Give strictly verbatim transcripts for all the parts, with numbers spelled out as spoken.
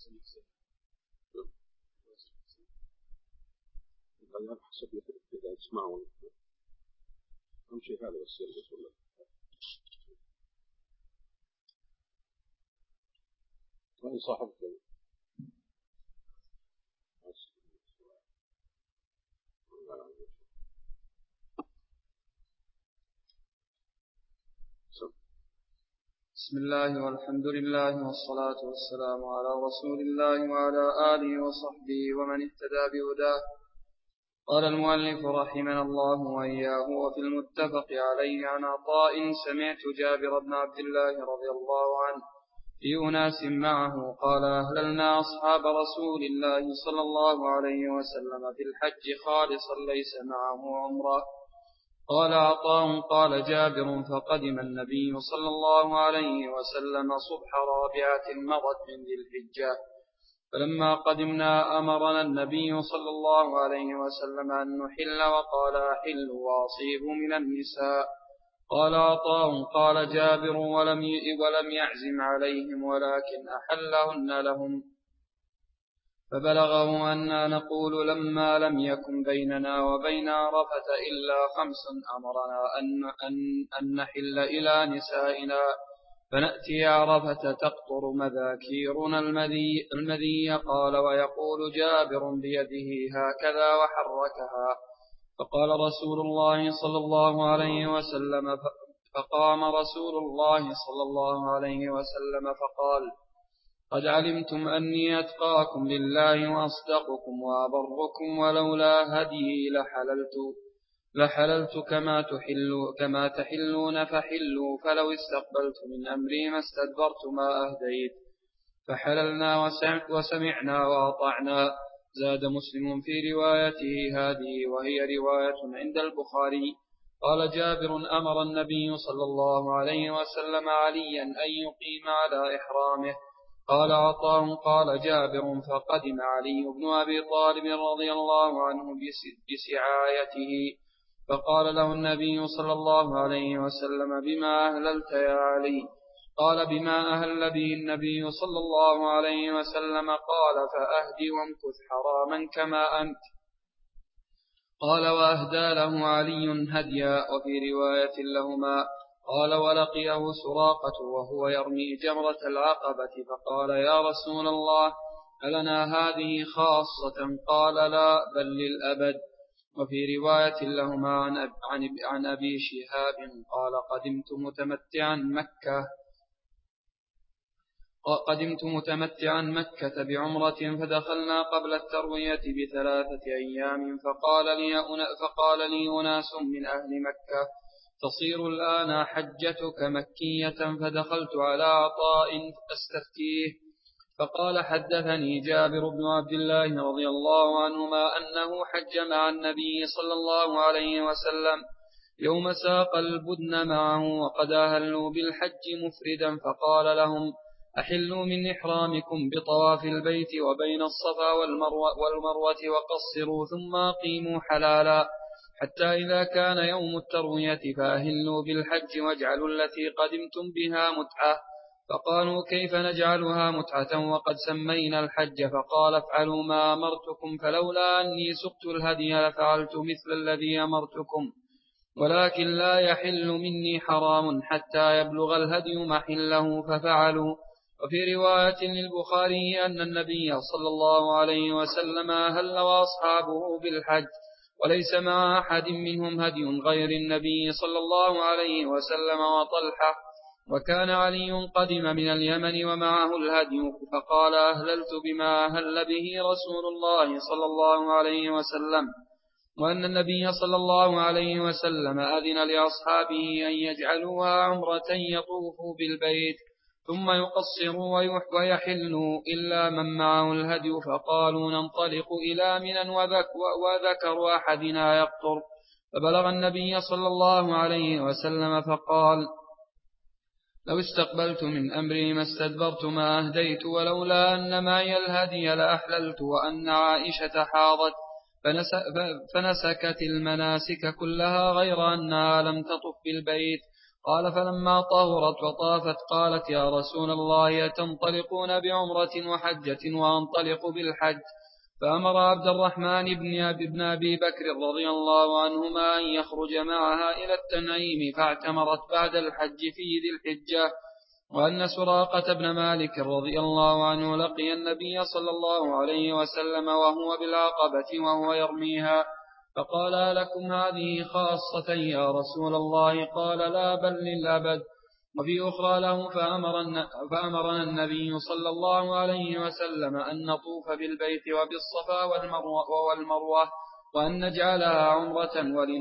هذا حسب إذا يسمعون أهم شيء هذا بس يلبس ولا وين صاحبكم بسم الله والحمد لله والصلاة والسلام على رسول الله وعلى آله وصحبه ومن اهتدى بهداه. قال المؤلف رحمنا الله وإياه: وفي المتفق عليه عن عطاء سمعت جابر بن عبد الله رضي الله عنه في أناس معه قال: أهللنا أصحاب رسول الله صلى الله عليه وسلم في الحج خالصا ليس معه عمره. قال عطاء: قال جابر: فقدم النبي صلى الله عليه وسلم صبح رابعة مضت من ذي الحجة، فلما قدمنا أمرنا النبي صلى الله عليه وسلم أن نحل وقال: أحل وأصيب من النساء. قال عطاء: قال جابر: ولم ولم يعزم عليهم ولكن أحلهن لهم. فبلغه أننا نقول لما لم يكن بيننا وبين عرفة إلا خمس أمرنا أن, أن, أن نحل إلى نسائنا فنأتي عرفة تقطر مذاكيرنا المذي, المذي. قال: ويقول جابر بيده هكذا وحركها. فقال رسول الله صلى الله عليه وسلم فقام رسول الله صلى الله عليه وسلم فقال: قد علمتم أني أتقاكم لله وأصدقكم وأبركم، ولولا هدي لحللت لحللت كما تحل كما تحلون فحلوا، فلو استقبلت من أمري ما استدبرت ما أهديت. فحللنا وسمعنا وأطعنا. زاد مسلم في روايته هذه وهي رواية عند البخاري. قال جابر: أمر النبي صلى الله عليه وسلم عليا أن يقيم على إحرامه. قال عطاء: قال جابر: فقدم علي بن أبي طالب رضي الله عنه بسعايته، فقال له النبي صلى الله عليه وسلم: بما أهللت يا علي؟ قال: بما أهل به النبي صلى الله عليه وسلم. قال: فأهدي وامكث حراما كما أنت. قال: وأهدى له علي هديا. وفي رواية لهما: قال: ولقيه سراقة وهو يرمي جمرة العقبة فقال: يا رسول الله، ألنا هذه خاصة؟ قال: لا، بل للأبد. وفي رواية لهما عن, عن أبي شهاب قال: قدمت متمتعا مكة قدمت متمتعا مكة بعمرة، فدخلنا قبل التروية بثلاثة أيام، فقال لي, فقال لي أناس من أهل مكة: تصير الآن حجتك مكية. فدخلت على عطاء أستفتيه، فقال: حدثني جابر بن عبد الله رضي الله عنهما أنه حج مع النبي صلى الله عليه وسلم يوم ساق البدن معه، وقد أهلوا بالحج مفردا. فقال لهم: أحلوا من إحرامكم بطواف البيت وبين الصفا والمروة وقصروا، ثم أقيموا حلالا حتى إذا كان يوم التروية فأهلوا بالحج واجعلوا التي قدمتم بها متعة. فقالوا: كيف نجعلها متعة وقد سمينا الحج؟ فقال: افعلوا ما أمرتكم، فلولا أني سقت الهدي لفعلت مثل الذي أمرتكم، ولكن لا يحل مني حرام حتى يبلغ الهدي محله. ففعلوا. وفي رواية للبخاري أن النبي صلى الله عليه وسلم أهل وأصحابه بالحج وليس مع أحد منهم هدي غير النبي صلى الله عليه وسلم وطلحة، وكان علي قدم من اليمن ومعه الهدي، فقال: أهللت بما أهل به رسول الله صلى الله عليه وسلم، وأن النبي صلى الله عليه وسلم أذن لأصحابه أن يجعلوها عمرة يطوفوا بالبيت ثم يقصروا ويحلوا إلا من معه الهدي. فقالوا: ننطلق إلى منى وذكر أحدنا يقطر. فبلغ النبي صلى الله عليه وسلم فقال: لو استقبلت من أمري ما استدبرت ما أهديت، ولولا أن معي الهدي لأحللت. وأن عائشة حاضت فنسكت المناسك كلها غير أنها لم تطف بالبيت، قال فلما طهرت وطافت قالت يا رسول الله أتنطلقون بعمرة وحجة وأنطلق بالحج؟ فأمر عبد الرحمن بن أبي, بن أبي بكر رضي الله عنهما أن يخرج معها إلى التنعيم فاعتمرت بعد الحج في ذي الحجة. وأن سراقة بن مالك رضي الله عنه لقي النبي صلى الله عليه وسلم وهو بالعقبة وهو يرميها فقال لكم هذه خاصة يا رسول الله؟ قال لا بل للأبد. وفي أخرى له فأمرنا النبي صلى الله عليه وسلم أن نطوف بالبيت وبالصفا والمروة وأن نجعلها عمرة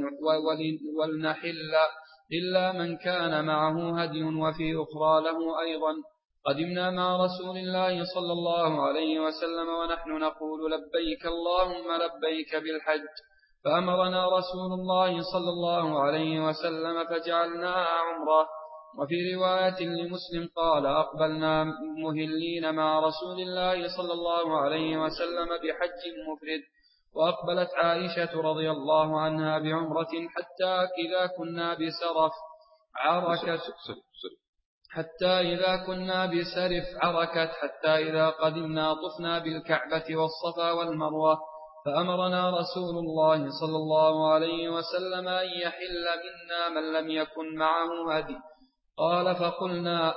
ولنحل إلا من كان معه هدي. وفي أخرى له أيضا قدمنا مع رسول الله صلى الله عليه وسلم ونحن نقول لبيك اللهم لبيك بالحج فأمرنا رسول الله صلى الله عليه وسلم فجعلناها عمرة. وفي رواية لمسلم قال أقبلنا مهلين مع رسول الله صلى الله عليه وسلم بحج مفرد. وأقبلت عائشة رضي الله عنها بعمرة حتى إذا كنا بسرف عركت حتى إذا كنا بسرف عركت حتى إذا قدمنا طفنا بالكعبة والصفا والمروة فأمرنا رسول الله صلى الله عليه وسلم أن يحل منا من لم يكن معه هدي. قال فقلنا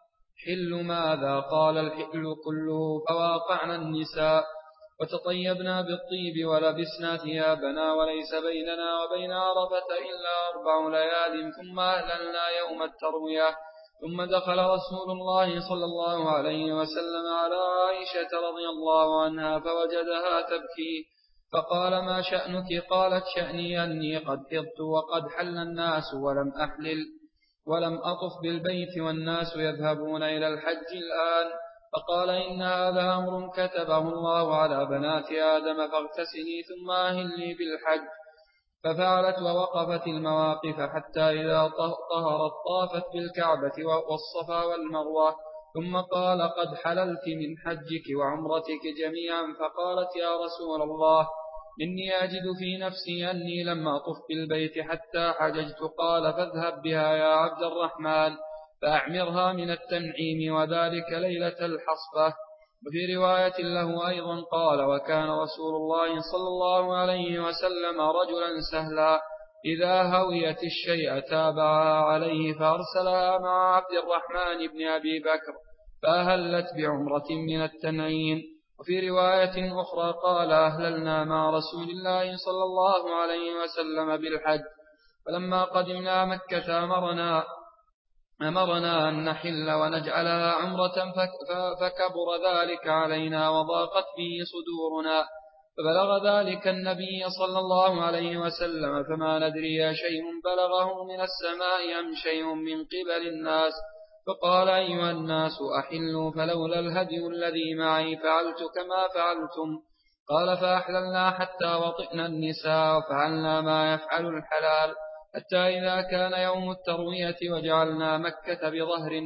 حل ماذا؟ قال الحل كله. فواقعنا النساء وتطيبنا بالطيب ولبسنا ثيابنا وليس بيننا وبين عرفة إلا أربع ليال ثم أهللنا يوم التروية. ثم دخل رسول الله صلى الله عليه وسلم على عائشة رضي الله عنها فوجدها تبكي فقال ما شأنك؟ قالت شأني أني قد حضت وقد حل الناس ولم أحلل ولم أطف بالبيت والناس يذهبون إلى الحج الآن. فقال إن هذا أمر كتبه الله على بنات آدم فاغتسلي ثم أهلي بالحج. ففعلت ووقفت المواقف حتى إذا طهرت طافت بالكعبة والصفا والمروة ثم قال قد حللت من حجك وعمرتك جميعا. فقالت يا رسول الله إني أجد في نفسي أني لم أطف بالبيت حتى حججت. قال فاذهب بها يا عبد الرحمن فأعمرها من التنعيم وذلك ليلة الحصبة. وفي رواية له أيضا قال وكان رسول الله صلى الله عليه وسلم رجلا سهلا إذا هويت الشيء تابعها عليه فأرسلها مع عبد الرحمن بن أبي بكر فأهلت بعمرة من التنعيم. وفي رواية أخرى قال أهللنا مع رسول الله صلى الله عليه وسلم بالحج. فلما قدمنا مكة أمرنا أمرنا أن نحل ونجعلها عمرة فكبر ذلك علينا وضاقت به صدورنا. فبلغ ذلك النبي صلى الله عليه وسلم فما ندري شيء بلغه من السماء أم شيء من قبل الناس. فقال أيها الناس أحلوا فلولا الهدي الذي معي فعلت كما فعلتم. قال فأحللنا حتى وطئنا النساء وفعلنا ما يفعل الحلال حتى إذا كان يوم التروية وجعلنا مكة بظهر,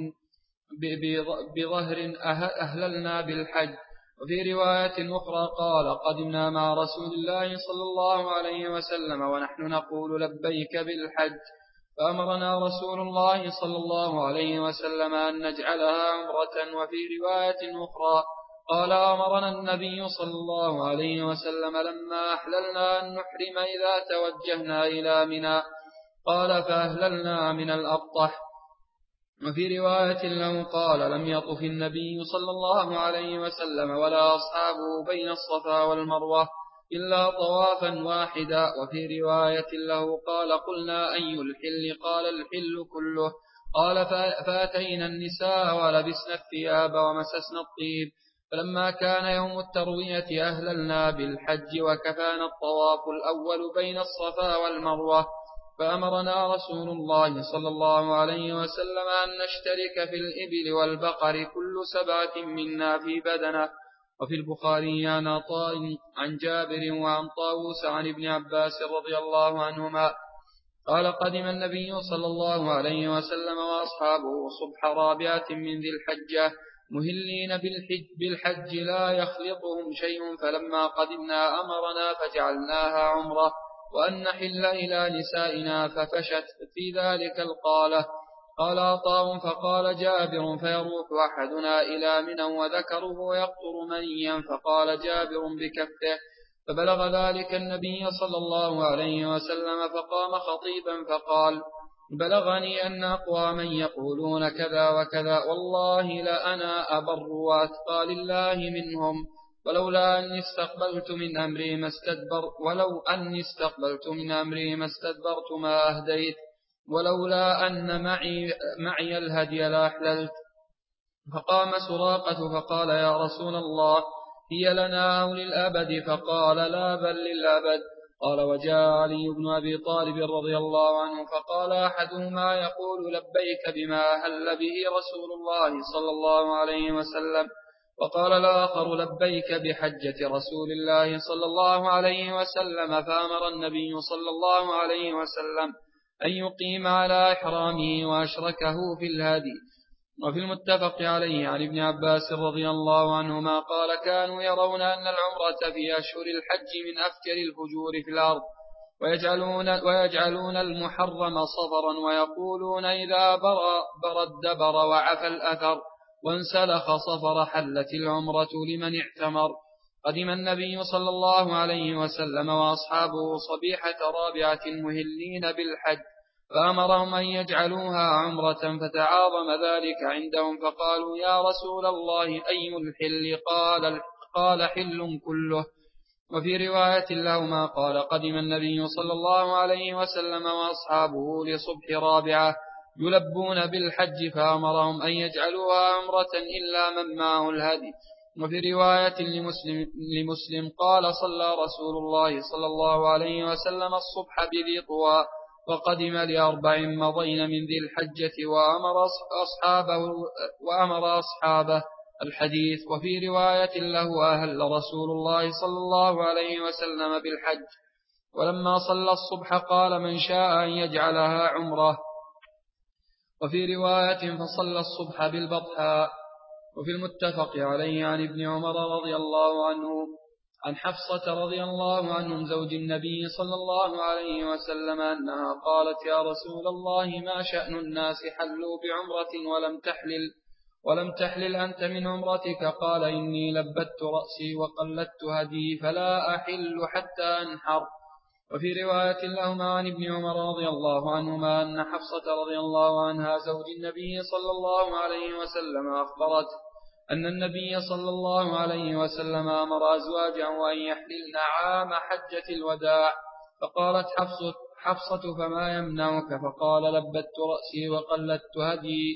بظهر أهللنا بالحج. وفي رواية أخرى قال قدمنا مع رسول الله صلى الله عليه وسلم ونحن نقول لبيك بالحج. فأمرنا رسول الله صلى الله عليه وسلم أن نجعلها عمرة. وفي رواية أخرى قال أمرنا النبي صلى الله عليه وسلم لما أحللنا أن نحرم إذا توجهنا إلى منى. قال فأهللنا من الأبطح. وفي رواية له قال لم يطف النبي صلى الله عليه وسلم ولا أصحابه بين الصفا والمروة إلا طوافا واحدا. وفي رواية له قال قلنا أي الحل؟ قال الحل كله. قال فأتينا النساء ولبسنا الثياب ومسسنا الطيب. فلما كان يوم التروية أهللنا بالحج وكفانا الطواف الأول بين الصفا والمروة. فأمرنا رسول الله صلى الله عليه وسلم أن نشترك في الإبل والبقر كل سبعة منا في بدنه. وفي البخاري عن عطاء عن جابر وعن طاووس عن ابن عباس رضي الله عنهما قال قدم النبي صلى الله عليه وسلم وأصحابه صبح رابعة من ذي الحجة مهلين بالحج, بالحج لا يخلطهم شيء. فلما قدمنا أمرنا فجعلناها عمرة وأن نحل إلى نسائنا ففشت في ذلك القالة. قال عطاء فقال جابر فيروح أحدنا إلى منى وذكره يقطر منيا فقال جابر بكفه فبلغ ذلك النبي صلى الله عليه وسلم فقام خطيبا فقال بلغني أن أقواما يقولون كذا وكذا والله لأنا أبر وأتقى لله منهم ولولا أني استقبلت من أمري ما استدبر ولو أني استقبلت من أمري ما استدبرت ما أهديت ولولا أن معي, معي الهدي لأحللت. فقام سراقة فقال يا رسول الله هي لنا أو للأبد؟ فقال لا بل للأبد. قال وجاء علي بن أبي طالب رضي الله عنه فقال أحدهما يقول لبيك بما أهل به رسول الله صلى الله عليه وسلم وقال الآخر لبيك بحجة رسول الله صلى الله عليه وسلم. فأمر النبي صلى الله عليه وسلم أن يقيم على إحرامه وأشركه في الهدي. وفي المتفق عليه عن ابن عباس رضي الله عنهما قال كانوا يرون أن العمرة في أشهر الحج من أفجر الفجور في الأرض ويجعلون, ويجعلون المحرم صفرا ويقولون إذا بر, بر الدبر وعفى الأثر وانسلخ صفر حلت العمرة لمن اعتمر. قدم النبي صلى الله عليه وسلم وأصحابه صبيحة رابعة مهلين بالحج فأمرهم أن يجعلوها عمرة فتعاظم ذلك عندهم فقالوا يا رسول الله أي الحل؟ قال, قال حل كله. وفي رواية لهما قال قدم النبي صلى الله عليه وسلم وأصحابه لصبح رابعة يلبون بالحج فأمرهم أن يجعلوها عمرة إلا من معه الهدي. وفي رواية لمسلم, لمسلم قال صلى رسول الله صلى الله عليه وسلم الصبح بذي طوى وقدم لأربع مضين من ذي الحجة وأمر أصحابه, وأمر أصحابه الحديث. وفي رواية له أهل رسول الله صلى الله عليه وسلم بالحج. ولما صلى الصبح قال من شاء أن يجعلها عمره. وفي رواية فصلى الصبح بالبطحاء. وفي المتفق عليه عن ابن عمر رضي الله عنه عن حفصة رضي الله عنهم زوج النبي صلى الله عليه وسلم أنها قالت يا رسول الله ما شأن الناس حلوا بعمرة ولم تحلل ولم تحلل أنت من عمرتك؟ قال إني لبت رأسي وقلدت هدي فلا أحل حتى أنحر. وفي رواية لهما عن ابن عمر رضي الله عنهما أن حفصة رضي الله عنها زوج النبي صلى الله عليه وسلم أخبرت أن النبي صلى الله عليه وسلم أمر أزواجه أن يحللن عام حجة الوداع. فقالت حفصة, حفصة فما يمنعك؟ فقال لبت رأسي وقلدت هدي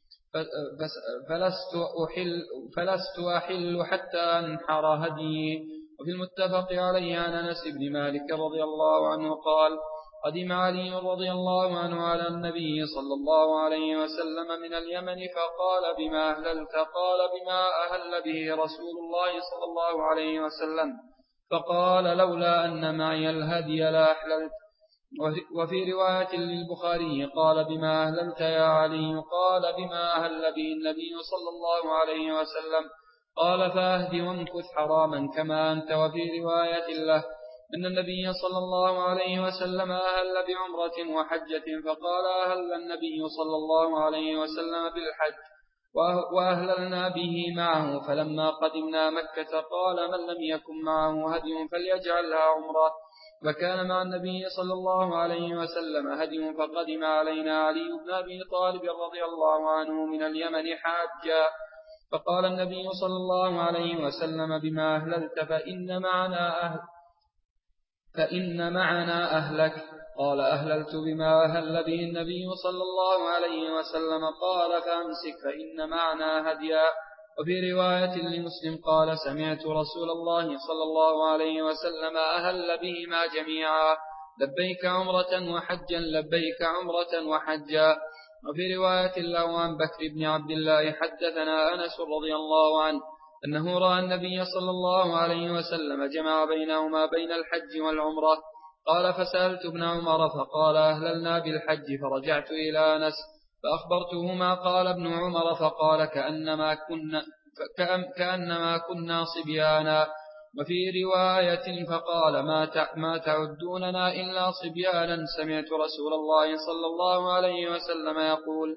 فلست أحل, فلست أحل حتى أنحر هدي. وفي المتفق عليه عن أنس بن مالك رضي الله عنه قال قدم علي رضي الله عنه على النبي صلى الله عليه وسلم من اليمن فقال بما أهللت؟ قال بما أهل به رسول الله صلى الله عليه وسلم. فقال لولا أن معي الهدي لا أحللت. وفي رواية للبخاري قال بما أهللت يا علي؟ قال بما أهل به النبي صلى الله عليه وسلم. قال فأهد وامكث حراما كما أنت. وفي رواية له أن النبي صلى الله عليه وسلم أهل بعمرة وحجة فقال أهل النبي صلى الله عليه وسلم بالحج وأهللنا به معه. فلما قدمنا مكة قال من لم يكن معه هدي فليجعلها عمرة. فكان مع النبي صلى الله عليه وسلم هدي فقدم علينا علي بن أبي طالب رضي الله عنه من اليمن حاجا. فقال النبي صلى الله عليه وسلم بما أهللت؟ فإن معنا أهل فإن معنا أهلك. قال أهللت بما أهل به النبي صلى الله عليه وسلم. قال فأمسك فإن معنا هديا. وفي رواية لمسلم قال سمعت رسول الله صلى الله عليه وسلم أهل بهما جميعا لبيك عمرة وحجا لبيك عمرة وحجا. وفي رواية له عن بكر بن عبد الله حدثنا أنس رضي الله عنه أنه رأى النبي صلى الله عليه وسلم جمع بينهما بين الحج والعمرة. قال فسألت ابن عمر فقال أهللنا بالحج. فرجعت إلى أنس فأخبرته ما قال ابن عمر فقال كأنما كنا, كأنما كنا صبيانا. وفي رواية فقال ما تعدوننا إلا صبيانا. سمعت رسول الله صلى الله عليه وسلم يقول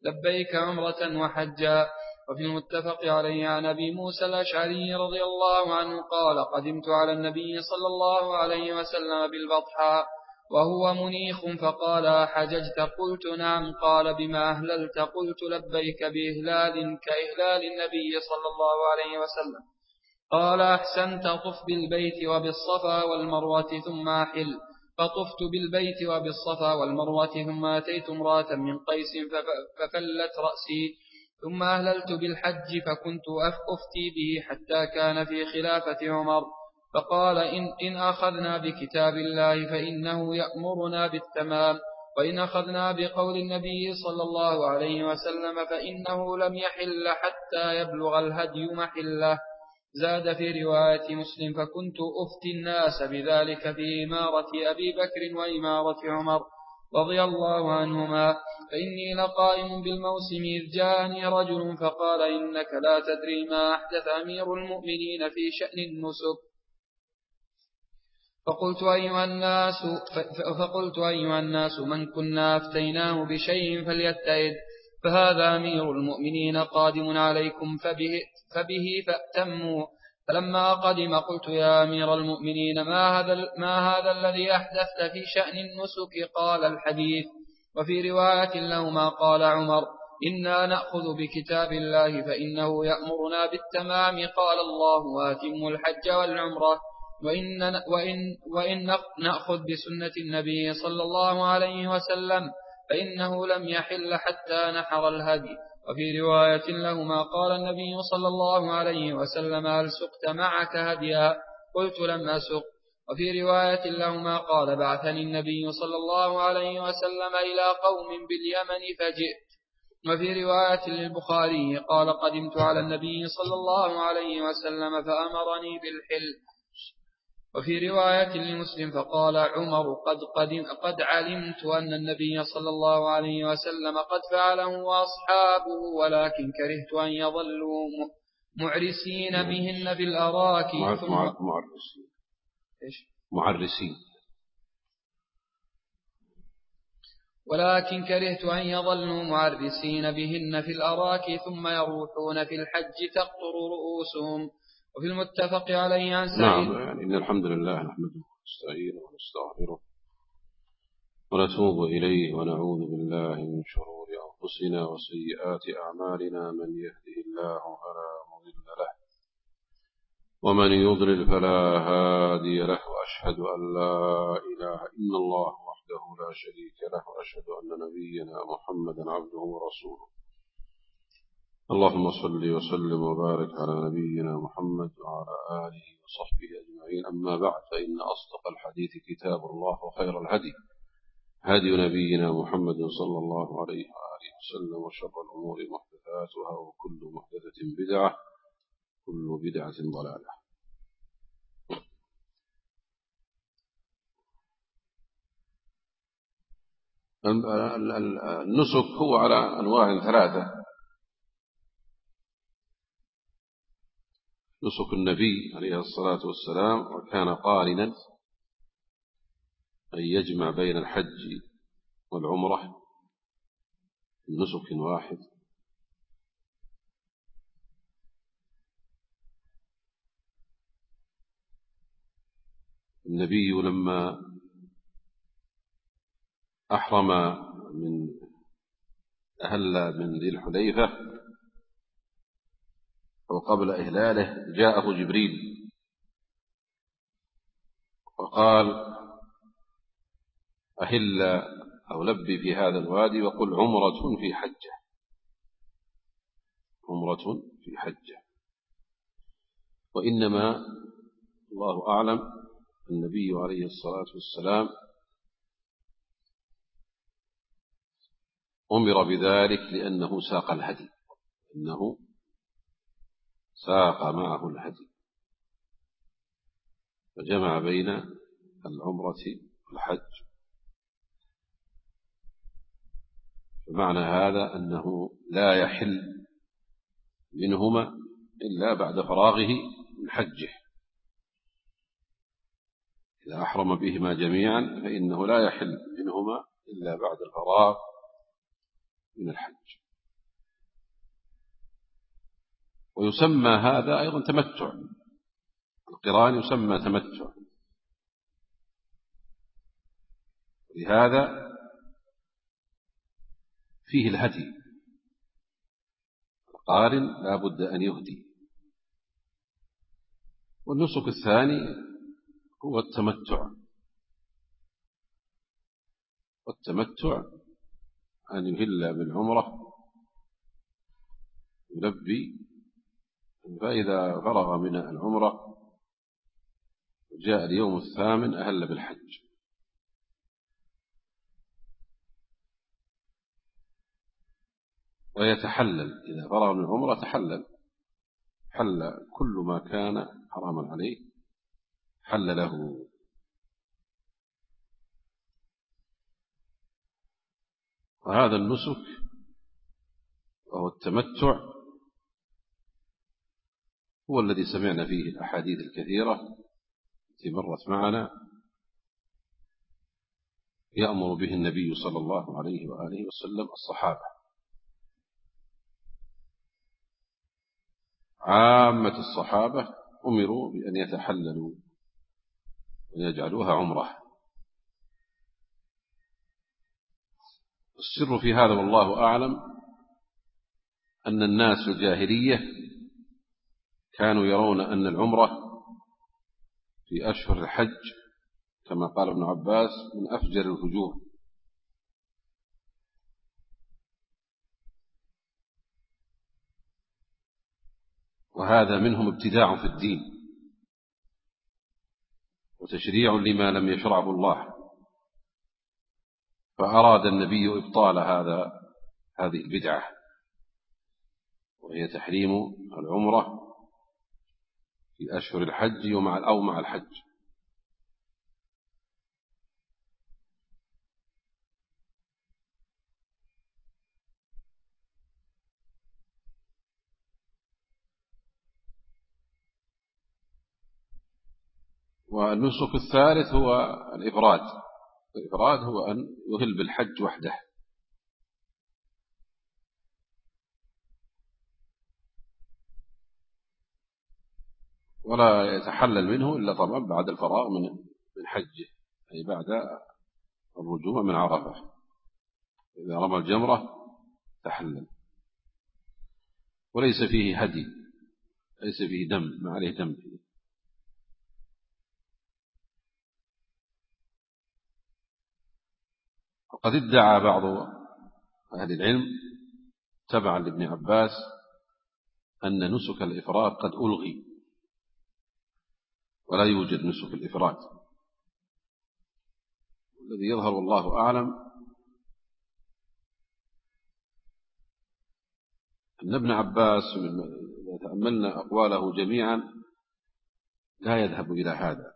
لبيك عمرة وحجا. وفي المتفق عليه عن أبي موسى الأشعري رضي الله عنه قال قدمت على النبي صلى الله عليه وسلم بالبطحاء وهو منيخ فقال حججت؟ قلت نعم. قال بما أهللت؟ قلت لبيك بإهلال كإهلال النبي صلى الله عليه وسلم. قال أحسنت، طف بالبيت وبالصفا والمروة ثم أحل. فطفت بالبيت وبالصفا والمروة ثم أتيت امرأة من قيس ففلت رأسي ثم أهللت بالحج فكنت أفتي به حتى كان في خلافة عمر. فقال إن, إن أخذنا بكتاب الله فإنه يأمرنا بالتمام، وإن أخذنا بقول النبي صلى الله عليه وسلم فإنه لم يحل حتى يبلغ الهدي محله. زاد في رواية مسلم فكنت أفتي الناس بذلك في إمارة أبي بكر وإمارة عمر رضي الله عنهما. فإني لقائم بالموسم إذ جاءني رجل فقال إنك لا تدري ما أحدث أمير المؤمنين في شأن النسك. فقلت أيها الناس, فقلت أيها الناس من كنا أفتيناه بشيء فليتئد، فهذا أمير المؤمنين قادم عليكم فبه, فبه فأتموا. فلما قدم قلت يا أمير المؤمنين ما هذا, ما هذا الذي أحدثت في شأن النسك؟ قال الحديث. وفي رواية لهما قال عمر إنا نأخذ بكتاب الله فإنه يأمرنا بالتمام. قال الله واتم الحج والعمرة. وإن, وإن, وإن نأخذ بسنة النبي صلى الله عليه وسلم فإنه لم يحل حتى نحر الهدي. وفي رواية لهما قال النبي صلى الله عليه وسلم هل سقت معك هديا؟ قلت لم أسق. وفي رواية لهما قال بعثني النبي صلى الله عليه وسلم إلى قوم باليمن فجئت. وفي رواية للبخاري قال قدمت على النبي صلى الله عليه وسلم فأمرني بالحل. وفي رواية لمسلم فقال عمر قد, قدم قد علمت أن النبي صلى الله عليه وسلم قد فعله وأصحابه ولكن كرهت أن يظلوا معرسين بهن في الأراك. معرسين معرسين ولكن كرهت أن يظلوا معرسين بهن في الأراك ثم يروحون في الحج تقطر رؤوسهم. وفي المتفق عليه عن سعيد. نعم، يعني إن الحمد لله نحمده ونستعينه ونستغفره ونتوب إليه ونعوذ بالله من شرور أنفسنا وسيئات أعمالنا. من يهده الله فلا مضل له ومن يضلل فلا هادي له. وأشهد أن لا إله إلا الله وحده لا شريك له، وأشهد أن نبينا محمدا عبده ورسوله. اللهم صل وسلم وبارك على نبينا محمد وعلى آله وصحبه أجمعين. أما بعد، فإن أصدق الحديث كتاب الله وخير الهدي هدي نبينا محمد صلى الله عليه وآله وسلم، وشر الأمور محدثاتها وكل محدثة بدعة كل بدعة ضلالة. النسك هو على أنواع ثلاثة. نسك النبي عليه الصلاة والسلام وكان قارنا أن يجمع بين الحج والعمرة نسك واحد. النبي لما أحرم من أهل من ذي الحليفة وقبل إهلاله جاءه جبريل وقال أهل أو لبي في هذا الوادي وقل عمرة في حجة، عمرة في حجة. وإنما الله أعلم النبي عليه الصلاة والسلام أمر بذلك لأنه ساق الهدي، إنه ساق معه الهدي فجمع بين العمرة والحج. فمعنى هذا أنه لا يحل منهما إلا بعد فراغه من حجه. إذا أحرم بهما جميعا فإنه لا يحل منهما إلا بعد الفراغ من الحج. ويسمى هذا أيضا تمتع، القران يسمى تمتع. لهذا فيه الهدي، القارن لا بد أن يهدي. والنسك الثاني هو التمتع، والتمتع أن يهل بالعمرة يلبي، فإذا فرغ من العمرة جاء اليوم الثامن أهل بالحج. ويتحلل إذا فرغ من العمرة، تحلل، حل كل ما كان حراما عليه حل له. وهذا النسك وهو التمتع هو الذي سمعنا فيه الأحاديث الكثيرة التي مرت معنا يأمر به النبي صلى الله عليه وآله وسلم الصحابة. عامة الصحابة أمروا بأن يتحللوا ويجعلوها عمره. السر في هذا والله أعلم أن الناس الجاهلية كانوا يرون أن العمرة في أشهر الحج كما قال ابن عباس من أفجر الفجور، وهذا منهم ابتداع في الدين وتشريع لما لم يشرعه الله. فأراد النبي إبطال هذا هذه البدعة، وهي تحريم العمرة في أشهر الحج ومع أو مع الحج. والنسك الثالث هو الإفراد. الإفراد هو أن يهل بالحج وحده، ولا يتحلل منه إلا طبعا بعد الفراغ من من حجه، أي بعد الرجوع من عرفة. إذا رمى الجمرة تحلل، وليس فيه هدي، ليس فيه دم، ما عليه دم فيه. وقد ادعى بعض أهل العلم تبعا لابن عباس أن نسك الإفراد قد ألغي ولا يوجد نسك الإفراد. الذي يظهر والله أعلم أن ابن عباس إذا تأملنا أقواله جميعا لا يذهب إلى هذا،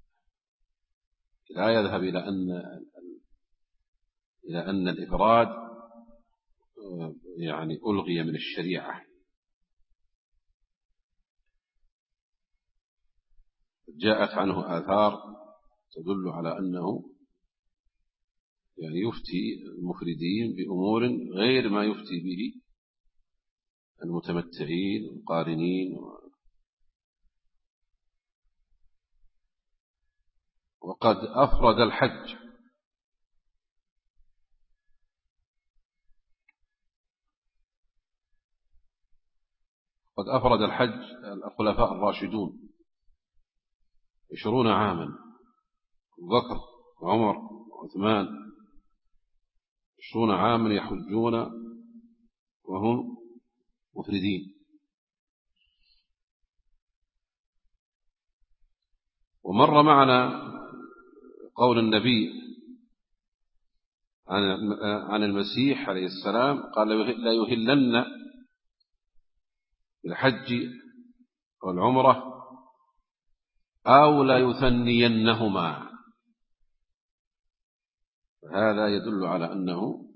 لا يذهب إلى أن إلى أن الإفراد يعني ألغي من الشريعة. جاءت عنه آثار تدل على أنه يعني يفتي المفردين بأمور غير ما يفتي به المتمتعين والقارنين. وقد أفرد الحج قد أفرد الحج الخلفاء الراشدون عشرون عاما، أبو بكر وعمر وعثمان، عشرون عاما يحجون وهم مفردين. ومر معنا قول النبي عن المسيح عليه السلام قال لا يهلن بالحج والعمرة أو لا يثنينهما. هذا يدل على أنه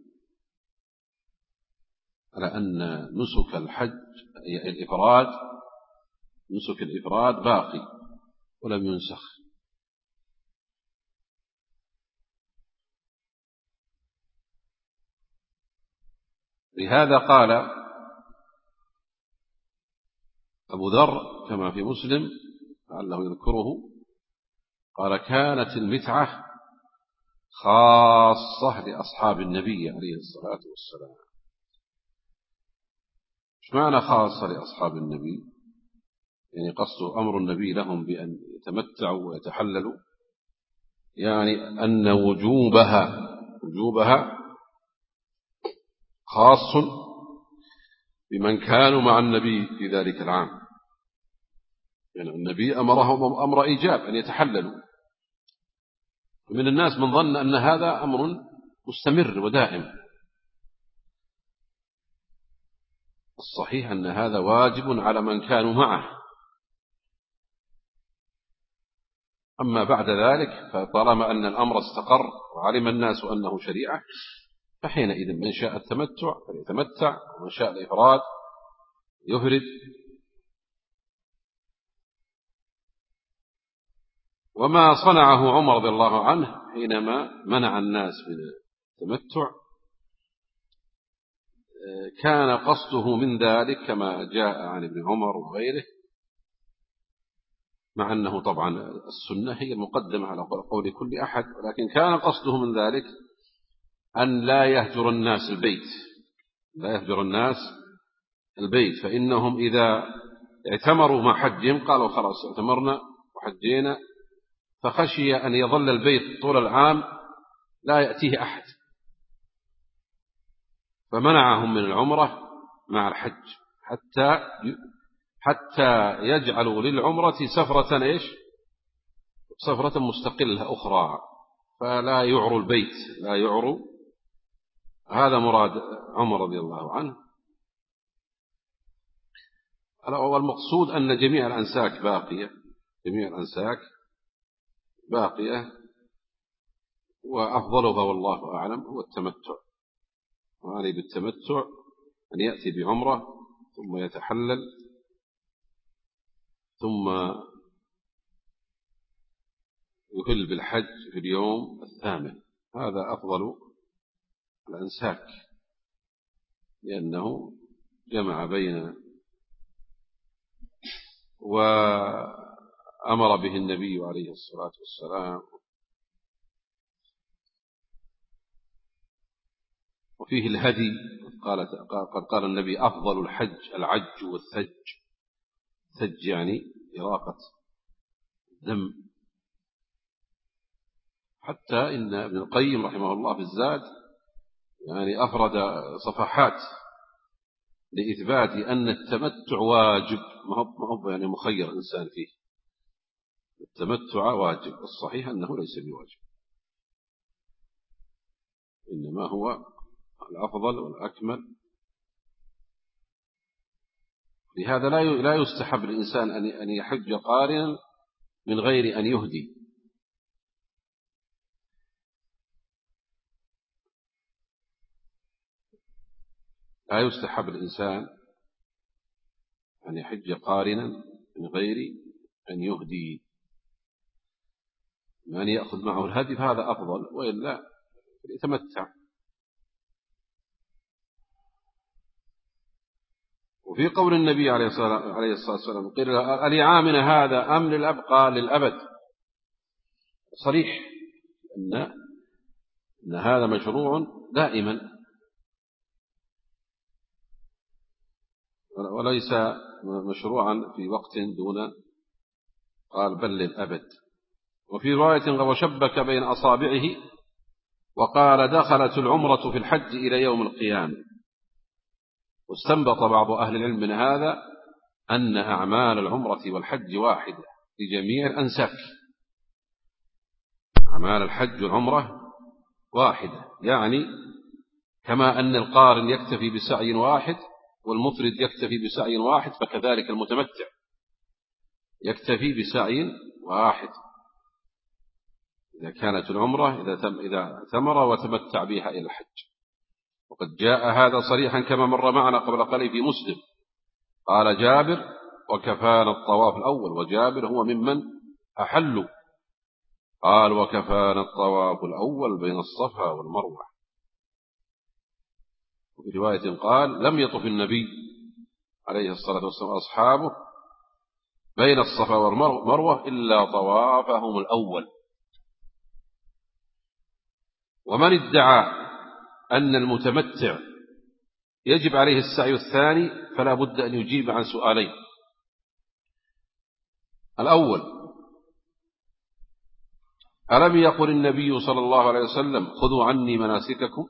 على أن نسك الحج الإفراد نسك الإفراد باقي ولم ينسخ. لهذا قال أبو ذر كما في مسلم لعله يذكره قال كانت المتعة خاصة لأصحاب النبي عليه الصلاة والسلام. إيش معنى خاصة لأصحاب النبي؟ يعني قصد أمر النبي لهم بأن يتمتعوا ويتحللوا، يعني أن وجوبها وجوبها خاص بمن كانوا مع النبي في ذلك العام. يعني النبي أمرهم أمر إيجاب أن يتحللوا، ومن الناس من ظن أن هذا أمر مستمر ودائم. الصحيح أن هذا واجب على من كانوا معه، أما بعد ذلك فطالما أن الأمر استقر وعلم الناس أنه شريعة فحينئذ من شاء التمتع فليتمتع، ومن شاء الإفراد يفرد. وما صنعه عمر رضي الله عنه حينما منع الناس من التمتع كان قصده من ذلك كما جاء عن ابن عمر وغيره، مع أنه طبعا السنة هي المقدمة على قول كل أحد، ولكن كان قصده من ذلك أن لا يهجر الناس البيت لا يهجر الناس البيت فإنهم إذا اعتمروا مع حجهم قالوا خلاص اعتمرنا وحجينا، فخشي أن يظل البيت طول العام لا يأتيه أحد، فمنعهم من العمرة مع الحج حتى حتى يجعلوا للعمرة سفرة إيش سفرة مستقلة أخرى، فلا يعروا البيت لا يعروا. هذا مراد عمر رضي الله عنه. والمقصود أن جميع الأنساك باقية جميع الأنساك باقية وأفضلها والله أعلم هو التمتع. وعلي بالتمتع أن يأتي بعمرة ثم يتحلل ثم يهل بالحج في اليوم الثامن، هذا أفضل الأنساك لأنه جمع بين وأمر به النبي عليه الصلاة والسلام. وفيه الهدي، قال قد قال النبي أفضل الحج العج والثج، ثج يعني إراقة دم. حتى إن ابن القيم رحمه الله في الزاد يعني أفرد صفحات لإثبات أن التمتع واجب، ما هو يعني مخير إنسان فيه، التمتع واجب. الصحيح أنه ليس بواجب، إنما هو الأفضل والأكمل. لهذا لا يستحب الإنسان أن يحج قارنا من غير أن يهدي. لا يستحب الإنسان أن يحج قارنا من غير أن يهدي، من يأخذ معه الهدي فهذا أفضل، وإلا يتمتع. وفي قول النبي عليه الصلاة والسلام قيل ألعامنا هذا أم للأبقى للأبد، صريح أن, أن هذا مشروع دائما وليس مشروعا في وقت دون، قال بل للأبد. وفي رواية وشبك بين أصابعه وقال دخلت العمرة في الحج إلى يوم القيامة. واستنبط بعض أهل العلم من هذا أن أعمال العمرة والحج واحدة لجميع الأنساك، أعمال الحج والعمرة واحدة، يعني كما أن القارن يكتفي بسعي واحد والمفرد يكتفي بسعي واحد، فكذلك المتمتع يكتفي بسعي واحد إذا كانت العمرة إذا تم إذا تمر وتمتع بها إلى الحج. وقد جاء هذا صريحا كما مر معنا قبل قليل في مسلم، قال جابر وكفانا الطواف الأول، وجابر هو ممن أحلوا، قال وكفانا الطواف الأول بين الصفا والمروة. وفي رواية قال لم يطف النبي عليه الصلاة والسلام أصحابه بين الصفا والمروة إلا طوافهم الأول. ومن ادعى أن المتمتع يجب عليه السعي الثاني فلا بد أن يجيب عن سؤالين. الأول: ألم يقل النبي صلى الله عليه وسلم خذوا عني مناسككم؟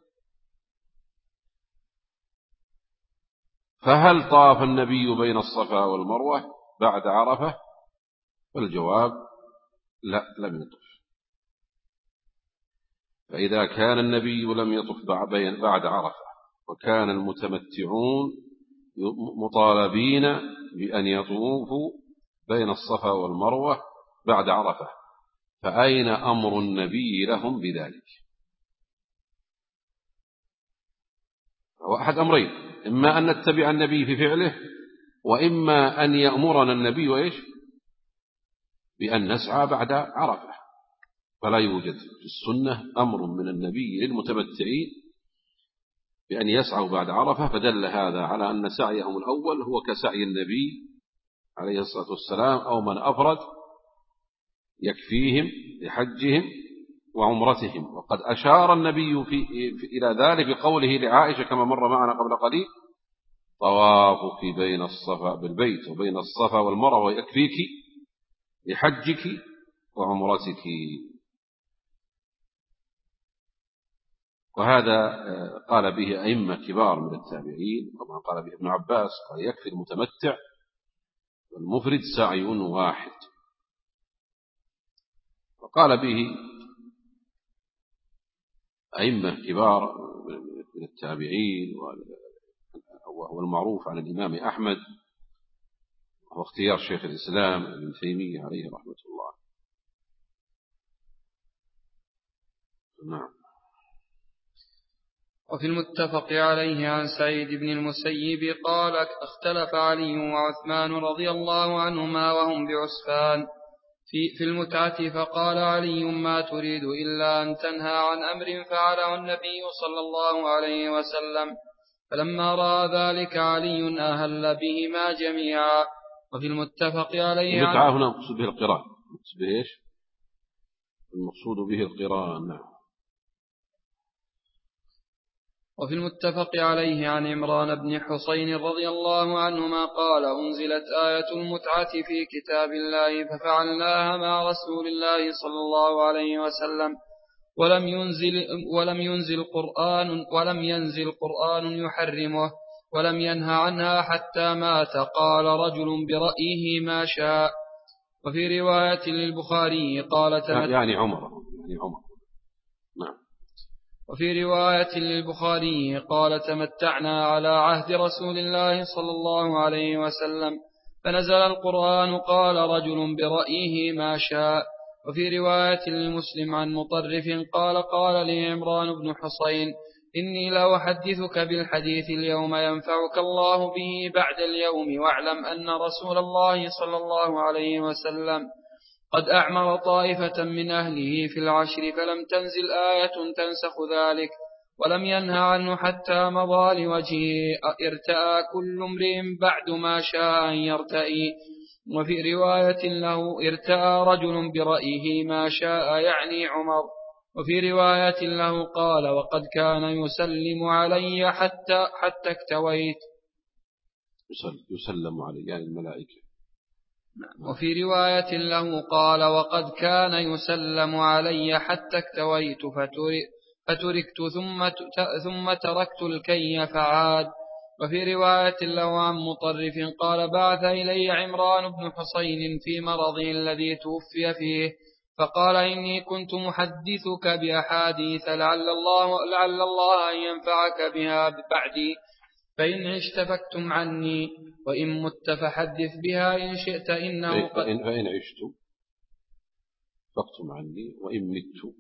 فهل طاف النبي بين الصفا والمروة بعد عرفة؟ فالجواب: لا، لم يطف. فإذا كان النبي لم يطف بعد عرفة وكان المتمتعون مطالبين بأن يطوفوا بين الصفا والمروة بعد عرفة، فأين أمر النبي لهم بذلك؟ هو أحد أمرين: إما أن نتبع النبي في فعله، وإما أن يأمرنا النبي وإيش؟ بأن نسعى بعد عرفة. فلا يوجد في السنة أمر من النبي للمتمتعين بأن يسعوا بعد عرفة، فدل هذا على أن سعيهم الأول هو كسعي النبي عليه الصلاة والسلام أو من أفرد يكفيهم لحجهم وعمرتهم. وقد أشار النبي في في إلى ذلك بقوله لعائشة كما مر معنا قبل قليل: طوافك بين الصفا بالبيت وبين الصفا والمروة يكفيك لحجك وعمرتك. وهذا قال به أئمة كبار من التابعين، طبعا قال به ابن عباس، قال يكفي المتمتع والمفرد سعي واحد. وقال به أئمة كبار من التابعين، وهو المعروف عن الإمام أحمد واختيار شيخ الإسلام ابن تيمية عليه رحمة الله. نعم. وفي المتفق عليه عن سعيد بن المسيب قال: اختلف علي وعثمان رضي الله عنهما وهم بعسفان في, في المتعة، فقال علي: ما تريد إلا أن تنهى عن أمر فعله النبي صلى الله عليه وسلم. فلما رأى ذلك علي أهل بهما جميعا. وفي المتفق عليه عن المتعة هنا مقصود به القران. مقصود به إيش؟ المقصود به القران. نعم. وفي المتفق عليه عن عمران بن حسين رضي الله عنهما قال: أنزلت آية المتعة في كتاب الله ففعلناها مع رسول الله صلى الله عليه وسلم، ولم ينزل ولم ينزل قرآن ولم ينزل قرآن يحرمه ولم ينهى عنها حتى مات. قال رجل برأيه ما شاء. وفي رواية للبخاري قال: يعني عمر يعني عمر نعم. وفي رواية للبخاري قال: تمتعنا على عهد رسول الله صلى الله عليه وسلم فنزل القرآن قال رجل برأيه ما شاء. وفي رواية للمسلم عن مطرف قال: قال لي عمران بن حسين: إني لا أحدثك بالحديث اليوم ينفعك الله به بعد اليوم، واعلم أن رسول الله صلى الله عليه وسلم قد أعمر طائفة من أهله في العشر فلم تنزل آية تنسخ ذلك، ولم ينهى عنه حتى مضى لوجهه ارتأى كل امرئ بعد ما شاء أن يرتئي. وفي رواية له: ارتأى رجل برأيه ما شاء يعني عمر. وفي رواية له قال: وقد كان يسلم علي حتى حتى اكتويت. يسلم علي يعني الملائكة. وفي رواية له قال: وقد كان يسلم علي حتى اكتويت فتركت ثم ثم تركت الكي فعاد. وفي رواية له عن مطرف قال: بعث إلي عمران بن حسين في مرضه الذي توفي فيه، فقال: إني كنت محدثك بأحاديث لعل الله, لعل الله أن ينفعك بها بعدي، فإن عشت فاكتم عني، وإن مت فحدث بها إن شئت إنه قد فإن, فإن عشت فاكتم عني وإن مت.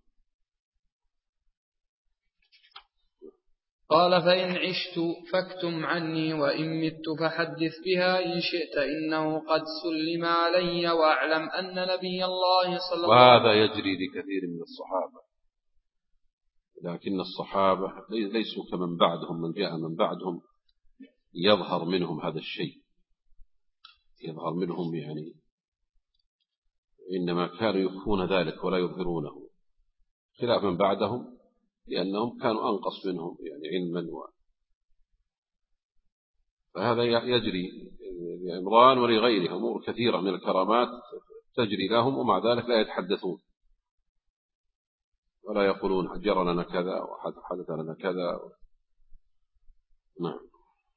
قال: فإن عشت فاكتم عني وإن مت فحدث بها إن شئت إنه قد سلم علي، وأعلم أن نبي الله صلى الله عليه وسلم. وهذا يجري لكثير من الصحابة، لكن الصحابة ليسوا كمن بعدهم، من جاء من بعدهم يظهر منهم هذا الشيء. يظهر منهم يعني، إنما كانوا يخفون ذلك ولا يظهرونه، خلاف من بعدهم لأنهم كانوا أنقص منهم يعني علما و... فهذا يجري لعمران ولغيره أمور كثيرة من الكرامات تجري لهم، ومع ذلك لا يتحدثون ولا يقولون جرى لنا كذا وحدث لنا كذا. نعم.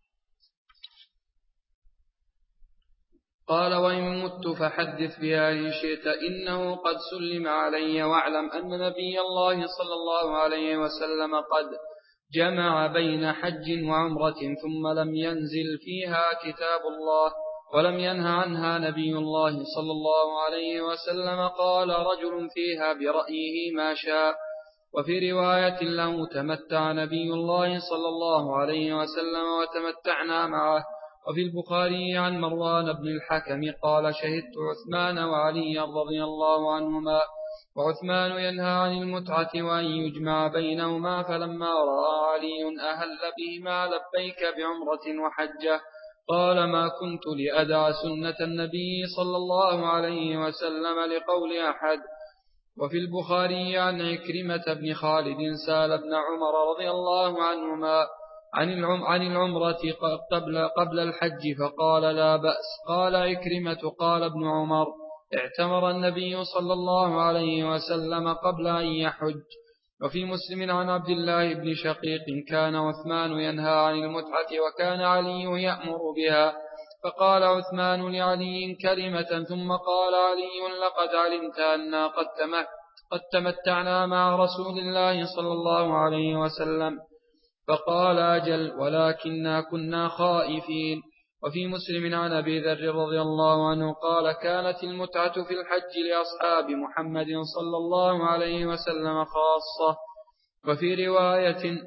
قال وإن مت فحدث بها إن شئت، إنه قد سلم علي، واعلم أن نبي الله صلى الله عليه وسلم قد جمع بين حج وعمرة ثم لم ينزل فيها كتاب الله ولم ينه عنها نبي الله صلى الله عليه وسلم. قال رجل فيها برأيه ما شاء. وفي رواية له تمتع نبي الله صلى الله عليه وسلم وتمتعنا معه. وفي البخاري عن مروان بن الحكم قال شهدت عثمان وعلي رضي الله عنهما، وعثمان ينهى عن المتعة وأن يجمع بينهما، فلما رأى علي أهل بهما لبيك بعمرة وحجة قال ما كنت لأدع سنة النبي صلى الله عليه وسلم لقول أحد. وفي البخاري عن عكرمة بن خالد سال بن عمر رضي الله عنهما عن العمرة قبل, قبل الحج فقال لا بأس. قال عكرمة قال ابن عمر اعتمر النبي صلى الله عليه وسلم قبل أن يحج. وفي مسلم عن عبد الله بن شقيق كان عثمان ينهى عن المتعة وكان علي يأمر بها، فقال عثمان لعلي كلمة ثم قال علي لقد علمت أننا قد, قد تمتعنا مع رسول الله صلى الله عليه وسلم، فقال أجل ولكننا كنا خائفين. وفي مسلم عن أبي ذر رضي الله عنه قال كانت المتعة في الحج لأصحاب محمد صلى الله عليه وسلم خاصة. وفي رواية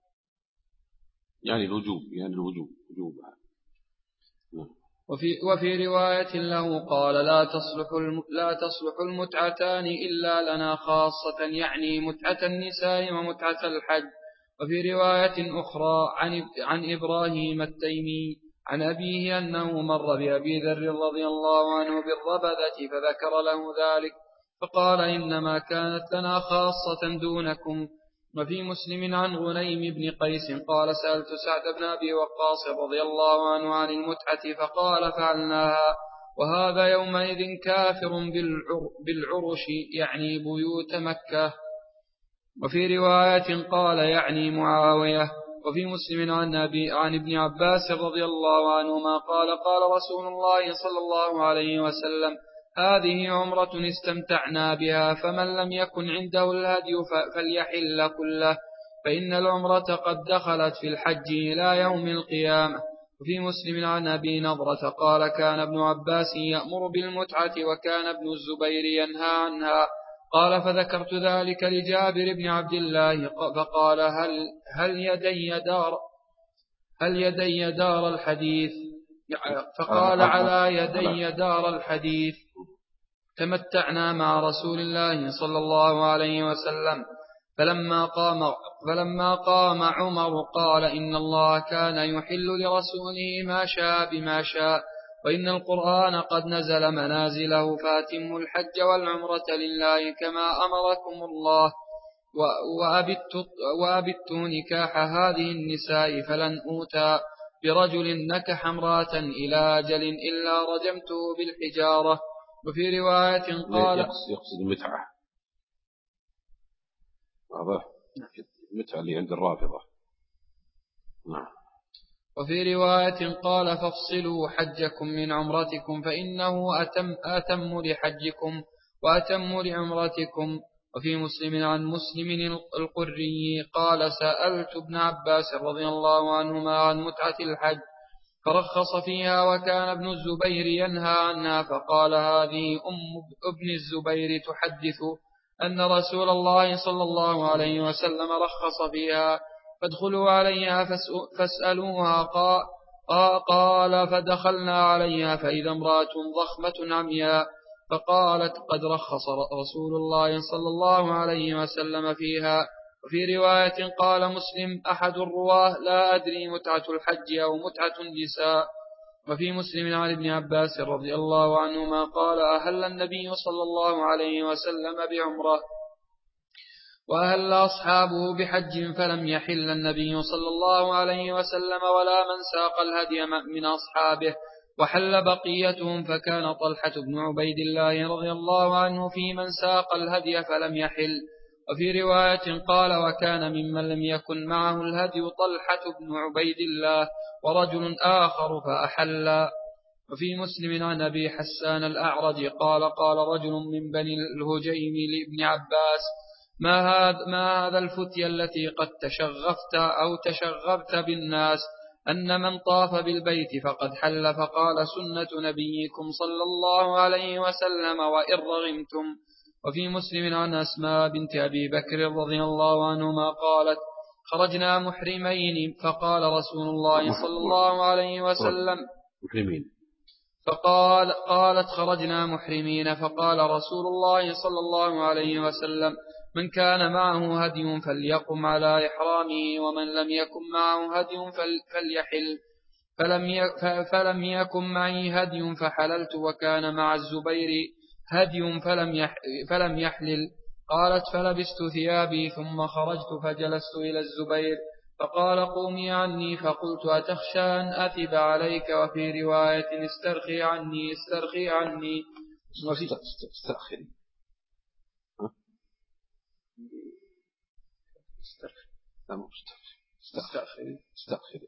يعني الوجوب يعني الوجوب وجوبها. وفي, وفي رواية له قال لا تصلح, لا تصلح المتعتان إلا لنا خاصة، يعني متعة النساء ومتعة الحج. وفي رواية أخرى عن, عن إبراهيم التيمي عن أبيه أنه مر بأبي ذر رضي الله عنه بالربذة فذكر له ذلك فقال إنما كانت لنا خاصة دونكم. وفي مسلم عن غنيم بن قيس قال سألت سعد بن أبي وقاص رضي الله عنه عن المتعة فقال فعلناها، وهذا يومئذ كافر بالعرش يعني بيوت مكة. وفي رواية قال يعني معاوية. وفي مسلم عن, أبي عن ابن عباس رضي الله عنهما قال قال رسول الله صلى الله عليه وسلم هذه عمرة استمتعنا بها، فمن لم يكن عنده الهدي فليحل كله، فإن العمرة قد دخلت في الحج إلى يوم القيامة. وفي مسلم عن أبي نضرة قال كان ابن عباس يأمر بالمتعة وكان ابن الزبير ينهى عنها. قال فذكرت ذلك لجابر بن عبد الله فقال هل, هل يدي دار هل يدي دار الحديث فقال على يدي دار الحديث. تمتعنا مع رسول الله صلى الله عليه وسلم. فلما قام, فلما قام عمر قال إن الله كان يحل لرسوله ما شاء بما شاء، وإن القرآن قد نزل منازله، فأتموا الحج والعمرة لله كما أمركم الله، وأبت نكاح هذه النساء فلن أوتى برجل نكح امرأة إلى أجل إلا رجمته بالحجارة. وفي رواية قال يقصد المتعة، واضح المتعة اللي عند الرافضة. نعم. وفي رواية قال فافصلوا حجكم من عمرتكم فإنه أتم, أتم لحجكم وأتم لعمرتكم. وفي مسلم عن مسلم القري قال سألت ابن عباس رضي الله عنهما عن متعة الحج فرخص فيها، وكان ابن الزبير ينهى عنها، فقال هذه أم ابن الزبير تحدث أن رسول الله صلى الله عليه وسلم رخص فيها، فادخلوا عليها فاسألوها. قال فدخلنا عليها فإذا امرأة ضخمة عمياء، فقالت قد رخص رسول الله صلى الله عليه وسلم فيها. وفي رواية قال مسلم أحد الرواه لا أدري متعة الحج أو متعة النساء. وفي مسلم عن ابن عباس رضي الله عنهما قال أهل النبي صلى الله عليه وسلم بعمرة وأهل أصحابه بحج فلم يحل النبي صلى الله عليه وسلم ولا من ساق الهدي من أصحابه وحل بقيتهم فكان طلحة بن عبيد الله رضي الله عنه في من ساق الهدي فلم يحل. وفي رواية قال وكان ممن لم يكن معه الهدي طلحة بن عبيد الله ورجل آخر فأحل. وفي مسلم عن أبي حسان الأعرج قال قال رجل من بني الهجيم لابن عباس ما هذا, ما هذا الفتية التي قد تشغفت أو تشغبت بالناس أن من طاف بالبيت فقد حل فقال سنة نبيكم صلى الله عليه وسلم وإن رغمتم. وفي مسلم عن أسماء بنت أبي بكر رضي الله عنهما قالت خرجنا محرمين فقال رسول الله صلى الله عليه وسلم محرمين فقال قالت خرجنا محرمين فقال رسول الله صلى الله عليه وسلم من كان معه هدي فليقم على إحرامه ومن لم يكن معه هدي فليحل فلم فلم يكن معي هدي فحللت وكان مع الزبير هدي فلم فلم يحلل. قالت فلبست ثيابي ثم خرجت فجلست إلى الزبير فقال قومي عني فقلت أتخشى أن أثب عليك وفي رواية استرخي عني استرخي عني استرخي لا مو استرخي استرخي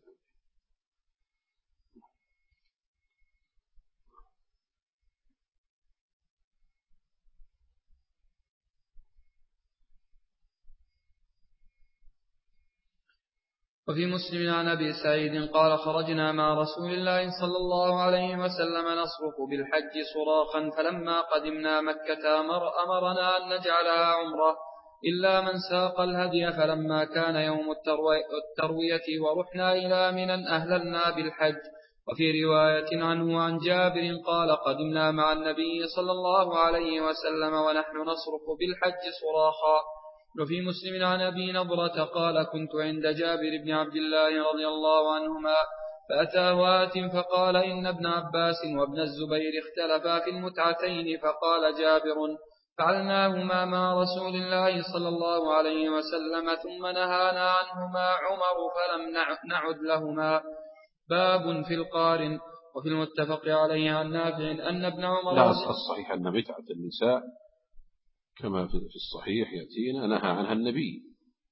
وفي مسلم عن أبي سعيد قال خرجنا مع رسول الله صلى الله عليه وسلم نصرف بالحج صراخا فلما قدمنا مكة أمر أمرنا أن نجعلها عمرة إلا من ساق الهدي فلما كان يوم التروية ورحنا إلى منى أهللنا بالحج. وفي رواية عنه عن جابر قال قدمنا مع النبي صلى الله عليه وسلم ونحن نصرف بالحج صراخا. وفي مسلم عن أبي نضرة قال كنت عند جابر بن عبد الله رضي الله عنهما فأتاه آت فقال إن ابن عباس وابن الزبير اختلفا في المتعتين فقال جابر فعلناهما مع رسول الله صلى الله عليه وسلم ثم نهانا عنهما عمر فلم نعد لهما. باب في القارن. وفي المتفق عليه عن نافع أن ابن عمر لا الصحيح أن متعة النساء كما في الصحيح يأتينا نهى عنها النبي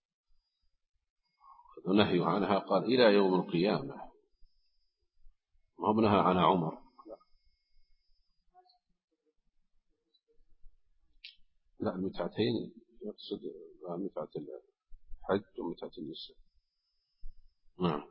ونهي عنها قال إلى يوم القيامة ما بنهى عنها عمر. لا المتعتين يقصد متعة الحج ومتعة النساء. نعم.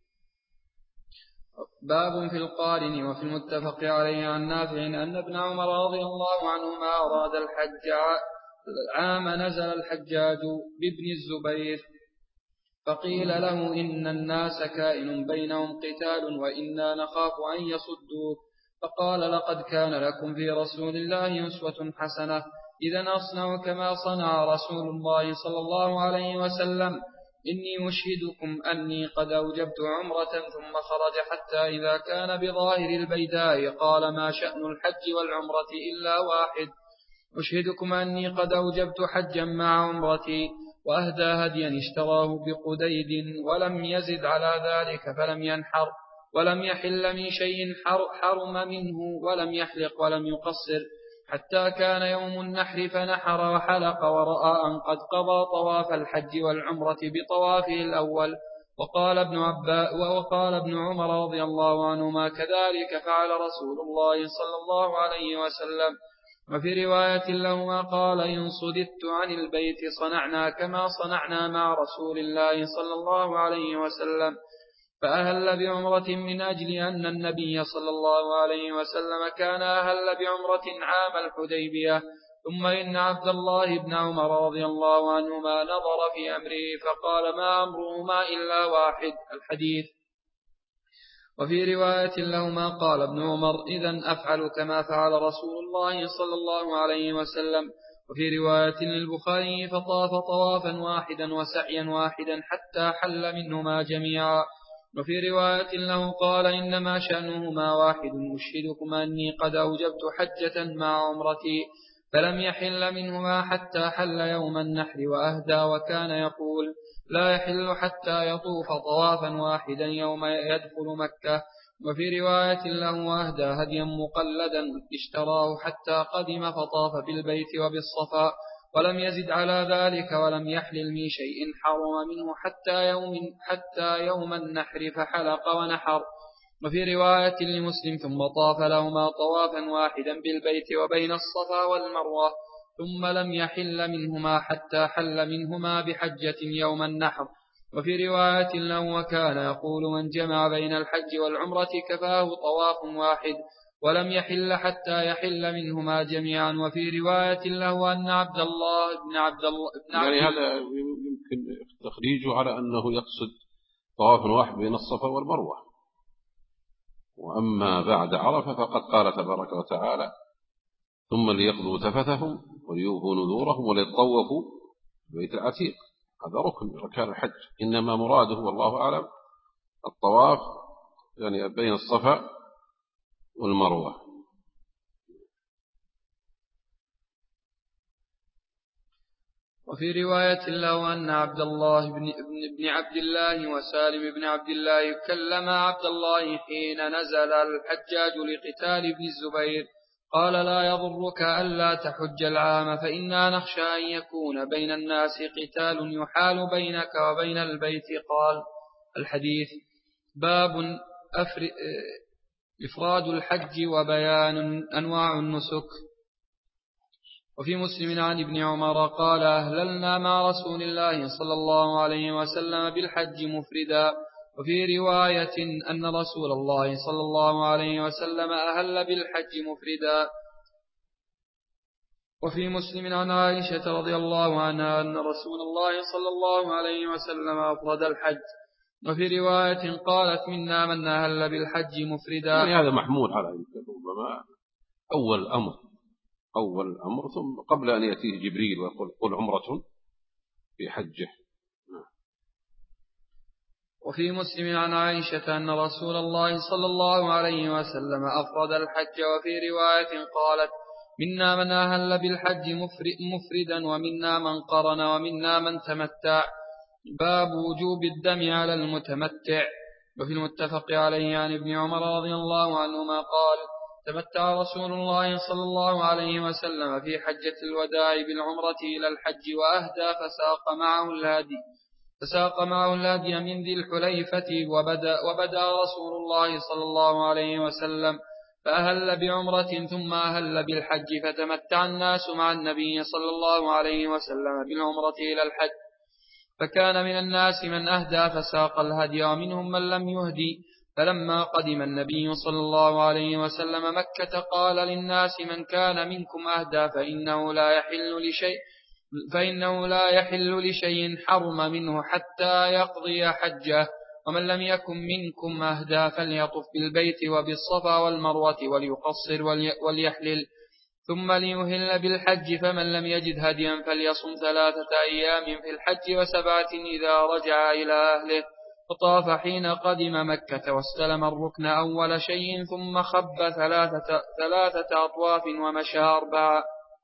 باب في القارن. وفي المتفق عليه عن نافع أن ابن عمر رضي الله عنهما أراد الحج عام نزل الحجاج بابن الزبير فقيل له إن الناس كائن بينهم قتال وإنا نخاف أن يصدوك فقال لقد كان لكم في رسول الله أسوة حسنة إذا أصنع كما صنع رسول الله صلى الله عليه وسلم إني أشهدكم أني قد أوجبت عمرة ثم خرج حتى إذا كان بظاهر البيداء قال ما شأن الحج والعمرة إلا واحد أشهدكم أني قد أوجبت حجا مع عمرتي وأهدى هديا اشتراه بقديد ولم يزد على ذلك فلم ينحر ولم يحل من شيء حرم منه ولم يحلق ولم يقصر حتى كان يوم النحر فنحر وحلق ورأى أن قد قضى طواف الحج والعمرة بطوافه الأول. وقال ابن عباس وقال ابن عمر رضي الله عنهما كذلك فعل رسول الله صلى الله عليه وسلم. وفي رواية لهما قال إن صددت عن البيت صنعنا كما صنعنا مع رسول الله صلى الله عليه وسلم. فأهل بعمرة من أجل أن النبي صلى الله عليه وسلم كان أهل بعمرة عام الحديبية. ثم إن عبد الله بن عمر رضي الله عنهما نظر في أمره فقال ما أمرهما إلا واحد الحديث. وفي رواية لهما قال ابن عمر إذن أفعل كما فعل رسول الله صلى الله عليه وسلم. وفي رواية للبخاري فطاف طوافا واحدا وسعيا واحدا حتى حل منهما جميعا. وفي رواية له قال إنما شأنهما واحد أشهدكم أني قد أوجبت حجة مع عمرتي فلم يحل منهما حتى حل يوم النحر وأهدى وكان يقول لا يحل حتى يطوف طوافا واحدا يوم يدخل مكة. وفي رواية له أهدى هديا مقلدا اشتراه حتى قدم فطاف بالبيت وبالصفا ولم يزد على ذلك ولم يحلل من شيء حرم منه حتى يوم, حتى يوم النحر فحلق ونحر. وفي رواية لمسلم ثم طاف لهما طوافا واحدا بالبيت وبين الصفا والمروة ثم لم يحل منهما حتى حل منهما بحجة يوم النحر. وفي رواية له وكان يقول من جمع بين الحج والعمرة كفاه طواف واحد ولم يحل حتى يحل منهما جميعا. وفي رواية له أن عبد الله بن عبد الله بن عبد يعني هذا يمكن تخريجه على أنه يقصد طواف واحد بين الصفا والمروة. وأما بعد عرفة فقد قال تبارك وتعالى ثم ليقضوا تفثهم وليوفوا نذورهم وليطوفوا بيت العتيق. هذا ركن من أركان الحج، إنما مراده والله أعلم الطواف يعني بين الصفا والمروة. وفي رواية له أن عبد الله بن, بن عبد الله وسالم بن عبد الله كلم عبد الله حين نزل الحجاج لقتال ابن الزبير قال لا يضرك ألا تحج العام فإنا نخشى أن يكون بين الناس قتال يحال بينك وبين البيت. قال الحديث باب إفراد الحج وبيان أنواع النسك. وفي مسلم عن ابن عمر قال أهللنا مع رسول الله صلى الله عليه وسلم بالحج مفردا. وفي رواية أن رسول الله صلى الله عليه وسلم أهل بالحج مفردا. وفي مسلم عن عائشة رضي الله عنها أن رسول الله صلى الله عليه وسلم أفرد الحج. وفي رواية قالت منا من أهل بالحج مفردا. يعني هذا محمول على ربما أول أمر أول الأمر ثم قبل أن يأتيه جبريل ويقول قل عمرة في حجه. وفي مسلم عن عائشة أن رسول الله صلى الله عليه وسلم أفرد الحج. وفي رواية قالت منا من أهل بالحج مفردا ومنا من قرن ومنا من تمتع. باب وجوب الدم على المتمتع. وفي المتفق عليه عن ابن عمر رضي الله عنهما قال تمتع رسول الله صلى الله عليه وسلم في حجة الوداع بالعمرة إلى الحج وأهدى فساق معه الهدي فساق معه الهدي من ذي الحليفة وبدأ, وبدأ رسول الله صلى الله عليه وسلم فأهل بعمرة ثم أهل بالحج فتمتع الناس مع النبي صلى الله عليه وسلم بالعمرة إلى الحج فكان من الناس من أهدى فساق الهدي ومنهم من لم يهدي. فلما قدم النبي صلى الله عليه وسلم مكة قال للناس من كان منكم أهدى فإنه لا يحل لشيء فإنه لا يحل لشيء حرم منه حتى يقضي حجه ومن لم يكن منكم أهدى فليطف بالبيت وبالصفا والمروة وليقصر وليحلل ثم ليهل بالحج فمن لم يجد هديا فليصم ثلاثة أيام في الحج وسبعة إذا رجع إلى أهله. فطاف حين قدم مكة واستلم الركن أول شيء ثم خب ثلاثة, ثلاثة أطواف ومشى أربعة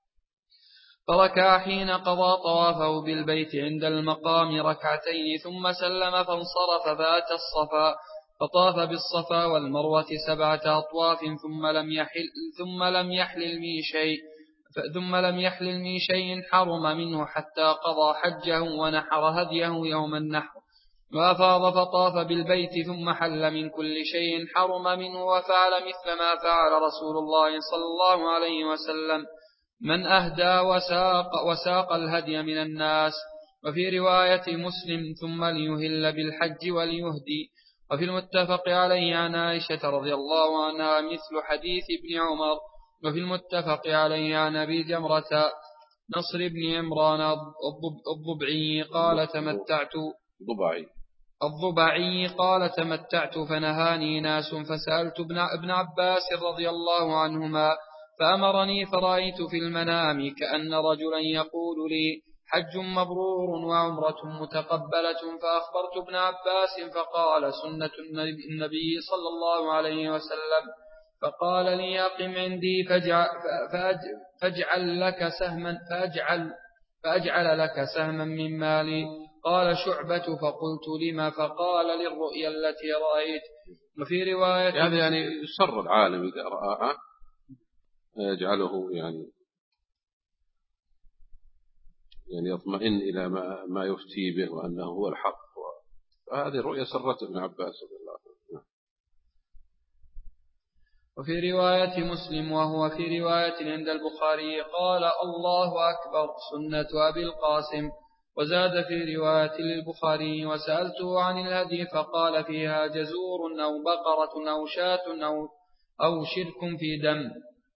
فركع حين قضى طوافه بالبيت عند المقام ركعتين ثم سلم فانصرف فأتى الصفا فطاف بالصفا والمروة سبعة أطواف ثم لم يحل ثم لم يحلل من شيء ثم لم يحلل من شيء حرم منه حتى قضى حجه ونحر هديه يوم النحر وأفاض فطاف بالبيت ثم حل من كل شيء حرم منه وفعل مثل ما فعل رسول الله صلى الله عليه وسلم من أهدى وساق, وساق الهدي من الناس. وفي رواية مسلم ثم ليهل بالحج وليهدي. وفي المتفق عليه عن عائشة رضي الله عنها مثل حديث ابن عمر. وفي المتفق عليه عن أبي جمرة نصر بن عمران الضبعي قال تمتعت ضبعي الضبعي قال تمتعت فنهاني ناس فسألت ابن عباس رضي الله عنهما فأمرني فرأيت في المنام كأن رجلا يقول لي حج مبرور وعمرة متقبلة. فأخبرت ابن عباس فقال سنة النبي صلى الله عليه وسلم. فقال لي أقم عندي فاجعل, فاجعل لك سهما فاجعل, فأجعل لك سهما من مالي. قال شعبة فقلت لما؟ فقال للرؤيا التي رأيت. وفي رواية هذا يعني يسر العالم إذا رآها يجعله يعني يعني يطمئن إلى ما, ما يفتي به وأنه هو الحق. وهذه الرؤيا سرت ابن عباس رضي الله عنه. وفي رواية مسلم وهو في رواية عند البخاري قال الله أكبر سنة أبي القاسم. وزاد في رواية للبخاري وسألته عن الهدي فقال فيها جزور أو بقرة أو شاة أو, أو شرك في دم.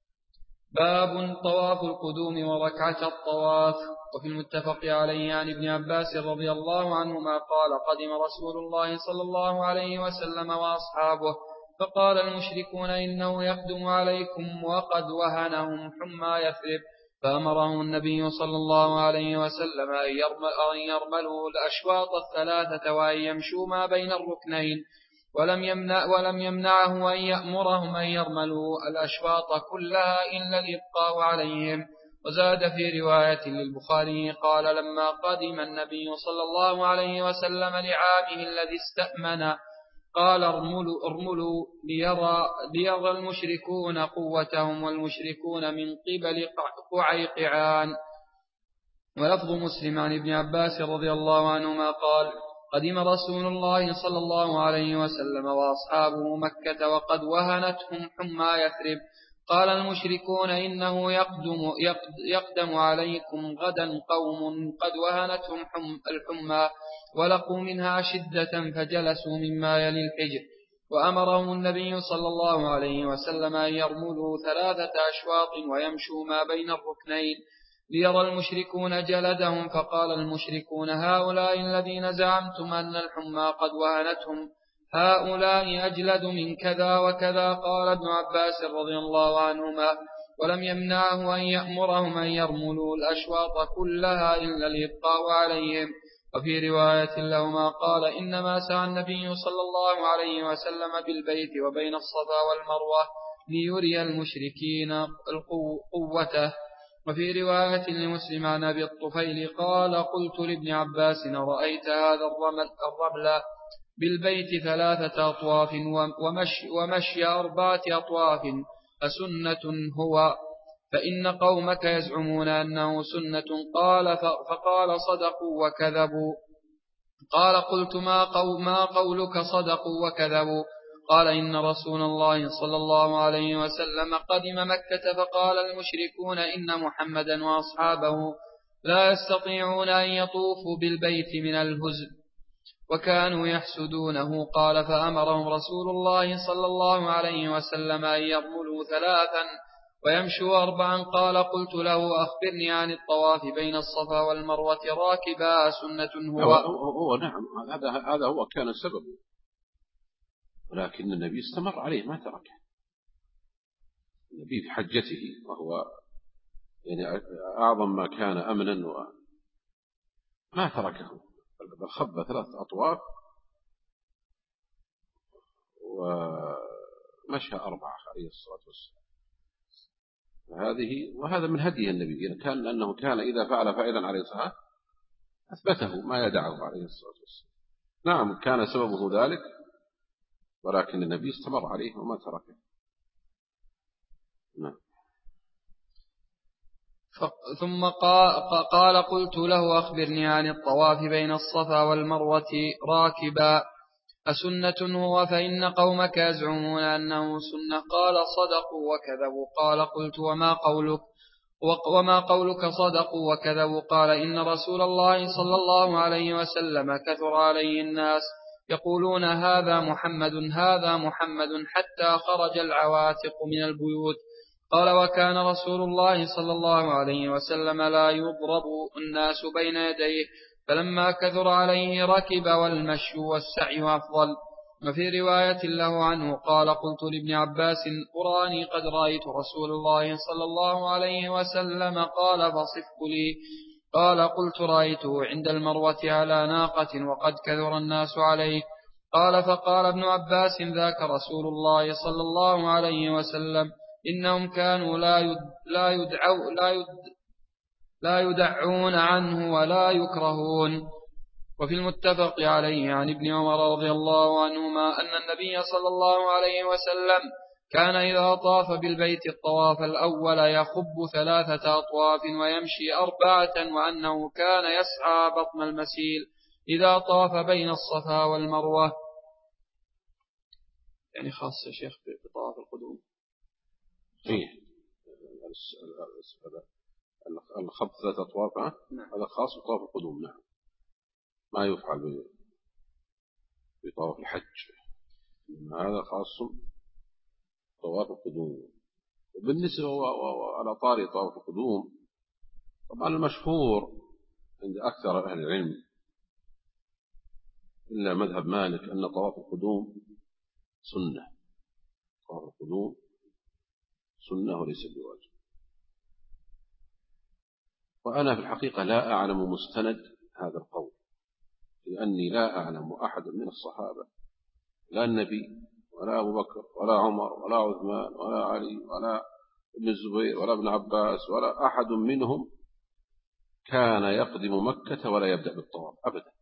باب طواف القدوم وركعة الطواف. وفي المتفق عليه عن ابن عباس رضي الله عنهما قال قدم رسول الله صلى الله عليه وسلم وأصحابه فقال المشركون إنه يقدم عليكم وقد وهنهم حمى يثرب. فأمرهم النبي صلى الله عليه وسلم أن يرملوا الأشواط الثلاثة وأن يمشوا ما بين الركنين. ولم يمنع ولم يمنعه أن يأمرهم أن يرملوا الأشواط كلها إلا الإبقاء عليهم. وزاد في رواية للبخاري قال لما قدم النبي صلى الله عليه وسلم لعامه الذي استأمن قال ارملوا, ارملوا ليرى, ليرى المشركون قوتهم والمشركون من قبل قعيقعان. ولفظ مسلم عن ابن عباس رضي الله عنهما قال قدم رسول الله صلى الله عليه وسلم وأصحابه مكة وقد وهنتهم حمى يثرب. قال المشركون إنه يقدم, يقدم عليكم غدا قوم قد وهنتهم الحمى ولقوا منها شدة فجلسوا مما يلي الحجر. وأمرهم النبي صلى الله عليه وسلم أن يرملوا ثلاثة أشواط ويمشوا ما بين الركنين ليرى المشركون جلدهم. فقال المشركون هؤلاء الذين زعمتم أن الحمى قد وهنتهم هؤلاء أجلد من كذا وكذا. قال ابن عباس رضي الله عنهما ولم يمنعه أن يأمرهم أن يرملوا الأشواط كلها إلا الإبقاء عليهم. وفي رواية لهما قال إنما سعى النبي صلى الله عليه وسلم بالبيت وبين الصفا والمروة ليري المشركين قوته. وفي رواية لمسلم عن أبي الطفيل قال قلت لابن عباس رأيت هذا الرمل بالبيت ثلاثة أطواف ومشي, ومشي أربعة أطواف أسنة هو؟ فإن قومك يزعمون أنه سنة. قال فقال صدقوا وكذبوا. قال قلت ما, قول ما قولك صدقوا وكذبوا؟ قال إن رسول الله صلى الله عليه وسلم قدم مكة فقال المشركون إن محمدا وأصحابه لا يستطيعون أن يطوفوا بالبيت من الهزء وكانوا يحسدونه. قال فأمرهم رسول الله صلى الله عليه وسلم أن يرملوا ثلاثا ويمشوا أربعا. قال قلت له أخبرني عن الطواف بين الصفا والمروة راكبا سنة هو؟ هو, هو نعم هذا هذا هو كان السبب ولكن النبي استمر عليه ما تركه. النبي في حجته وهو يعني أعظم ما كان أمنا وما تركه بل خب ثلاث أطواف ومشى أربعة عليه الصلاة والسلام. هذه وهذا من هدي النبي كان أنه كان إذا فعل فعلا عليه الصلاة أثبته ما يدعه عليه الصلاة والسلام. نعم كان سببه ذلك ولكن النبي استمر عليه وما تركه. نعم. ثم قال قلت له أخبرني عن الطواف بين الصفا والمروة راكبا أسنة هو؟ فإن قومك يزعمون أنه سنة. قال صدقوا وكذبوا. قال قلت وما قولك وما قولك صدقوا وكذبوا؟ قال إن رسول الله صلى الله عليه وسلم كثر عليه الناس يقولون هذا محمد هذا محمد حتى خرج العواتق من البيوت. قال وكان رسول الله صلى الله عليه وسلم لا يضرب الناس بين يديه فلما كثر عليه ركب والمشي والسعي أفضل. وفي رواية له عنه قال قلت لابن عباس أراني قد رأيت رسول الله صلى الله عليه وسلم. قال فصفه لي. قال قلت رأيته عند المروة على ناقة وقد كثر الناس عليه. قال فقال ابن عباس ذاك رسول الله صلى الله عليه وسلم إنهم كانوا لا يد لا يدعو لا يد لا يدعون عنه ولا يكرهون. وفي المتفق عليه عن ابن عمر رضي الله عنهما أن النبي صلى الله عليه وسلم كان إذا طاف بالبيت الطواف الأول يخب ثلاثة أطواف ويمشي أربعة، وأنه كان يسعى بطن المسيل إذا طاف بين الصفا والمروة. يعني خاص يا شيخ بطواف القدوم. إيه الخب ثلاثة أطواف هذا خاص بطواف القدوم. نعم ما يفعل بطواف الحج، هذا خاص طواف القدوم. وبالنسبة على طاري طواف القدوم، طبعا المشهور عند أكثر أهل العلم إلا مذهب مالك أن طواف القدوم سنة. طواف القدوم سنة وليس بواجب. وأنا في الحقيقة لا أعلم مستند هذا القول، لأني لا أعلم أحد من الصحابة، لا النبي ولا أبو بكر ولا عمر ولا عثمان ولا علي ولا ابن الزبير ولا ابن عباس ولا أحد منهم كان يقدم مكة ولا يبدأ بالطواف أبدا.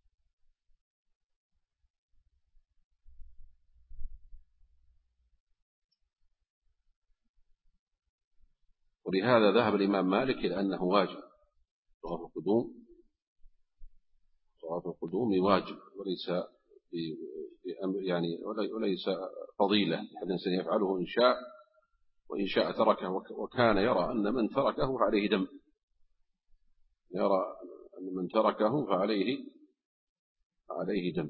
ولهذا ذهب الإمام مالك إلى أنه واجب. طواف القدوم طواف القدوم واجب وليس يعني وليس فضيلة، الإنسان يفعله إن شاء وإن شاء تركه. وكان يرى أن من تركه فعليه دم، يرى أن من تركه فعليه عليه دم.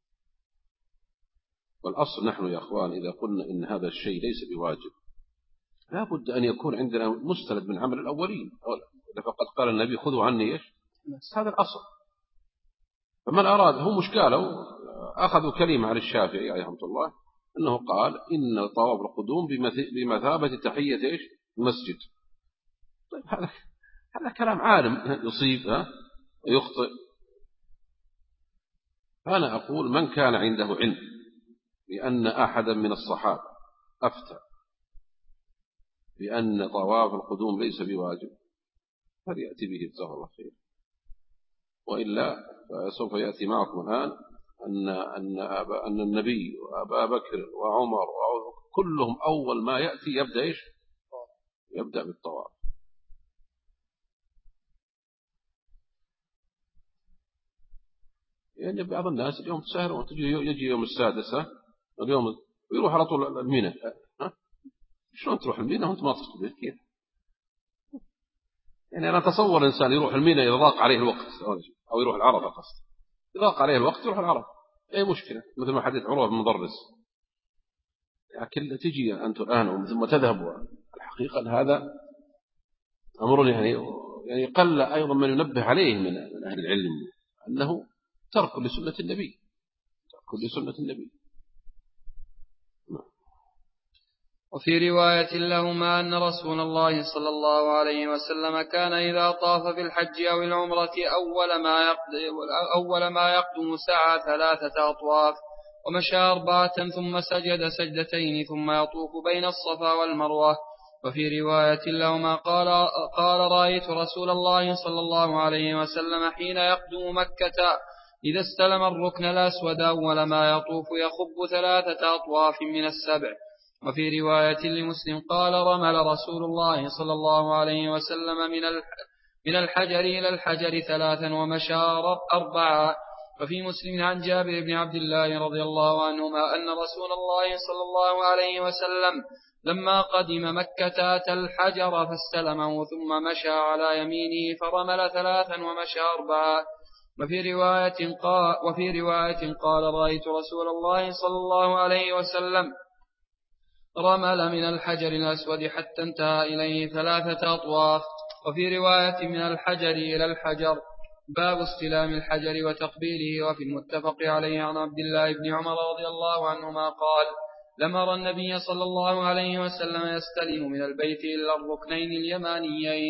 والأصل نحن يا أخوان إذا قلنا إن هذا الشيء ليس بواجب لا بد أن يكون عندنا مستند من عمل الأولين. فقد قال النبي خذوا عني إيش هذا الأصل. فمن أراد هم مشكاله أخذوا كلمة عن الشافعي عليه رحمة الله أنه قال إن طواف القدوم بمثابة تحية إيش المسجد. طيب هذا هذا كلام عالم يصيب ويخطئ. فأنا أقول من كان عنده علم بأن أحدا من الصحابة أفتى بأن طواف القدوم ليس بواجب فليأتي به جزاه الله خير، وإلا فسوف يأتي معكم الآن أن أن أبا أن النبي وأبا بكر وعمر كلهم أول ما يأتي يبدأ إيش يبدأ بالطواف. يعني بعض الناس اليوم تسهر وتجي يجي يوم السادسة اليوم ويروح على طول الميناء. ها شلون تروح الميناء وأنت ما تصل كيف؟ يعني أنا أتصور إنسان يروح الميناء إذا ضاق عليه الوقت أو يروح العرفة قصد إذا ضاق عليه الوقت يروح العرفة أي مشكلة، مثل ما حديث عروة بن مضرس لكن تجي أنت الآن ثم تذهب. الحقيقة هذا أمر يعني يعني قل أيضا من ينبه عليه من أهل العلم أنه ترك لسنة النبي ترك لسنة النبي. وفي رواية لهما أن رسول الله صلى الله عليه وسلم كان إذا طاف في الحج أو العمرة أول ما يقدم, أول ما يقدم سعى ثلاثة أطواف ومشى أربعة ثم سجد سجدتين ثم يطوف بين الصفا والمروة. وفي رواية لهما قال, قال رأيت رسول الله صلى الله عليه وسلم حين يقدم مكة إذا استلم الركن الأسود أول ما يطوف يخب ثلاثة أطواف من السبع. وفي رواية لمسلم قال رمل رسول الله صلى الله عليه وسلم من من الحجر إلى الحجر ثلاثا ومشى أربعة. وفي مسلم عن جابر بن عبد الله رضي الله عنهما أن رسول الله صلى الله عليه وسلم لما قدم مكة أتى الحجر فاستلمه ثم مشى على يمينه فرمل ثلاثا ومشى أربعة. وفي رواية قال, وفي رواية قال رأيت رسول الله صلى الله عليه وسلم رمل من الحجر الأسود حتى انتهى إليه ثلاثة أطواف. وفي رواية من الحجر إلى الحجر. باب استلام الحجر وتقبيله. وفي المتفق عليه عن عبد الله بن عمر رضي الله عنهما قال لمر النبي صلى الله عليه وسلم يستلم من البيت إلا الركنين اليمانيين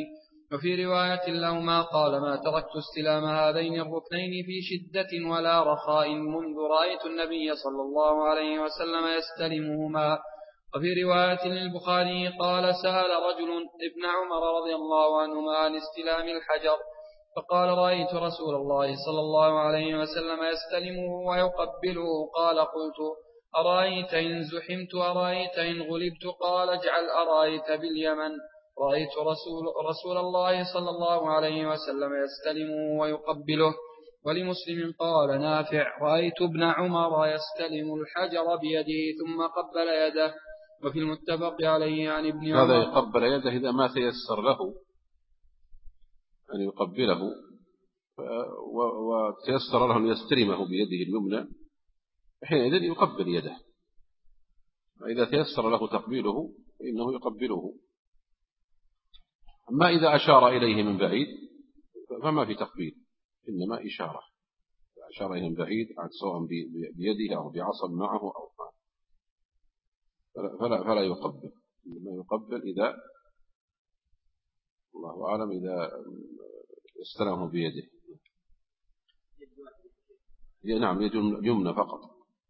وفي رواية لهما قال ما تركت استلام هذين الركنين في شدة ولا رخاء منذ رأيت النبي صلى الله عليه وسلم يستلمهما. وفي رواية للبخاري قال سأل رجل ابن عمر رضي الله عنهما عن استلام الحجر فقال رأيت رسول الله صلى الله عليه وسلم يستلمه ويقبله. قال قلت أرأيت إن زحمت أرأيت إن غلبت قال اجعل أرأيت باليمن. رأيت رسول, رسول الله صلى الله عليه وسلم يستلمه ويقبله. ولمسلم قال نافع رأيت ابن عمر يستلم الحجر بيده ثم قبل يده. وفي المتفق عليه عن ابن عمر هذا يقبل يده إذا ما تيسر له أن يقبله وتيسر له أن يستلمه بيده اليمنى حينئذ يقبل يده. وإذا تيسر له تقبيله فإنه يقبله. أما إذا أشار إليه من بعيد فما في تقبيل إنما إشارة. أشار إليه من بعيد سواء بيده أو بعصا معه أو ما فلا, فلا يقبل. إنما يقبل إذا الله أعلم إذا استلمه بيده. نعم يمنى فقط.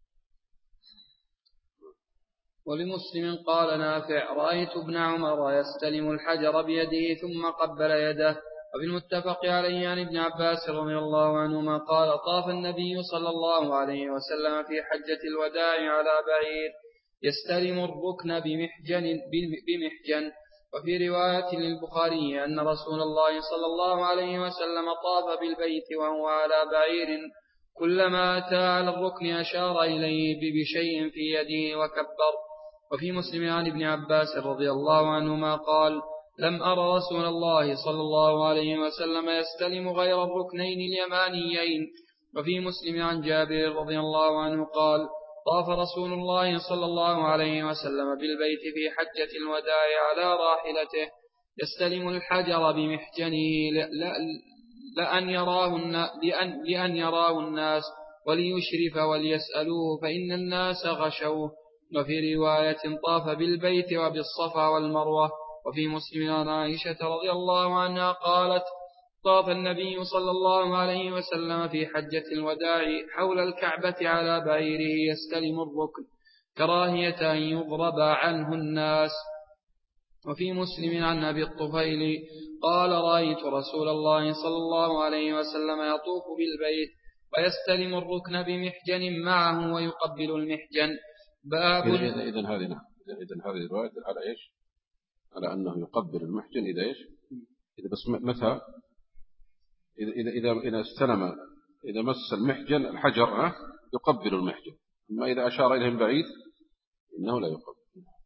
ولمسلم قال نافع رأيت ابن عمر يستلم الحجر بيده ثم قبل يده. وفي المتفق عليه عن ابن عباس رضي الله عنهما قال طاف النبي صلى الله عليه وسلم في حجة الوداع على بعير يستلم الركن بمحجن, بمحجن. وفي رواية للبخاري أن رسول الله صلى الله عليه وسلم طاف بالبيت وهو على بعير كلما أتى على الركن أشار إليه بشيء في يده وكبر. وفي مسلم عن ابن عباس رضي الله عنهما قال لم أرى رسول الله صلى الله عليه وسلم يستلم غير الركنين اليمانيين. وفي مسلم عن جابر رضي الله عنه قال طاف رسول الله صلى الله عليه وسلم بالبيت في حجة الوداع على راحلته يستلم الحجر بمحجنه لأن يراه, لأن, لأن يراه الناس وليشرف وليسألوه فإن الناس غشوه. وفي رواية طاف بالبيت وبالصفا والمروة. وفي مسلم عن عائشة رضي الله عنها قالت طاف النبي صلى الله عليه وسلم في حجة الوداع حول الكعبة على بعيره يستلم الركن كراهية أن يضرب عنه الناس. وفي مسلم عن أبي الطفيل قال رأيت رسول الله صلى الله عليه وسلم يطوف بالبيت ويستلم الركن بمحجن معه ويقبل المحجن. باب إذا إذن هذه إذن هذه الرواية على إيش؟ على أنه يقبل المحجن إذا إيش؟ إذا بس متى؟ إذا إذا إذا إذا استلم إذا مس المحجن الحجر يقبل المحجن. أما إذا أشار إليه من بعيد إنه لا يقبل.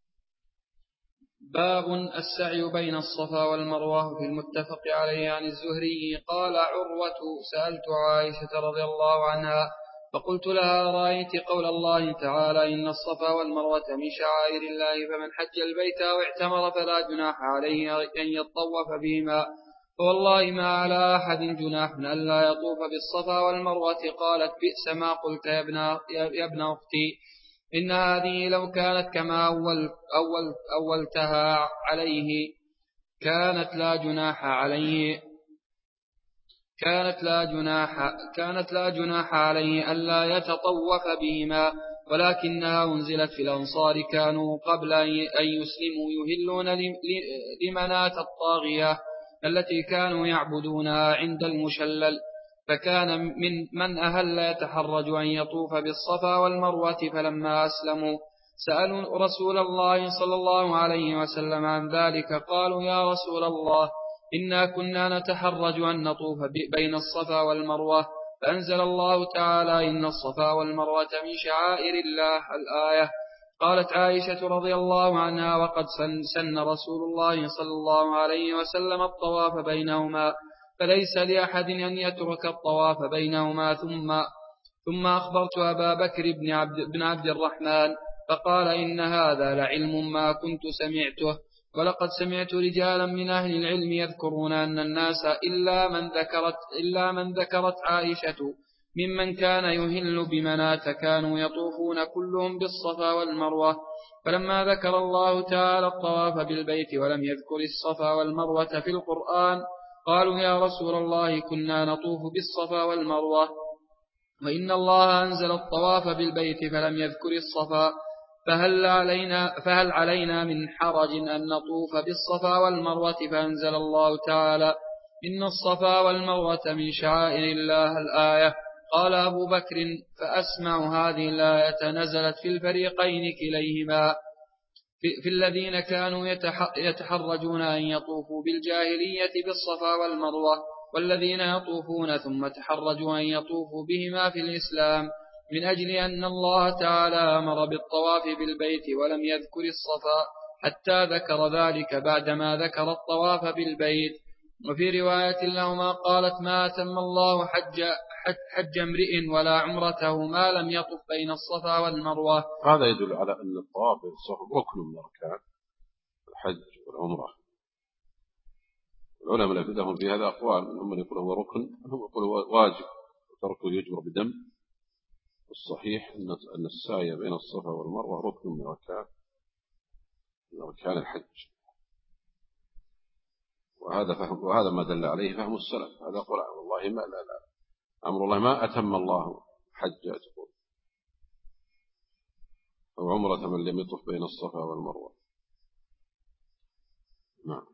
باب السعي بين الصفا والمروة. في المتفق عليه عن الزهري قال عروة سألت عائشة رضي الله عنها فقلت لها رأيت قول الله تعالى إن الصفا والمروة من شعائر الله فمن حج البيت أو اعتمر فلا جناح عليه أن يطوف بهما فوالله ما على أحد جناح ألا يطوف بالصفا والمروة. قالت بئس ما قلت يا ابن, يا ابن أختي إن هذه لو كانت كما أول أول أولتها عليه كانت لا جناح عليه كانت لا جناح كانت لا جناح عليه ألا يتطوف بهما ولكنها أنزلت في الأنصار كانوا قبل أن يسلموا يهلون لمناة الطاغية التي كانوا يعبدونها عند المشلل فكان من من أهل يتحرج أن يطوف بالصفا والمروة فلما أسلموا سألوا رسول الله صلى الله عليه وسلم عن ذلك قالوا يا رسول الله إنا كنا نتحرج أن نطوف بين الصفا والمروة فأنزل الله تعالى إن الصفا والمروة من شعائر الله الآية. قالت عائشة رضي الله عنها وقد سن رسول الله صلى الله عليه وسلم الطواف بينهما فليس لأحد أن يترك الطواف بينهما. ثم ثم أخبرت أبا بكر بن عبد, بن عبد الرحمن فقال إن هذا لعلم ما كنت سمعته ولقد سمعت رجالا من أهل العلم يذكرون أن الناس إلا من ذكرت, إلا من ذكرت عائشة ممن كان يهل بمناة كانوا يطوفون كلهم بالصفا والمروة. فلما ذكر الله تعالى الطواف بالبيت ولم يذكر الصفا والمروة في القرآن قالوا يا رسول الله كنا نطوف بالصفا والمروة وإن الله أنزل الطواف بالبيت فلم يذكر الصفا، فهل علينا, فهل علينا من حرج أن نطوف بالصفا والمروة؟ فأنزل الله تعالى إن الصفا والمروة من شعائر الله الآية. قال أبو بكر فأسمع هذه الآية نزلت في الفريقين كليهما، في, في الذين كانوا يتحرجون أن يطوفوا بالجاهلية بالصفا والمروة، والذين يطوفون ثم تحرجوا أن يطوفوا بهما في الإسلام، من أجل أن الله تعالى أمر بالطواف بالبيت ولم يذكر الصفا حتى ذكر ذلك بعدما ذكر الطواف بالبيت. وفي رواية لهما قالت ما أتم الله حج, حج, حج امرئ ولا عمرته ما لم يطف بين الصفا والمروة. هذا يدل على أن الطواف بالصفا ركن من أركان الحج والعمرة. العلماء لهم في هذا أقوال، منهم من يقول هو ركن منهم يقول هو واجب وتركه يجبر بدم. الصحيح أن السعي بين الصفا والمروة ركن من أركان من أركان الحج، وهذا فهم، وهذا ما دل عليه فهم السلف. هذا قول والله ما لا لا أمر الله ما أتم الله حج تقول أو عمرة من لم يطف بين الصفا والمروة. نعم.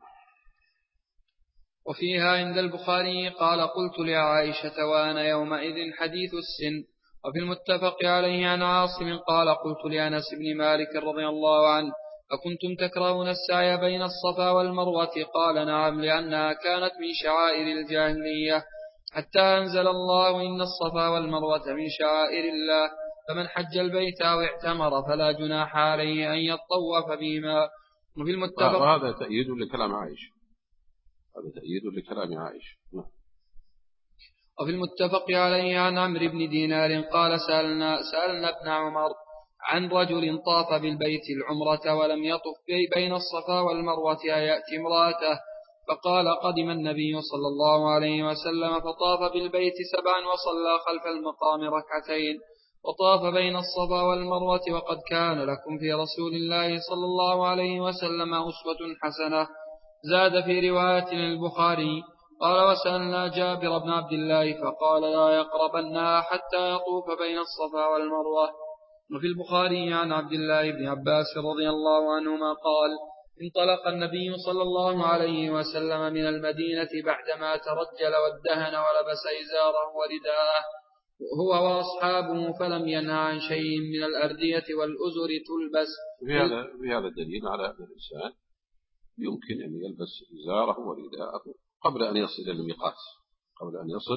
وفيها عند البخاري قال قلت لعائشة وأنا يومئذ حديث السن. وفي المتفق عليه عن عاصم قال قلت لأنس بن مالك رضي الله عنه أكنتم تكرهون السعي بين الصفا والمروة؟ قال نعم لأنها كانت من شعائر الجاهلية، حتى أنزل الله إن الصفا والمروة من شعائر الله، فمن حج البيت أو اعتمر فلا جناح عليه أن يطوف بهما. وفي المتفق وهذا تأييد لكلام عائشة، هذا تأييد لكلام عائشة. وفي المتفق عليه عن عمرو بن دينار قال سألنا, سألنا ابن عمر عن رجل طاف بالبيت العمرة ولم يطف بين الصفا والمروة أيأتي امرأته؟ فقال قدم النبي صلى الله عليه وسلم فطاف بالبيت سبعا وصلى خلف المقام ركعتين وطاف بين الصفا والمروة، وقد كان لكم في رسول الله صلى الله عليه وسلم أسوة حسنة. زاد في رواية للبخاري قال وسألنا جابر بن عبد الله فقال لا يقربنها حتى يطوف بين الصفا والمروة. وفي البخاري عن عبد الله بن عباس رضي الله عنهما قال انطلق النبي صلى الله عليه وسلم من المدينة بعدما ترجل وادهن ولبس إزاره ورداءه هو وأصحابه، فلم ينهى عن شيء من الأردية والأزر تلبس. في هذا الدليل على أن الإنسان يمكن أن يلبس إزاره ورداءه قبل أن يصل إلى الميقات، قبل أن يصل،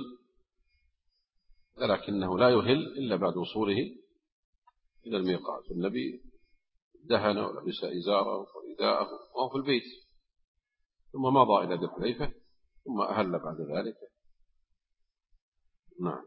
ولكنه لا يهل إلا بعد وصوله إلى الميقات. النبي دهن ولبس إزاره ورداءه وهو في البيت، ثم مضى إلى ذي الحليفة ثم أهل بعد ذلك. نعم.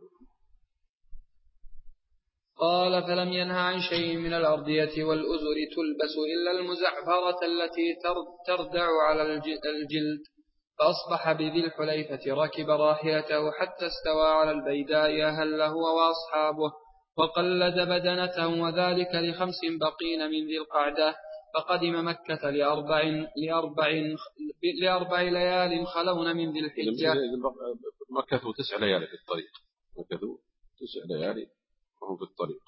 قال فلم ينهى عن شيء من الأردية والأزر تلبس إلا المزعفرة التي تردع على الجلد، فأصبح بذي الحليفة ركب راحلته حتى استوى على البيداء أهل هو وأصحابه وقلد بدنته، وذلك لخمس بقين من ذي القعدة. فقدم مكة لأربع, لأربع, لأربع ليال خلون من ذي الحجة. مكة تسع ليالي في الطريق، مكة تسع ليالي وهم في الطريق.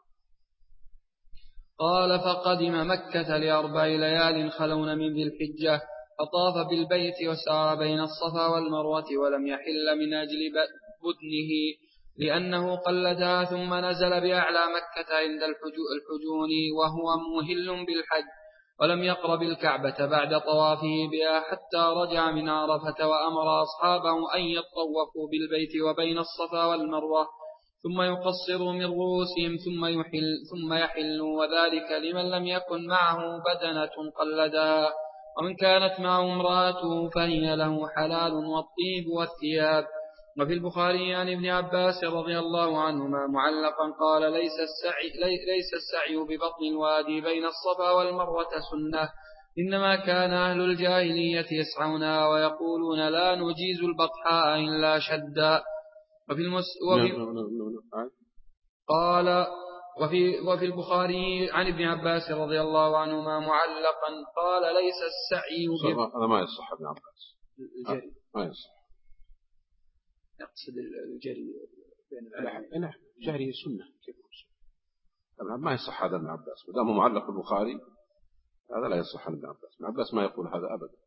قال فقدم مكة لأربع ليال خلون من ذي الحجة فطاف بالبيت وسعى بين الصفا والمروة ولم يحل من أجل بدنه لأنه قلدها، ثم نزل بأعلى مكة عند الحجون وهو مهل بالحج، ولم يقرب الكعبة بعد طوافه بها حتى رجع من عرفة، وأمر أصحابه أن يطوفوا بالبيت وبين الصفا والمروة ثم يقصروا من رؤوسهم ثم يحل ثم يحلوا، وذلك لمن لم يكن معه بدنة قلدها، ومن كانت معه امرأته فهي له حلال والطيب والثياب. وفي البخاري عن ابن عباس رضي الله عنهما معلقا قال ليس السعي, ليس السعي ببطن الوادي بين الصفا والمروة سنة، إنما كان أهل الجاهلية يسعونها ويقولون لا نجيز البطحاء إلا شدا. وفي المس وفي قال وفي وفي البخاري عن ابن عباس رضي الله عنهما معلقا قال ليس السعي هذا ما يصح ابن عباس الجري ما يصح يقصد الجري بين العلماء. نعم جري سنة كيف ما يصح هذا ابن عباس ودامه معلق البخاري هذا لا يصح عن ابن عباس. ابن عباس ما يقول هذا أبدا.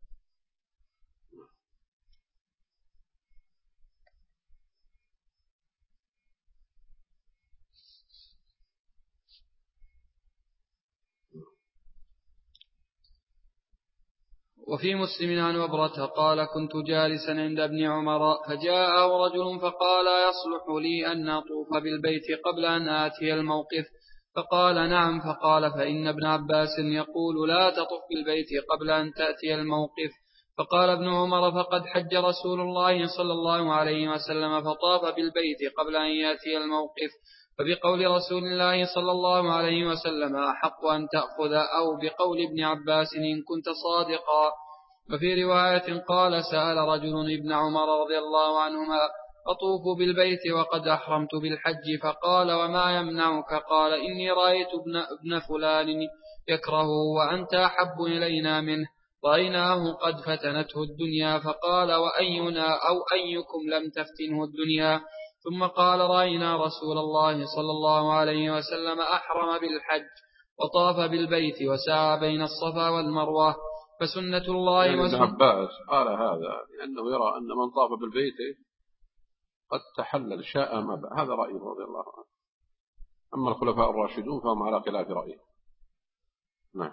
وفي مسلم عن وبرة قال كنت جالسا عند ابن عمر فجاءه رجل فقال يصلح لي أن أطوف بالبيت قبل أن آتي الموقف فقال نعم فقال فإن ابن عباس يقول لا تطف بالبيت قبل أن تأتي الموقف فقال ابن عمر فقد حج رسول الله صلى الله عليه وسلم فطاف بالبيت قبل أن يأتي الموقف فبقول رسول الله صلى الله عليه وسلم أحق أن تأخذ أو بقول ابن عباس إن كنت صادقا. وفي رواية قال سأل رجل ابن عمر رضي الله عنهما أطوف بالبيت وقد أحرمت بالحج فقال وما يمنعك قال إني رأيت ابن, ابن فلان يكرهه وأنت أحب إلينا منه رأيناه قد فتنته الدنيا فقال وأينا أو أيكم لم تفتنه الدنيا ثم قال رأينا رسول الله صلى الله عليه وسلم أحرم بالحج وطاف بالبيت وسعى بين الصفا والمروة فسنة الله يعني وسنة ابن عباس قال هذا لأنه يرى أن من طاف بالبيت قد تحلل شاء أم أبى. هذا رأيه رضي الله عنه. أما الخلفاء الراشدون فهم على خلاف رأيه. نعم.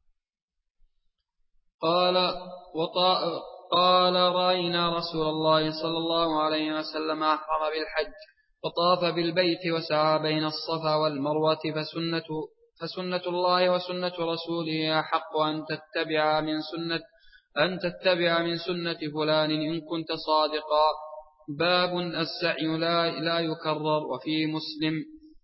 قال وطا قال رأينا رسول الله صلى الله عليه وسلم أحرم بالحج وطاف بالبيت وسعى بين الصفا والمروة فسنة, فسنة الله وسنة رسوله أحق أن تتبع من سنة أن تتبع من سنة فلان إن كنت صادقا. باب السعي لا, لا يكرر. وفي مسلم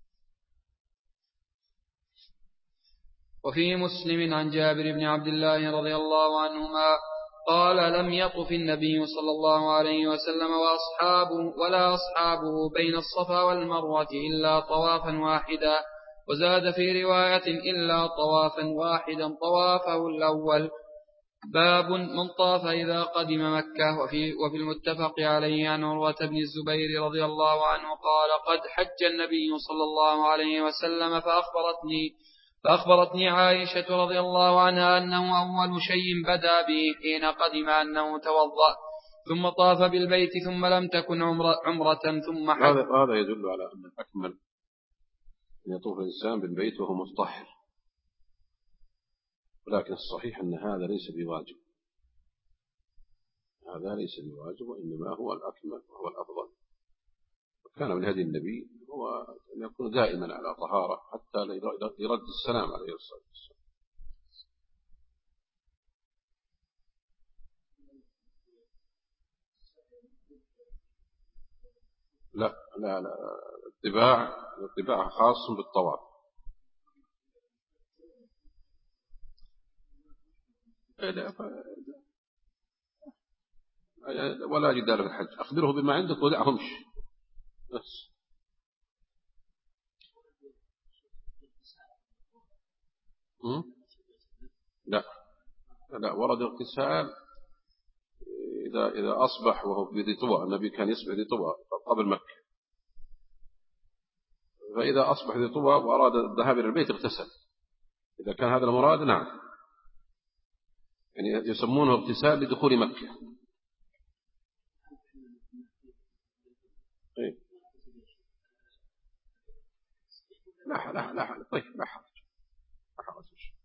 وفي مسلم عن جابر بن عبد الله رضي الله عنهما قال لم يطف النبي صلى الله عليه وسلم وأصحابه ولا أصحابه بين الصفا والمروة إلا طوافا واحدا وزاد في رواية إلا طوافا واحدا طوافه الأول. باب من طاف إذا قدم مكة. وفي, وفي المتفق عليه عن عروة بن الزبير رضي الله عنه قال قد حج النبي صلى الله عليه وسلم فأخبرتني فأخبرتني عائشة رضي الله عنها أنه أول شيء بدأ به حين قدم أنه توضأ ثم طاف بالبيت ثم لم تكن عمرة, عمرة ثم حج. هذا هذا يدل على أن الأكمل أن يطوف الإنسان بالبيت وهو مطهر ولكن الصحيح أن هذا ليس بواجب. هذا ليس بواجب وإنما هو الأكمل وهو الأفضل. وكان من هدي النبي هو أن يكون دائما على طهارة حتى يرد السلام عليه الصلاة والسلام. لا لا لا الاتباع الاتباع خاص بالطواف. ولا جدال في الحج. أخبره بما عندك ودعهمش بس. لا لا ورد اغتسال إذا إذا أصبح وهو بذي طوى. النبي كان يصبح ذي طوى قبل مكة فإذا أصبح ذي طوى وأراد الذهاب إلى البيت اغتسل. إذا كان هذا المراد نعم يعني يسمونه اغتسال لدخول مكة. إيه؟ لا لا لا طيب لا حرج لا حرج.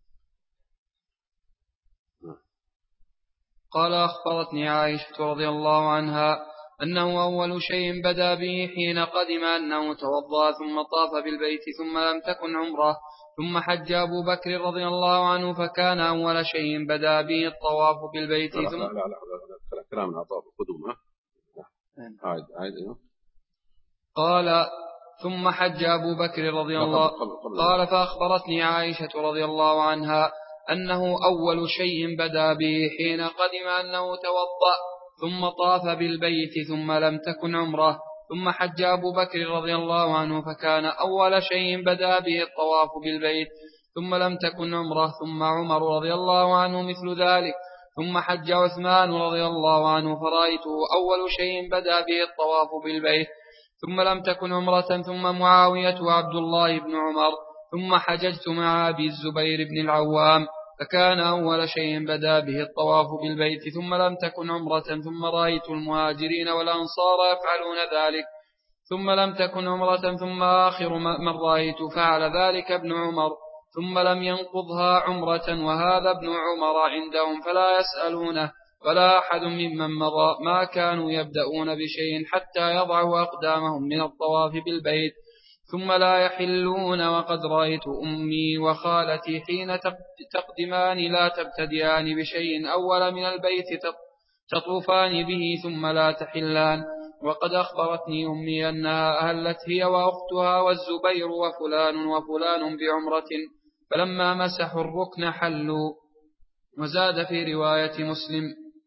قال أخبرتني عائشة رضي الله عنها أنه أول شيء بدأ به حين قدم أنه توضأ ثم طاف بالبيت ثم لم تكن عمره ثم حج أبو بكر رضي الله عنه فكان أول شيء بدأ به الطواف بالبيت. لا ثم لا لا لا لا كلام العطاء قدوم. عاد عاد قال ثم حج أبو بكر رضي الله قال فأخبرتني عائشة رضي الله عنها أنه أول شيء بدأ به حين قدم أنه توضأ ثم طاف بالبيت ثم لم تكن عمره ثم حج أبو بكر رضي الله عنه فكان أول شيء بدأ به الطواف بالبيت، ثم لم تكن عمره، ثم عمر رضي الله عنه مثل ذلك، ثم حج عثمان رضي الله عنه فرأيته أول شيء بدأ به الطواف بالبيت، ثم لم تكن عمرة، ثم معاوية وعبد الله بن عمر، ثم حججت مع أبي الزبير بن العوام فكان أول شيء بدأ به الطواف بالبيت، ثم لم تكن عمرة، ثم رأيت المهاجرين والأنصار يفعلون ذلك، ثم لم تكن عمرة، ثم آخر من رأيت فعل ذلك ابن عمر، ثم لم ينقضها عمرة، وهذا ابن عمر عندهم فلا يسألونه ولا أحد ممن مضى ما كانوا يبدأون بشيء حتى يضعوا أقدامهم من الطواف بالبيت، ثم لا يحلون. وقد رأيت أمي وخالتي حين تقدمان لا تبتدئان بشيء أول من البيت تطوفان به ثم لا تحلان. وقد أخبرتني أمي أنها أهلت هي وأختها والزبير وفلان وفلان بعمرة فلما مسحوا الركن حلوا. وزاد في رواية مسلم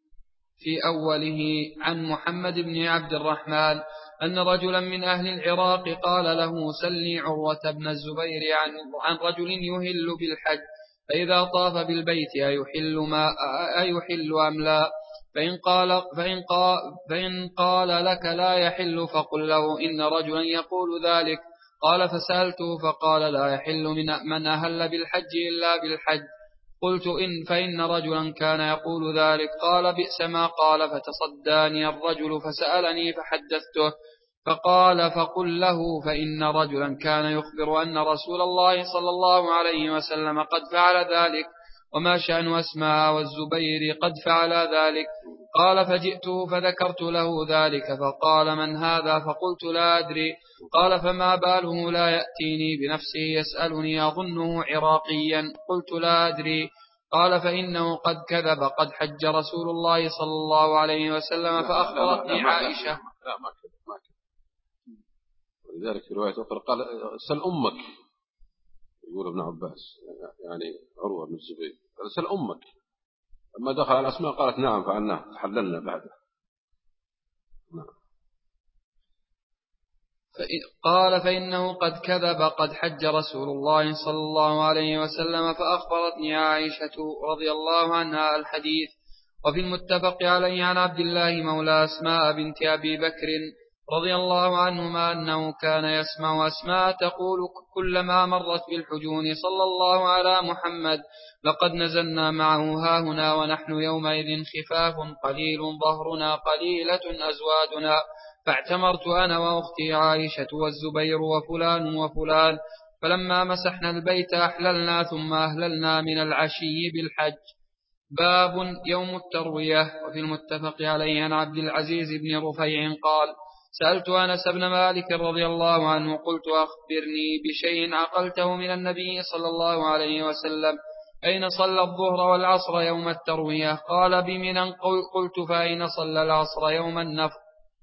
في أوله عن محمد بن عبد الرحمن أن رجلا من أهل العراق قال له سلني عروة بن الزبير عن, عن رجل يهل بالحج فإذا طاف بالبيت أيحل, ما أيحل أم لا؟ فإن قال, فإن, قال فإن قال لك لا يحل فقل له إن رجلا يقول ذلك. قال فسألته فقال لا يحل من, من أهل بالحج إلا بالحج. قلت إن فإن رجلا كان يقول ذلك. قال بئس ما قال. فتصداني الرجل فسألني فحدثته فقال فقل له فإن رجلا كان يخبر أن رسول الله صلى الله عليه وسلم قد فعل ذلك وما شأن أسماء والزبير قد فعل ذلك. قال فجئته فذكرت له ذلك فقال من هذا؟ فقلت لا أدري. قال فما باله لا يأتيني بنفسه يسألني أظنه عراقيا؟ قلت لا أدري. قال فإنه قد كذب قد حج رسول الله صلى الله عليه وسلم فأخبرتني عائشة. لا ما كذب ما كذب. ولذلك في رواية أخرى قال سل أمك، يقول ابن عباس يعني عروة بن الزبير قال سل أمك. لما دخل على الأسماء قالت نعم فعلناه تحللنا بعده. نعم. قال فإنه قد كذب قد حج رسول الله صلى الله عليه وسلم فأخبرتني عائشة رضي الله عنها الحديث. وفي المتفق عليه عن عبد الله مولى أسماء بنت أبي بكر رضي الله عنهما أنه كان يسمع أسماء تقول كلما مرت بالحجون صلى الله على محمد لقد نزلنا معه هاهنا ونحن يومئذ خفاف قليل ظهرنا قليلة أزوادنا. فاعتمرت أنا وأختي عائشة والزبير وفلان وفلان فلما مسحنا البيت أحللنا ثم أهللنا من العشي بالحج. باب يوم التروية. وفي المتفق عليه عن عبد العزيز بن رفيع قال سألت أنس بن مالك رضي الله عنه قلت أخبرني بشيء عقلته من النبي صلى الله عليه وسلم أين صلى الظهر والعصر يوم التروية؟ قال بمنى. قلت فأين صلى العصر يوم النفر؟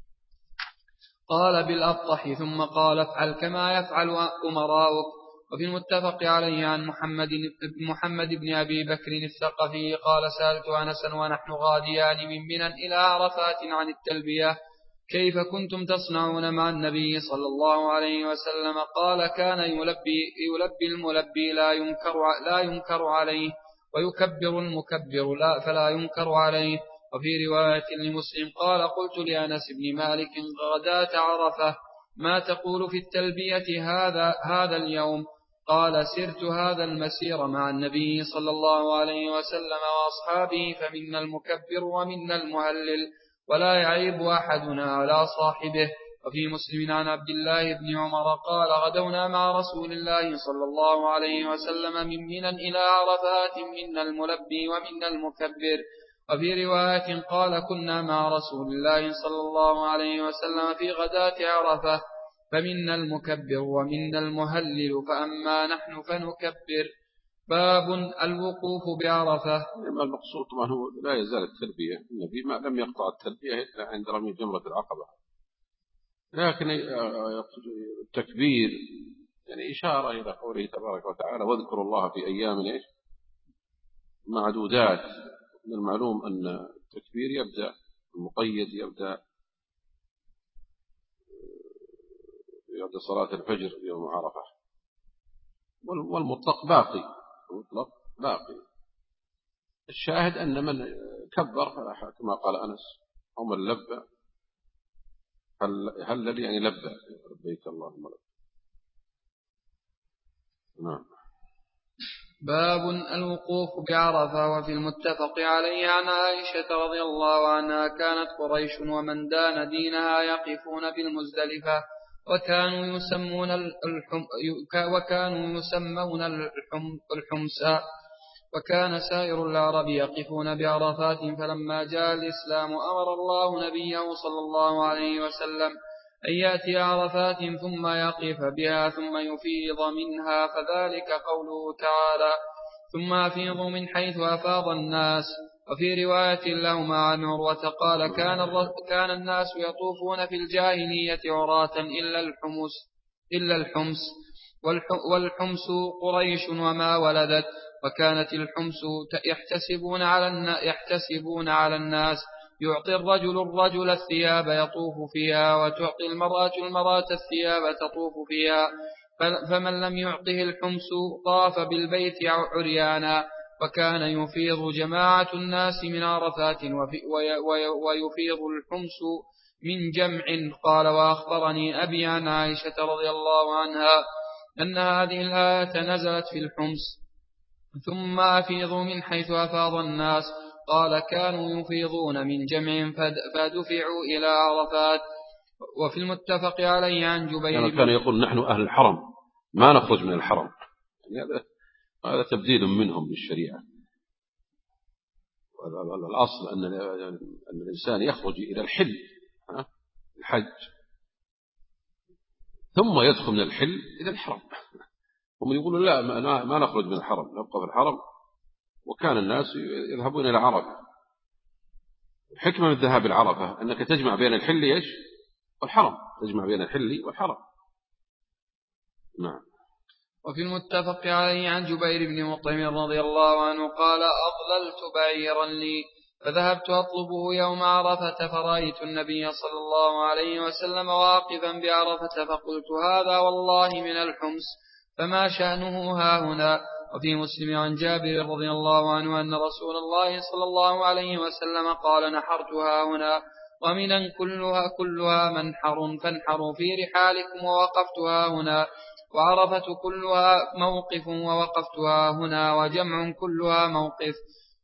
قال بالأبطح. ثم قال افعل كما يفعل أمراؤك. وفي المتفق عليه عن محمد, محمد بن أبي بكر الثقفي قال سألت أنسا ونحن غاديان من منى إلى عرفات عن التلبية كيف كنتم تصنعون مع النبي صلى الله عليه وسلم؟ قال كان يلبي, يلبي الملبي لا ينكر, لا ينكر عليه ويكبر المكبر لا فلا ينكر عليه. وفي رواية لمسلم قال قلت لأنس بن مالك غداة عرفة ما تقول في التلبية هذا, هذا اليوم؟ قال سرت هذا المسير مع النبي صلى الله عليه وسلم وأصحابه فمنا المكبر ومنا المهلل ولا يعيب أحدنا على صاحبه. وفي مسلم عن عبد الله بن عمر قال غدونا مع رسول الله صلى الله عليه وسلم من منى إلى عرفات منا الملبي ومنا المكبر. وفي رواية قال كنا مع رسول الله صلى الله عليه وسلم في غداة عرفة فمنا المكبر ومنا المهلل فأما نحن فنكبر. باب الوقوف بعرفة. المقصود طبعا هو لا يزال التلبية النبي ما لم يقطع التلبية إلا عند رمي جمرة العقبة، لكن التكبير يعني إشارة إلى قوله تبارك وتعالى واذكروا الله في أيام إيش معدودات. من المعلوم أن التكبير يبدأ المقيد يبدأ بعد صلاة الفجر يوم عرفة، والمطلق باقي، المطلق باقي. الشاهد أن من كبر فلا حرج كما قال أنس، أو من لبى هل هل يعني لبى لبيك اللهم لبيك. نعم. باب الوقوف بعرفة. وفي المتفق عليه عن عائشة رضي الله عنها كانت قريش ومن دان دينها يقفون بالمزدلفة، وكانوا يسمون الحم وكانوا يسمون الحم الحمساء، وكان سائر العرب يقفون بعرفات. فلما جاء الإسلام أمر الله نبيه صلى الله عليه وسلم أن يأتي عرفات ثم يقف بها ثم يفيض منها، فذلك قوله تعالى ثم أفيضوا من حيث أفاض الناس. وفي رواية لهما عن عروة قال كان, كان الناس يطوفون في الجاهلية عراة إلا الحمس, إلا الحمس والحمس قريش وما ولدت. وكانت الحمس يحتسبون على, يحتسبون على الناس، يعطي الرجل الرجل الثياب يطوف فيها، وتعطي المرأة المرأة الثياب تطوف فيها. فمن لم يعطه الحمس طاف بالبيت عريانا. وكان يفيض جماعة الناس من عرفات ويفيض الحمس من جمع. قال وأخبرني أبي عن عائشة رضي الله عنها أن هذه الآية نزلت في الحمس ثم أفيضوا من حيث أفاض الناس. قال كانوا يفيضون من جمع فدفعوا إلى عرفات. وفي المتفق عليه عن جبير يعني كان يقول نحن أهل الحرم ما نخرج من الحرم، يعني هذا هذا تبديل منهم بالشريعة. الأصل أن أن الإنسان يخرج إلى الحل الحج ثم يدخل من الحل إلى الحرم. هم يقولون لا ما نخرج من الحرم، نبقى في الحرم. وكان الناس يذهبون إلى عرفة. الحكمة من الذهاب إلى عرفة أنك تجمع بين الحل إيش والحرم، تجمع بين الحل والحرم. نعم. وفي المتفق عليه عن جبير بن مطعم رضي الله عنه قال أضللت بعيرا لي فذهبت أطلبه يوم عرفة، فرأيت النبي صلى الله عليه وسلم واقفا بعرفة، فقلت هذا والله من الحمس، فما شأنه ها هنا. وفي مسلم عن جابر رضي الله عنه أن رسول الله صلى الله عليه وسلم قال نحرتها هنا، ومنا كلها كلها منحر فانحروا في رحالكم، ووقفتها هنا. وعرفة كلها موقف ووقفتها هنا، وجمع كلها موقف.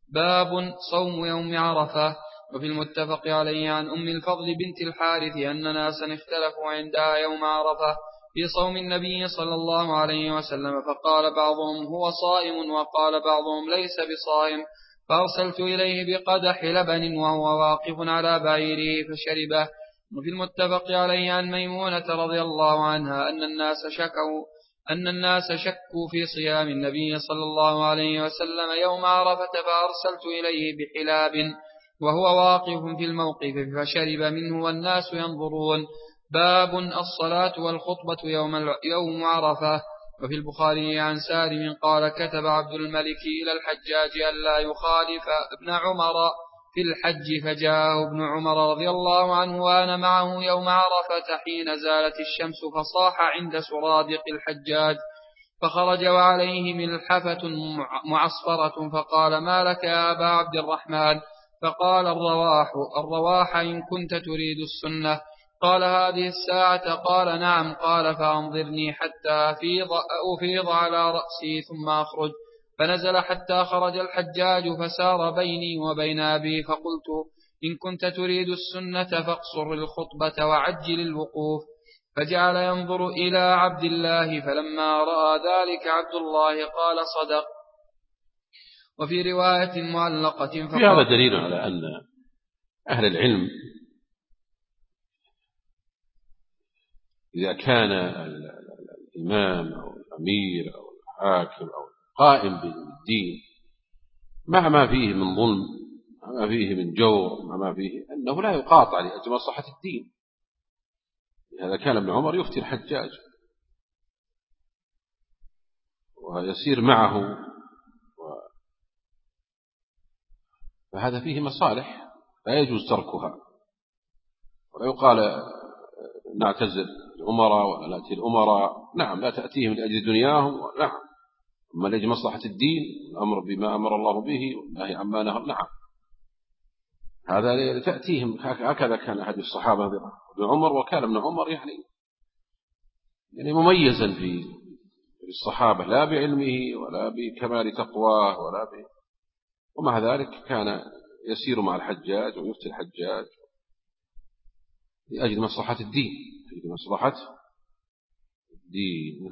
باب صوم يوم عرفة. وفي المتفق عليه عن أم الفضل بنت الحارث أن ناسا اختلفوا عندها يوم عرفة في صوم النبي صلى الله عليه وسلم، فقال بعضهم هو صائم، وقال بعضهم ليس بصائم، فأرسلت إليه بقدح لبن وهو واقف على بعيره فشربه. وفي المتفق عليه عن ميمونة رضي الله عنها أن الناس شكوا أن الناس شكوا في صيام النبي صلى الله عليه وسلم يوم عرفة، فأرسلت إليه بحلاب وهو واقف في الموقف فشرب منه والناس ينظرون. باب الصلاة والخطبة يوم يوم عرفة. وفي البخاري عن سالم قال كتب عبد الملك إلى الحجاج ألا يخالف ابن عمر في الحج، فجاءه ابن عمر رضي الله عنه وأنا معه يوم عرفة حين زالت الشمس، فصاح عند سرادق الحجاج، فخرج وعليه ملحفة معصفرة، فقال ما لك يا أبا عبد الرحمن؟ فقال الرواح الرواح إن كنت تريد السنة. قال هذه الساعة؟ قال نعم. قال فأنظرني حتى أفيض, أفيض على رأسي ثم أخرج. فنزل حتى خرج الحجاج فسار بيني وبين أبي، فقلت إن كنت تريد السنة فاقصر الخطبة وعجل الوقوف. فجعل ينظر إلى عبد الله، فلما رأى ذلك عبد الله قال صدق. وفي رواية معلقة في هذا دليل على أن أهل العلم إذا كان الإمام أو الأمير أو الحاكم أو القائم بالدين مع ما فيه من ظلم، مع ما فيه من جور، مع ما فيه أنه لا يقاطع لأجل مصلحة الدين. هذا كان ابن عمر يفتي الحجاج ويسير معه و... فهذا فيه مصالح لا يجوز تركها، ولا يقال نعتذر الأمراء ولا نأتي الأمراء، نعم لا تأتيهم لأجل دنياهم، نعم، أما لأجل مصلحة الدين، الأمر بما أمر الله به والنهي عما نهى، نعم، هذا تأتيهم. هكذا كان أحد الصحابة ابن عمر، وكان ابن عمر يعني يعني مميزا في الصحابة، لا بعلمه ولا بكمال تقواه ولا ب... ومع ذلك كان يسير مع الحجاج ويفتي الحجاج لأجل مصلحة الدين، لأجل مصلحة الدين.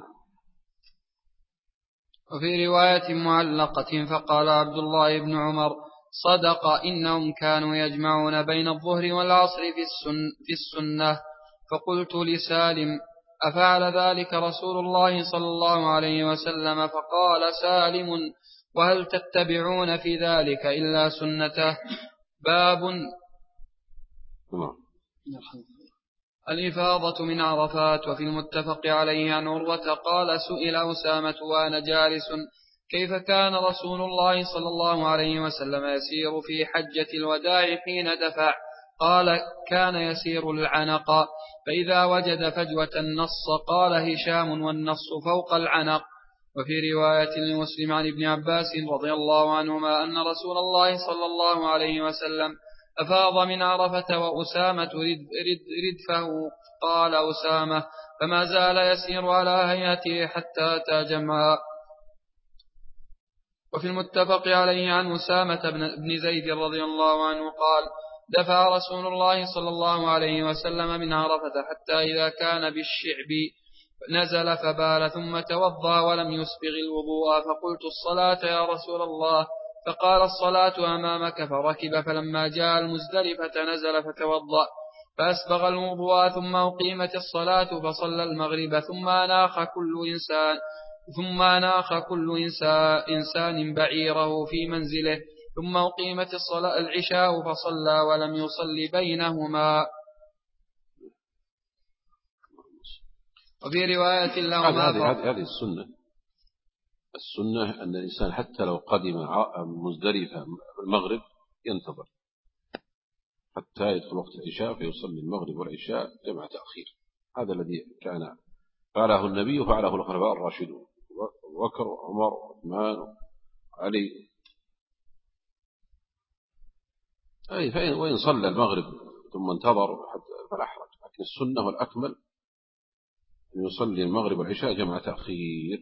وفي رواية معلقة فقال عبد الله بن عمر: صدق، إنهم كانوا يجمعون بين الظهر والعصر في, السن في السنة. فقلت لسالم: أفعل ذلك رسول الله صلى الله عليه وسلم؟ فقال سالم: وهل تتبعون في ذلك إلا سنته؟ باب الإفاضة من عرفات. وفي المتفق عليه عن عروة قال: سئل أسامة وأنا جالس: كيف كان رسول الله صلى الله عليه وسلم يسير في حجة الوداع حين دفع؟ قال: كان يسير العنق، فإذا وجد فجوة النص. قال هشام: والنص فوق العنق. وفي رواية لمسلم عن ابن عباس رضي الله عنهما أن رسول الله صلى الله عليه وسلم أفاض من عرفة وأسامة رد رد ردفه. قال أسامة: فما زال يسير على هيئته حتى أتى جمعا. وفي المتفق عليه عن أسامة بن زيد رضي الله عنه قال: دفع رسول الله صلى الله عليه وسلم من عرفة حتى إذا كان بالشعب نزل فبال ثم توضأ ولم يسبغ الوضوء، فقلت: الصلاة يا رسول الله؟ فقال: الصلاة أمامك. فركب، فلما جاء المزدلفة نزل فتوضأ فأسبغ الوضوء، ثم أقيمت الصلاة فصلى المغرب، ثم أناخ كل إنسان ثم أناخ كل إنسان, إنسان بعيره في منزله، ثم أقيمت الصلاة العشاء فصلى ولم يصلي بينهما. وفي رواية لهما هذه هذه السنة السنة أن الإنسان حتى لو قدم مزدلفة المغرب ينتظر حتى يدخل وقت العشاء فيصلي المغرب والعشاء جمع تأخير. هذا الذي كان فعله النبي وفعله الخلفاء الراشدون أبو بكر وعمر وعثمان وعلي. أي فإن وإن صلى المغرب ثم انتظر فلا حرج، لكن السنة والأكمل أن يصلي المغرب والعشاء جمع تأخير.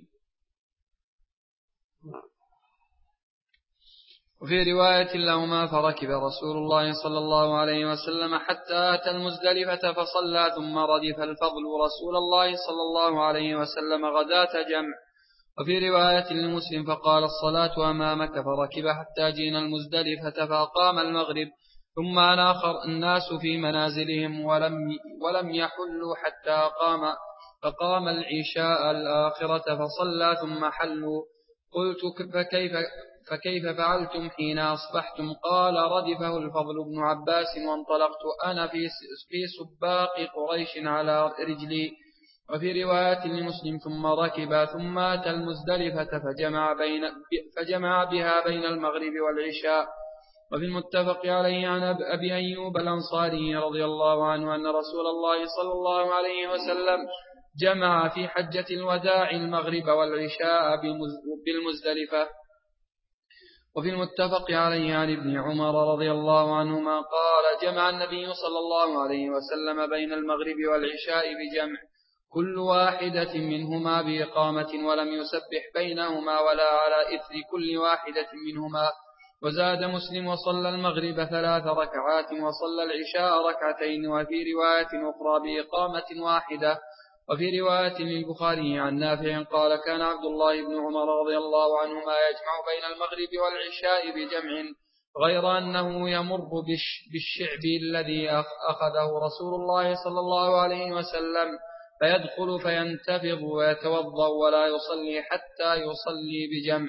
وفي رواية لهما: فركب رسول الله صلى الله عليه وسلم حتى أتى المزدلفة فصلى، ثم ردف الفضل رسول الله صلى الله عليه وسلم غداة جمع. وفي رواية لمسلم: فقال: الصلاة أمامك. فركب حتى جينا المزدلفة فأقام المغرب، ثم أناخ الناس في منازلهم ولم ولم يحلوا حتى أقام فقام العشاء الآخرة فصلى ثم حلوا. قلت: فكيف فكيف فعلتم حين أصبحتم؟ قال: ردفه الفضل بن عباس وانطلقت أنا في في سباق قريش على رجلي. وفي رواية لمسلم: ثم ركب ثم أتى المزدلفة فجمع, بين فجمع بها بين المغرب والعشاء. وفي المتفق عليه عن أبي أيوب الأنصاري رضي الله عنه أن رسول الله صلى الله عليه وسلم جمع في حجة الوداع المغرب والعشاء بالمزدلفة. وفي المتفق عليه عن ابن عمر رضي الله عنهما قال: جمع النبي صلى الله عليه وسلم بين المغرب والعشاء بجمع كل واحدة منهما بإقامة، ولم يسبح بينهما ولا على إثر كل واحدة منهما. وزاد مسلم: وصلى المغرب ثلاث ركعات وصلى العشاء ركعتين. وفي رواية أخرى بإقامة واحدة. وفي رواية للبخاري عن نافع قال: كان عبد الله بن عمر رضي الله عنهما يجمع بين المغرب والعشاء بجمع، غير أنه يمر بالشعب الذي أخذه رسول الله صلى الله عليه وسلم فيدخل فينتفض ويتوضأ ولا يصلي حتى يصلي بجمع.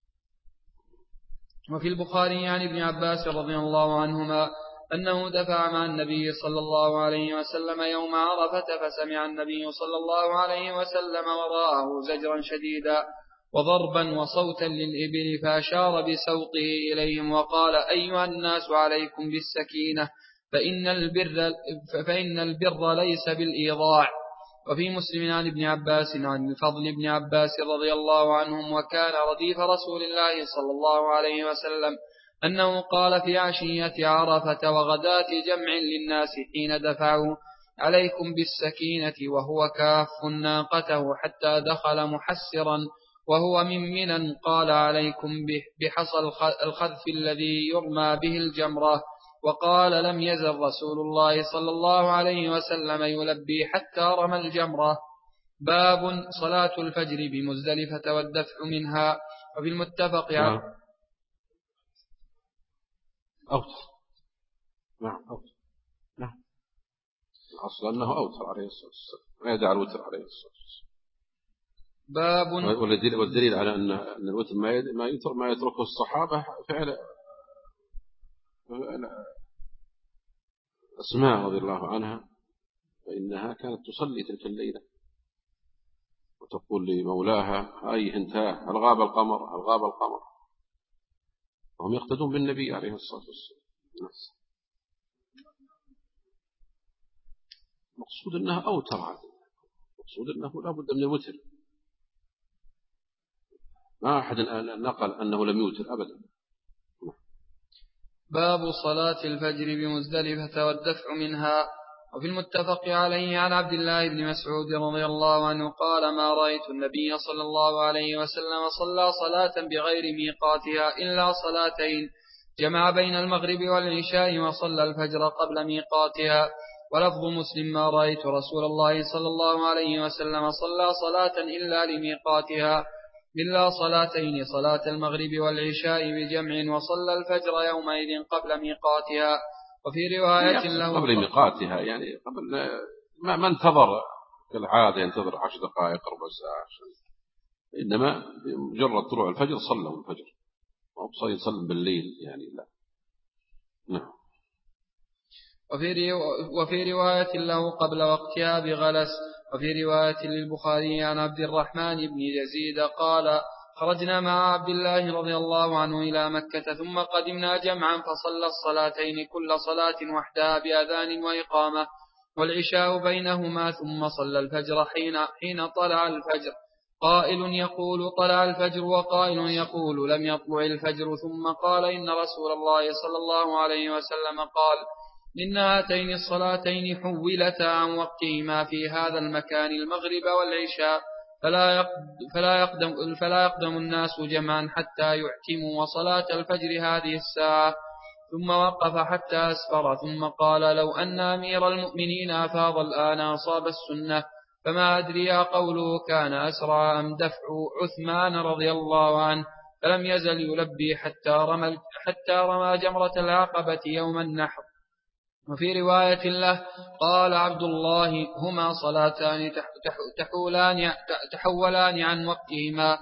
وفي البخاري عن ابن عباس رضي الله عنهما أنه دفع مع النبي صلى الله عليه وسلم يوم عرفة، فسمع النبي صلى الله عليه وسلم وراءه زجرا شديدا وضربا وصوتا للإبل، فأشار بسوقه إليهم وقال: أيها الناس عليكم بالسكينة، فإن البر, فإن البر ليس بالإيضاع. وفي مسلم عن ابن عباس عن الفضل بن عباس رضي الله عنهم وكان رديف رسول الله صلى الله عليه وسلم أنه قال في عشية عرفة وغداة جمع للناس حين دفعوا عليكم بالسكينة وهو كاف ناقته حتى دخل محسرا وهو من منى قال عليكم بحصى الخذف الذي يرمى به الجمرة وقال لم يزل رسول الله صلى الله عليه وسلم يلبي حتى رمى الجمرة. باب صلاة الفجر بمزدلفة والدفع منها. وفي المتفق نعم أوتر. نعم أوتر. نعم الأصل أنه أوتر عليه الصلاة والسلام ما يدع الوتر عليه الصلاة والسلام. باب والدليل على أن الوتر ما يتر ما يتركه الصحابة فعل أسماء رضي الله عنها فإنها كانت تصلي تلك الليلة وتقول لمولاها أي انتهى هل غاب القمر هل غاب القمر وهم يقتدون بالنبي عليه الصلاة والسلام. مقصود أنها أوتر مقصود أنه لا بد من الوتر ما أحد نقل أنه لم يوتر أبدا. باب صلاة الفجر بمزدلفة والدفع منها. وفي المتفق عليه عن عبد الله بن مسعود رضي الله عنه قال ما رأيت النبي صلى الله عليه وسلم صلى صلاة بغير ميقاتها إلا صلاتين جمع بين المغرب والعشاء وصلى الفجر قبل ميقاتها. ولفظ مسلم ما رأيت رسول الله صلى الله عليه وسلم صلى صلاة إلا لميقاتها إلا صلاتين صلاة المغرب والعشاء بجمع وصلى الفجر يومئذ قبل ميقاتها. وفي رواية له قبل ميقاتها يعني قبل ما, ما انتظر كالعادة ينتظر عشر دقائق ربع ساعة إنما مجرد طلوع الفجر صلوا الفجر وأبصر يصلي بالليل يعني لا. نعم. وفي, وفي رواية له قبل وقتها بغلس. وفي رواية للبخاري عن عبد الرحمن بن يزيد قال خرجنا مع عبد الله رضي الله عنه إلى مكة ثم قدمنا جمعا فصلى الصلاتين كل صلاة وحدها بأذان وإقامة والعشاء بينهما ثم صلى الفجر حين, حين طلع الفجر قائل يقول طلع الفجر وقائل يقول لم يطلع الفجر ثم قال إن رسول الله صلى الله عليه وسلم قال إن هاتين الصلاتين حولتا عن وقتهما في هذا المكان المغرب والعشاء فلا فلا يقدم فلا يقدم الناس جمعا حتى يعتموا وصلاة الفجر هذه الساعة. ثم وقف حتى أسفر ثم قال لو أن أمير المؤمنين أفاض الآن أصاب السنة فما أدري قوله كان أسرع أم دفع عثمان رضي الله عنه فلم يزل يلبي حتى رمى حتى رمى جمرة العقبة يوم النحر. وفي رواية له قال عبد الله هما صلاتان تحولان, تحولان عن وقتهما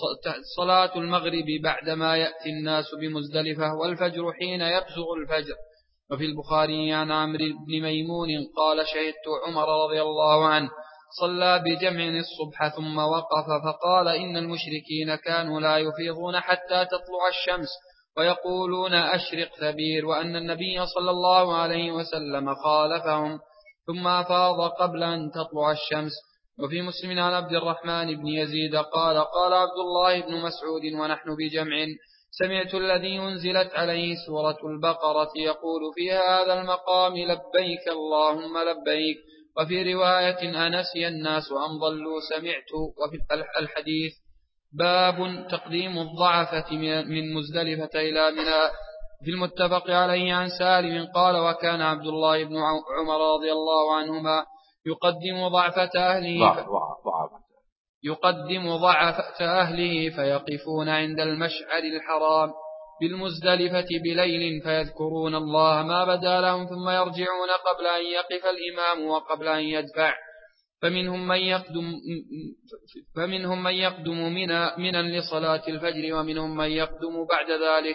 صلاة المغرب بعدما يأتي الناس بمزدلفة والفجر حين يبزغ الفجر. وفي البخاري عن عمرو بن ميمون قال شهدت عمر رضي الله عنه صلى بجمع الصبح ثم وقف فقال إن المشركين كانوا لا يفيضون حتى تطلع الشمس ويقولون أشرق ثبير وأن النبي صلى الله عليه وسلم خالفهم ثم أفاض قبل أن تطلع الشمس. وفي مسلم عن عبد الرحمن بن يزيد قال قال عبد الله بن مسعود ونحن بجمع سمعت الذي أنزلت عليه سورة البقرة يقول في هذا المقام لبيك اللهم لبيك. وفي رواية أنسي الناس أم ضلوا سمعت. وفي الحديث باب تقديم الضعفة من مزدلفة إلى منى. في المتفق عليه عن سالم قال وكان عبد الله بن عمر رضي الله عنهما يقدم ضعفة أهله ف... يقدم ضعفة أهله فيقفون عند المشعر الحرام بالمزدلفة بليل فيذكرون الله ما بدا لهم ثم يرجعون قبل أن يقف الإمام وقبل أن يدفع فمنهم من يقدم فمنهم من يقدم منا منا لصلاة الفجر ومنهم من يقدم بعد ذلك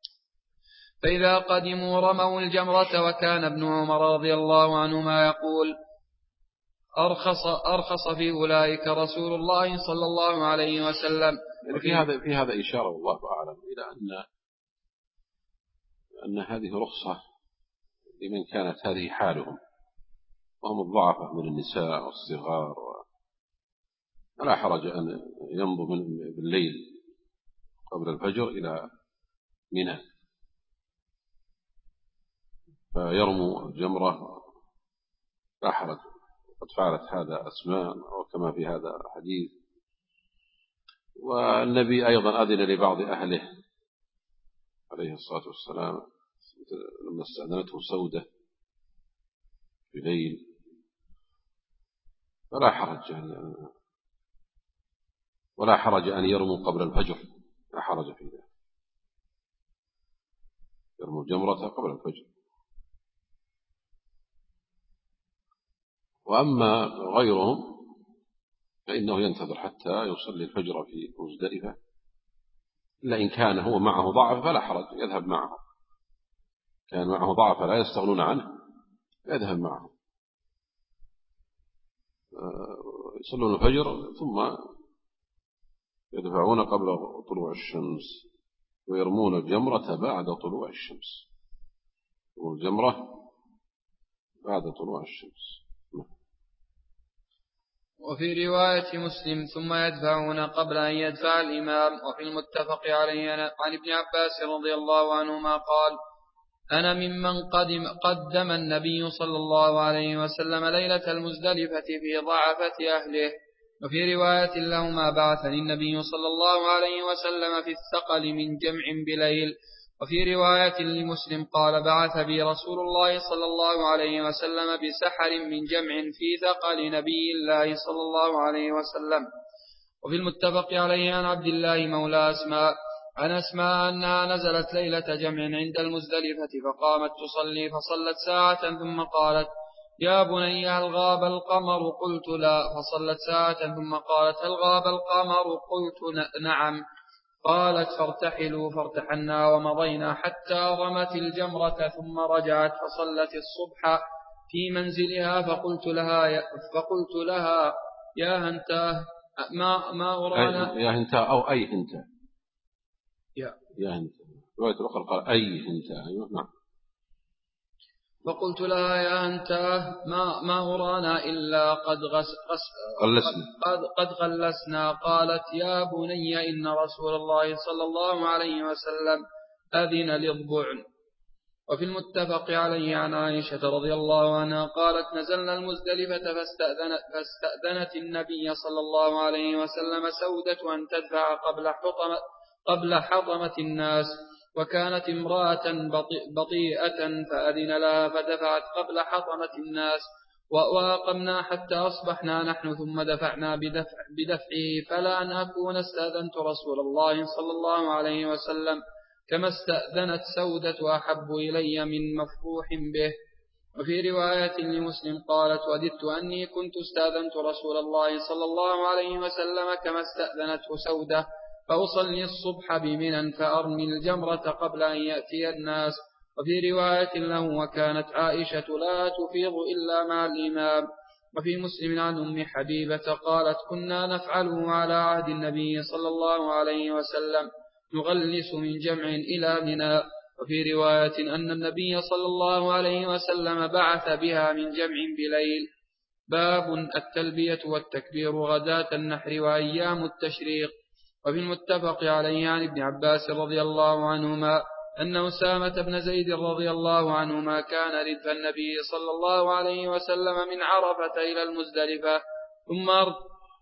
فإذا قدموا رموا الجمرة. وكان ابن عمر رضي الله عنهما يقول أرخص, أرخص في أولئك رسول الله صلى الله عليه وسلم. في هذا في هذا إشارة والله أعلم إلى أن أن هذه رخصة لمن كانت هذه حالهم وهم الضعفة من النساء والصغار، فلا حرج أن يمضوا بالليل قبل الفجر إلى منى فيرموا الجمرة، لا حرج. قد فعلت هذا أسماء وكما في هذا الحديث. والنبي أيضا أذن لبعض أهله عليه الصلاة والسلام لما استأذنته سودة في ليل، فلا حرج يعني، ولا حرج أن يرموا قبل الفجر، لا حرج في ذلك، يرموا الجمرة قبل الفجر. وأما غيرهم فإنه ينتظر حتى يصلي الفجر في مزدلفة، إلا إن كان هو معه ضعف فلا حرج، يذهب معه، كان معه ضعف لا يستغنون عنه يذهب معه، يصلون الفجر ثم يدفعون قبل طلوع الشمس ويرمون الجمرة بعد طلوع الشمس، والجمرة بعد طلوع الشمس. وفي رواية مسلم ثم يدفعون قبل أن يدفع الإمام. وفي المتفق عليه عن ابن عباس رضي الله عنهما قال: أنا ممن قدم, قدم النبي صلى الله عليه وسلم ليلة المزدلفة في ضعفة أهله. وفي رواية لهما: بعثني النبي صلى الله عليه وسلم في الثقل من جمع بليل. وفي رواية لمسلم قال: بعث بي رسول الله صلى الله عليه وسلم بسحر من جمع في ثقل نبي الله صلى الله عليه وسلم. وفي المتفق عليه عن عبد الله مولى أسماء عن أسماء أنها نزلت ليلة جمع عند المزدلفة فقامت تصلي فصلت ساعة ثم قالت: يا بني هل غاب القمر؟ قلت لا. فصلت ساعة ثم قالت: هل غاب القمر؟ قلت نعم. قالت: فارتحلوا. فارتحلنا ومضينا حتى رمت الجمرة ثم رجعت فصلت الصبح في منزلها. فقلت لها يا, فقلت لها يا هنتاه ما, ما أرانا. يا هنتاه أو أي هنتاه يا, يا هنتاه رواية الأخرى قال أي هنتاه. أيوة نعم. فقلت لها يا هنتاه ما, ما أرانا إلا قد, غس غس قد, قد غلسنا. قالت: يا بني إن رسول الله صلى الله عليه وسلم أذن للضعن. وفي المتفق عليه عن عائشة رضي الله عنها قالت: نزلنا المزدلفة فاستأذنت, فاستأذنت النبي صلى الله عليه وسلم سودة أن تدفع قبل حطمة, قبل حطمة الناس، وكانت امرأة بطيئة فأذن لها فدفعت قبل حطمة الناس، وأقمنا حتى أصبحنا نحن ثم دفعنا بدفع بدفعه، فلا أن أكون استأذنت رسول الله صلى الله عليه وسلم كما استأذنت سودة أحب إلي من مفروح به. وفي رواية لمسلم قالت: وددت أني كنت استأذنت رسول الله صلى الله عليه وسلم كما استأذنته سودة فأصلي الصبح بمنى فأرمي الجمرة قبل أن يأتي الناس. وفي رواية له: وكانت عائشة لا تفيض إلا مع الإمام. وفي مسلم عن أم حبيبة قالت: كنا نفعله على عهد النبي صلى الله عليه وسلم نغلس من جمع إلى منى. وفي رواية أن النبي صلى الله عليه وسلم بعث بها من جمع بليل. باب التلبية والتكبير غداة النحر وأيام التشريق. وفي المتفق عليه عن ابن عباس رضي الله عنهما أن أسامة بن زيد رضي الله عنهما كان ردف النبي صلى الله عليه وسلم من عرفة إلى المزدلفة ثم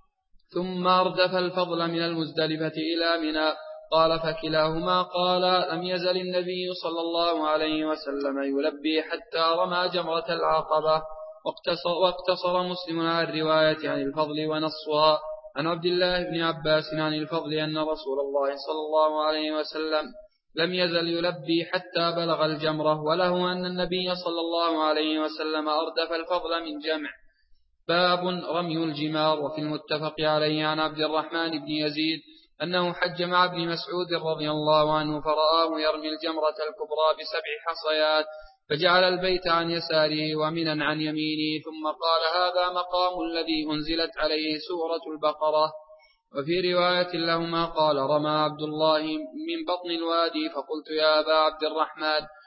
ثم أردف الفضل من المزدلفة إلى منى. قال: فكلاهما قال: لم يزل النبي صلى الله عليه وسلم يلبي حتى رمى جمرة العقبة. واقتصر, واقتصر مسلم على الرواية عن الفضل ونصها عن عبد الله بن عباس عن الفضل أن رسول الله صلى الله عليه وسلم لم يزل يلبي حتى بلغ الجمرة، وله أن النبي صلى الله عليه وسلم أردف الفضل من جمع. باب رمي الجمار. وفي المتفق عليه عن عبد الرحمن بن يزيد أنه حج مع ابن مسعود رضي الله عنه فرآه يرمي الجمرة الكبرى بسبع حصيات، فجعل البيت عن يساره ومنا عن يمينه، ثم قال: هذا مقام الذي أنزلت عليه سورة البقرة. وفي رواية لهما قال: رمى عبد الله من بطن الوادي، فقلت: يا أبا عبد الرحمن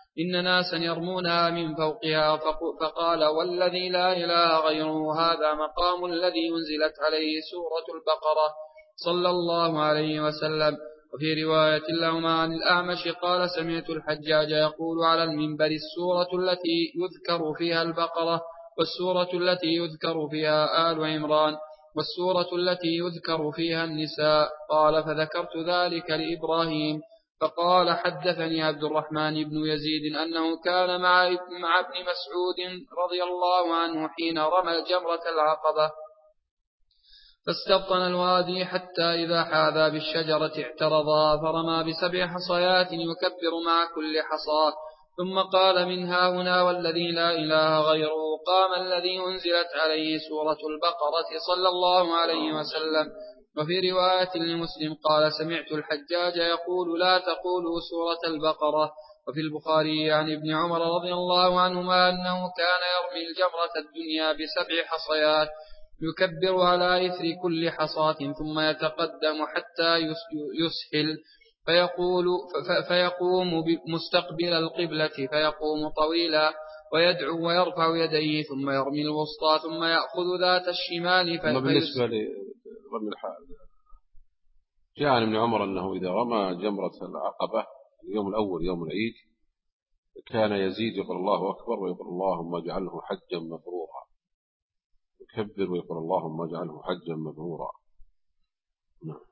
إن ناسا يرمونها من فوقها. فقال والذي لا إله غيره هذا مقام الذي أنزلت عليه سورة البقرة صلى الله عليه وسلم. وفي رواية لهما عن الأعمش قال سمعت الحجاج يقول على المنبر السورة التي يذكر فيها البقرة والسورة التي يذكر فيها آل عمران والسورة التي يذكر فيها النساء. قال فذكرت ذلك لإبراهيم فقال حدثني عبد الرحمن بن يزيد أنه كان مع ابن مسعود رضي الله عنه حين رمى جمرة العقبة فاستبطن الوادي حتى إذا حاذا بالشجرة اعترضا فرمى بسبع حصيات يكبر مع كل حصاة ثم قال من ها هنا والذي لا إله غيره قام الذي أنزلت عليه سورة البقرة صلى الله عليه وسلم. وفي رواية لمسلم قال سمعت الحجاج يقول لا تقولوا سورة البقرة. وفي البخاري عن ابن عمر رضي الله عنهما أنه كان يرمي الجمرة الدنيا بسبع حصيات يكبر على إثر كل حصاة ثم يتقدم حتى يسهل فيقول فيقوم مستقبل القبلة فيقوم طويلا ويدعو ويرفع يديه ثم يرمي الوسطى ثم يأخذ ذات الشمال. بالنسبة لرمي الحال جاء عن ابن عمر أنه إذا رمى جمرة العقبة اليوم الأول يوم العيد كان يزيد يقول الله أكبر ويقول اللهم اجعله حجا مبرورا يكبر ويقول اللهم اجعله حجا مبرورا. نعم.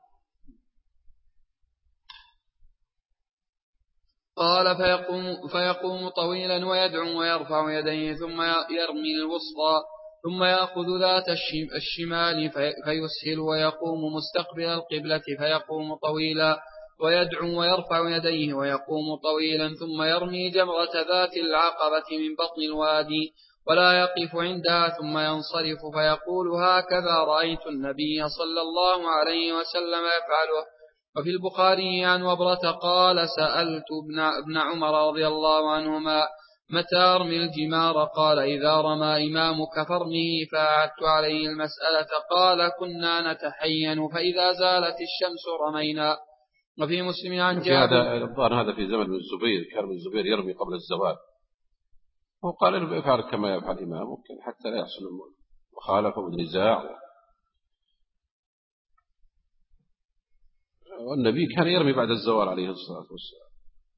قال فيقوم, فيقوم طويلا ويدعو ويرفع يديه ثم يرمي الوسطى ثم يأخذ ذات الشمال فيسهل ويقوم مستقبل القبلة فيقوم طويلا ويدعو ويرفع يديه ويقوم طويلا ثم يرمي جمرة ذات العقبة من بطن الوادي ولا يقف عندها ثم ينصرف فيقول هكذا رأيت النبي صلى الله عليه وسلم يفعله. وفي البخاري عن وبرة قال سألت ابن عمر رضي الله عنهما متى أرمي الجمار قال إذا رمى إمامك فارمه فأعدت عليه المسألة قال كنا نتحين فإذا زالت الشمس رمينا. وفي مسلم عن جابر الظاهر هذا في زمن من الزبير كان من الزبير يرمي قبل الزوال وقال إنه يفعل كما يفعل الإمام ممكن حتى لا يحصل مخالفة والنزاع. والنبي كان يرمي بعد الزوال عليه الصلاة والسلام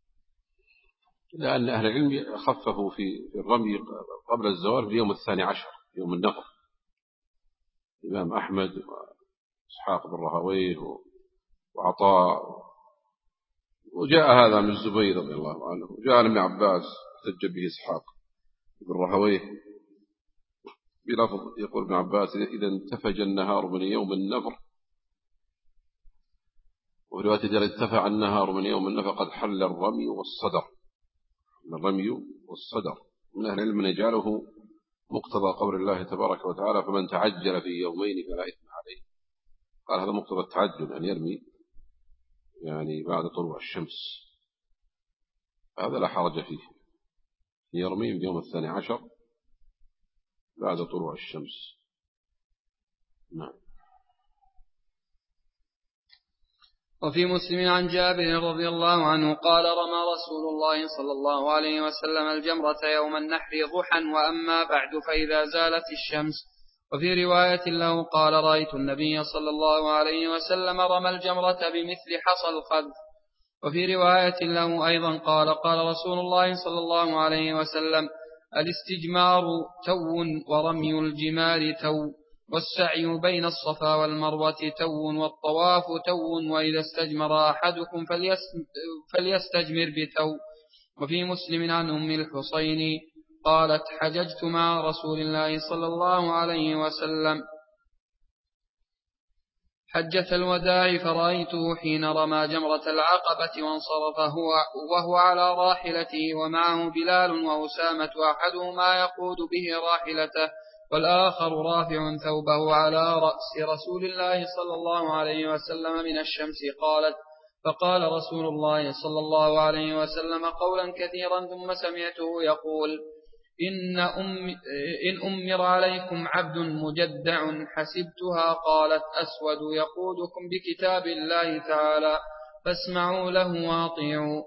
لأن أهل العلم خففوا في الرمي قبل الزوال في اليوم الثاني عشر يوم النفر. الإمام أحمد وإسحاق بن راهويه وعطاء وجاء هذا من الزبير رضي الله عنه وجاء ابن عباس احتج به إسحاق بن راهويه بلفظ يقول ابن عباس إذا انتفج النهار من يوم النفر وفي رواية إذا انتفع النهار من يوم النفر قد حل الرمي والصدر. الرمي والصدر من أهل العلم يجعله مقتضى قول الله تبارك وتعالى فمن تعجل في يومين فلا إثم عليه. قال هذا مقتضى التعجل أن يرمي يعني بعد طلوع الشمس هذا لا حرج فيه يرمي في يوم الثاني عشر بعد طلوع الشمس. نعم. وفي مسلم عن جابر رضي الله عنه قال رمى رسول الله صلى الله عليه وسلم الجمرة يوم النحر ضحى وأما بعد فإذا زالت الشمس. وفي رواية له قال رأيت النبي صلى الله عليه وسلم رمى الجمرة بمثل حصى الخذ. وفي رواية له أيضا قال قال رسول الله صلى الله عليه وسلم الاستجمار تو ورمي الجمار تو والسعي بين الصفا والمروة تو والطواف تو وإذا استجمر أحدكم فليستجمر بتو. وفي مسلم عن أم الحصين قالت حججت مع رسول الله صلى الله عليه وسلم حجة الوداع فرأيته حين رمى جمرة العقبة وانصرف هو وهو على راحلته ومعه بلال وأسامة أحدهما يقود به راحلته والآخر رافع ثوبه على رأس رسول الله صلى الله عليه وسلم من الشمس. قالت فقال رسول الله صلى الله عليه وسلم قولا كثيرا ثم سمعته يقول إن, أم إن أمر عليكم عبد مجدع حسبتها قالت أسود يقودكم بكتاب الله تعالى فاسمعوا له واطيعوا.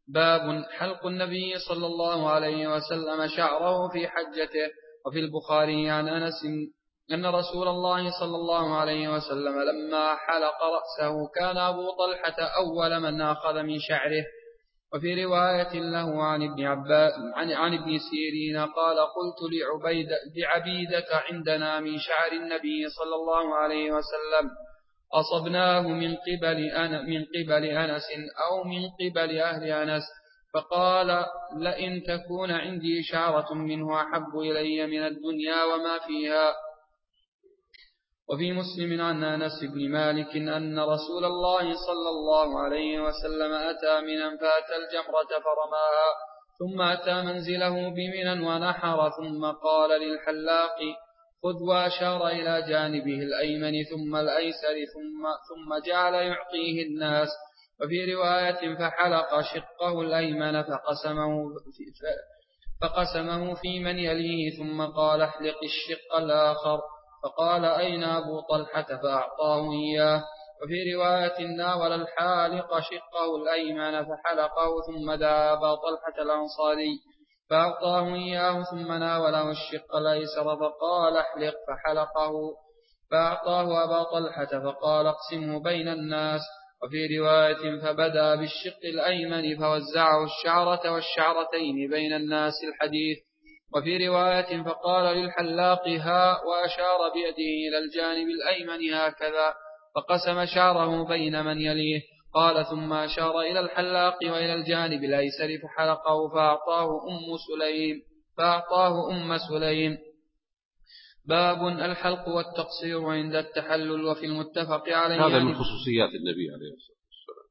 باب حلق النبي صلى الله عليه وسلم شعره في حجته. وفي البخاري عن أنس أن رسول الله صلى الله عليه وسلم لما حلق رأسه كان أبو طلحة أول من أخذ من شعره. وفي رواية له عن ابن عباس عن, عن ابن سيرين قال قلت لعبيد لعبيدة عندنا من شعر النبي صلى الله عليه وسلم أصبناه من قبل أنا من قبل أنس أو من قبل أهل أنس، فقال لئن تكون عندي شعرة منه أحب إلي من الدنيا وما فيها. وفي مسلم عن أنس بن مالك أن رسول الله صلى الله عليه وسلم أتى منا فأتى الجمرة فرماها، ثم أتى منزله بمنى ونحر، ثم قال للحلاق خذ، وأشار إلى جانبه الأيمن ثم الأيسر، ثم, ثم جعل يعطيه الناس. وفي رواية فحلق شقه الأيمن فقسمه في, فقسمه في من يليه، ثم قال احلق الشق الآخر، فقال أين أبو طلحة؟ فأعطاه إياه. وفي رواية ناول الحالق شقه الأيمن فحلقه، ثم دعا أبا طلحة الأنصاري فأعطاه إياه، ثم ناوله الشق الأيسر فقال احلق، فحلقه فأعطاه أبا طلحة فقال اقسمه بين الناس. وفي رواية فبدأ بالشق الأيمن فوزعه الشعرة والشعرتين بين الناس الحديث. وفي رواية فقال للحلاق ها، وأشار بيده إلى الجانب الأيمن هكذا، فقسم شعره بين من يليه. قال ثم أشار إلى الحلاق وإلى الجانب الأيسر فحلقه، فأعطاه أم سليم فأعطاه أم سليم. باب الحلق والتقصير عند التحلل. وفي المتفق عليه هذا من خصوصيات النبي عليه الصلاة والسلام،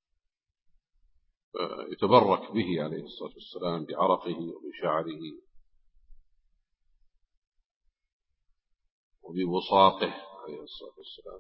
يتبرك به عليه الصلاة والسلام بعرقه وبشعره وبوساطه عليه الصلاة والسلام.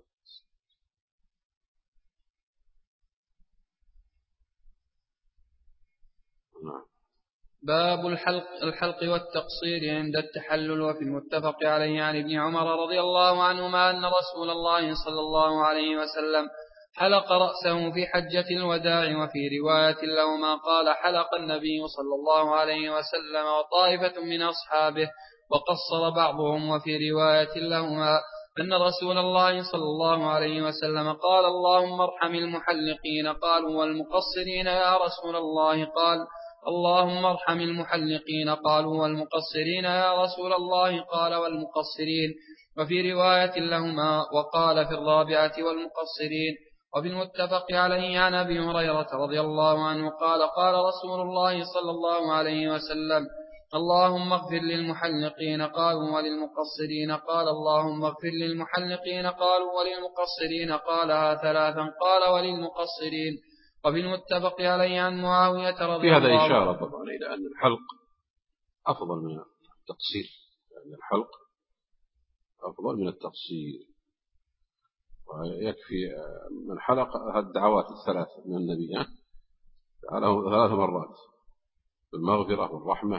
نعم. باب الحلق, الحلق والتقصير عند التحلل. وفي المتفق عليه عن ابن عمر رضي الله عنهما أن رسول الله صلى الله عليه وسلم حلق رأسه في حجة الوداع. وفي رواية لهما قال حلق النبي صلى الله عليه وسلم وطائفة من أصحابه وقصر بعضهم. وفي رواية لهما أن رسول الله صلى الله عليه وسلم قال اللهم ارحم المحلقين، قالوا والمقصرين يا رسول الله؟ قال اللهم ارحم المحلقين، قالوا والمقصرين يا رسول الله؟ قال والمقصرين. وفي رواية لهما وقال في الرابعة والمقصرين. وفي المتفق عليه عن أبي هريرة رضي الله عنه قال قال رسول الله صلى الله عليه وسلم اللهم اغفر للمحلقين، قالوا وللمقصرين؟ قال اللهم اغفر للمحلقين، قالوا وللمقصرين؟ قالها ثلاثا، قال وللمقصرين. وفي المتفق عليه عن معاوية رضي الله عنه. في هذا إشارة طبعا إلى أن الحلق أفضل من التقصير، يعني الحلق أفضل من التقصير. ويكفي من حلق الدعوات الثلاث من النبي له ثلاث مرات بالمغفرة والرحمة.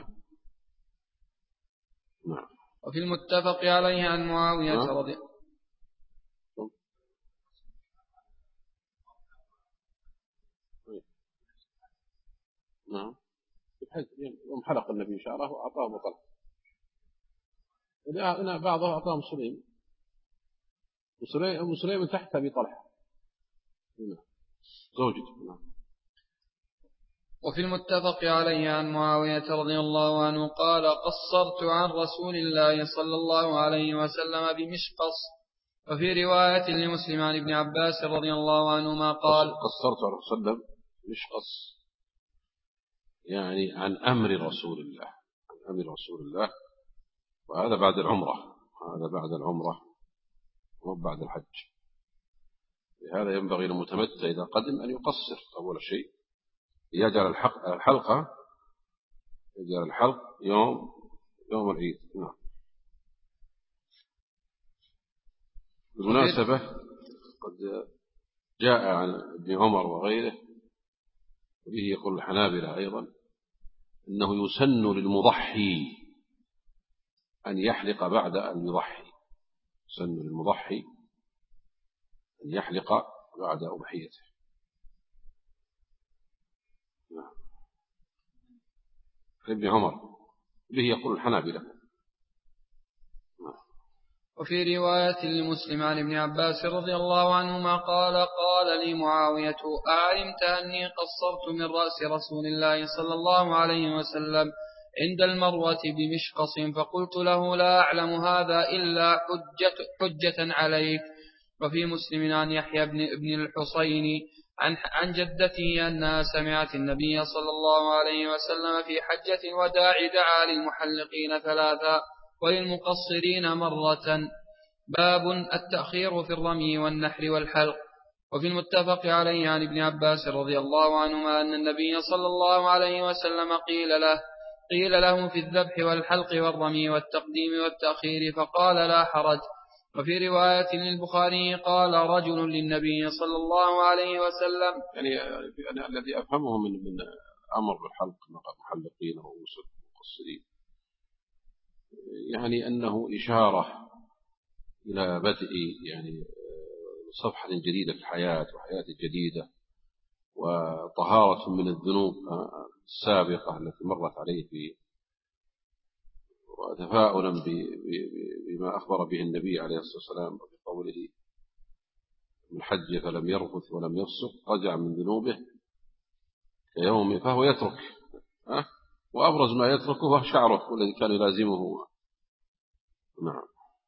نعم. وفي المتفق عليه عن معاوية نعم. رضي نعم يوم حلق النبي شعره وأعطاه بطل، هنا بعضه أعطاه مسلم مسلم من تحت أبي طلحة زوجته. نعم. وفي المتفق عليه عن معاوية رضي الله عنه قال قصرت عن رسول الله صلى الله عليه وسلم بمشقص. وفي رواية لمسلم عن ابن عباس رضي الله عنهما قال قصرت عن رسول الله مشقص، يعني عن أمر رسول الله عن أمر رسول الله وهذا بعد العمرة، هذا بعد العمرة وبعد الحج. لهذا ينبغي للمتمتع إذا قدم أن يقصر أول شيء، يجعل الحلقة يجعل الحلق يوم يوم العيد. نعم. بالمناسبة قد جاء عن ابن عمر وغيره وبه يقول الحنابلة أيضا أنه يسن للمضحي أن يحلق بعد أن يضحي، يسن للمضحي أن يحلق بعد أضحيته. نعم. ابن عمر به يقول الحنابلة. وفي رواية لمسلم عن ابن عباس رضي الله عنهما قال قال لي معاوية أعلمت أني قصرت من رأس رسول الله صلى الله عليه وسلم عند المروة بمشقص، فقلت له لا أعلم هذا إلا حجة, حجة عليك. وفي مسلم عن يحيى بن, بن الحصين عن, عن جدته أنها سمعت النبي صلى الله عليه وسلم في حجة الوداع دعا للمحلقين ثلاثا وللمقصرين مرة. باب التأخير في الرمي والنحر والحلق. وفي المتفق عليه عن ابن عباس رضي الله عنهما أن النبي صلى الله عليه وسلم قيل له قيل له في الذبح والحلق والرمي والتقديم والتأخير فقال لا حرج. وفي رواية للبخاري قال رجل للنبي صلى الله عليه وسلم يعني, يعني الذي أفهمه من من أمر بالحلق محلقين ورؤوس المقصرين يعني أنه إشارة إلى بدء يعني صفحة جديدة في الحياة وحياة جديدة وطهارة من الذنوب السابقة التي مرت عليه في وتفاؤلا بما أخبر به النبي عليه الصلاة والسلام بقوله من حج فلم يرفث ولم يفسق رجع من ذنوبه كيوم، فهو يترك أه؟ وأبرز ما يتركه هو شعره الذي كان يلازمه. نعم.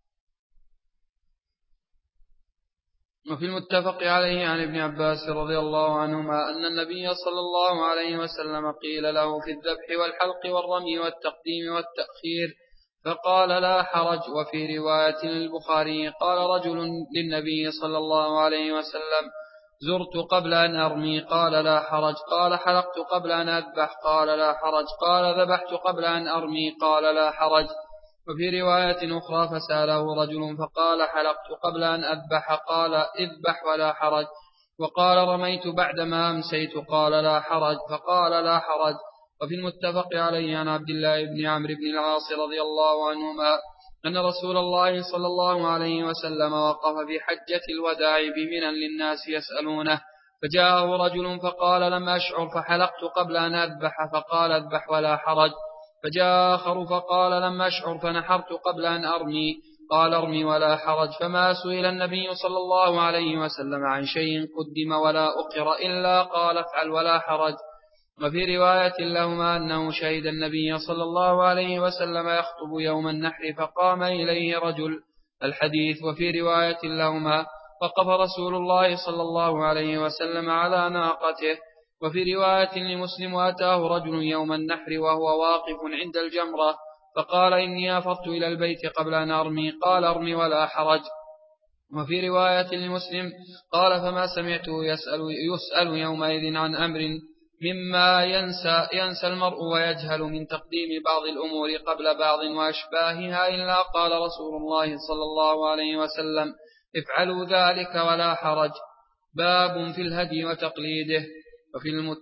وفي المتفق عليه عن ابن عباس رضي الله عنهما أن النبي صلى الله عليه وسلم قيل له في الذبح والحلق والرمي والتقديم والتأخير فقال لا حرج. وفي رواية للبخاري قال رجل للنبي صلى الله عليه وسلم زرت قبل أن أرمي قال لا حرج. قال حلقت قبل أن أذبح قال لا حرج. قال ذبحت قبل أن أرمي قال لا حرج. وفي رواية أخرى فسأله رجل فقال حلقت قبل أن أذبح قال اذبح ولا حرج. وقال رميت بعدما أمسيت قال لا حرج فقال لا حرج. وفي المتفق عليه عن عبد الله بن عمرو بن العاص رضي الله عنهما أن رسول الله صلى الله عليه وسلم وقف في حجة الوداع بمنى للناس يسألونه فجاءه رجل فقال لم أشعر فحلقت قبل أن أذبح فقال اذبح ولا حرج. فجاء آخر فقال لم أشعر فنحرت قبل أن أرمي قال ارمي ولا حرج. فما سئل النبي صلى الله عليه وسلم عن شيء قدم ولا أقر إلا قال افعل ولا حرج. وفي رواية لهما أنه شهد النبي صلى الله عليه وسلم يخطب يوم النحر فقام إليه رجل الحديث. وفي رواية لهما وقف رسول الله صلى الله عليه وسلم على ناقته. وفي رواية لمسلم أتاه رجل يوم النحر وهو واقف عند الجمرة فقال إني أفضت إلى البيت قبل أن أرمي قال ارمي ولا حرج. وفي رواية لمسلم قال فما سمعته يسأل, يسأل يومئذ عن أمر مما ينسى, ينسى المرء ويجهل من تقديم بعض الأمور قبل بعض وأشباهها إلا قال رسول الله صلى الله عليه وسلم افعلوا ذلك ولا حرج. باب في الهدي وتقليده. وفي المت...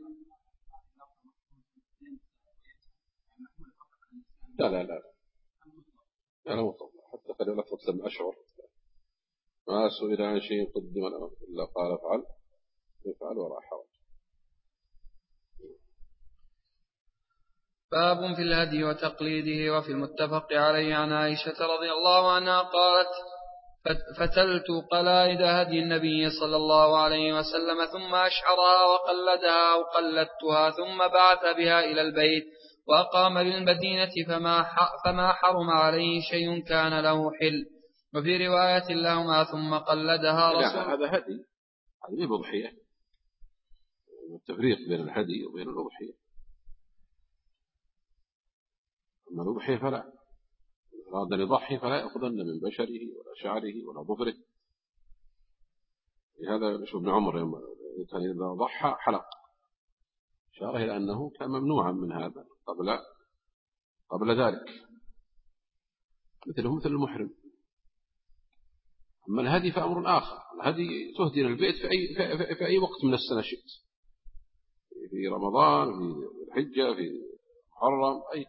لا لا لا لا مطلع حتى قد لفظت لم أشعر ما سئل عن شيء قدم إلا قال افعل افعل ولا حرج. باب في الهدي وتقليده. وفي المتفق عليه عن عائشة رضي الله عنها قالت فتلت قلائد هدي النبي صلى الله عليه وسلم ثم أشعرها وقلدها أو قلدتها ثم بعث بها إلى البيت وأقام بالمدينة فما, فما حرم عليه شيء كان له حل. وفي رواية لهما ثم قلدها رسول هذا هدي هذه الأضحية التفريق بين الهدي وبين الأضحية. أما الأضحية فلا أراد أن يضحي فلا يأخذن من بشره ولا شعره ولا ظفره. لهذا نشوف ابن عمر كان إذا ضحى حلق شاره إلى أنه كان ممنوعا من هذا قبل قبل ذلك مثله مثل المحرم. أما الهدي فأمر آخر. الهدي تهدي للبيت في أي, في, في أي وقت من السنة شئت في رمضان في الحجة في محرم أي.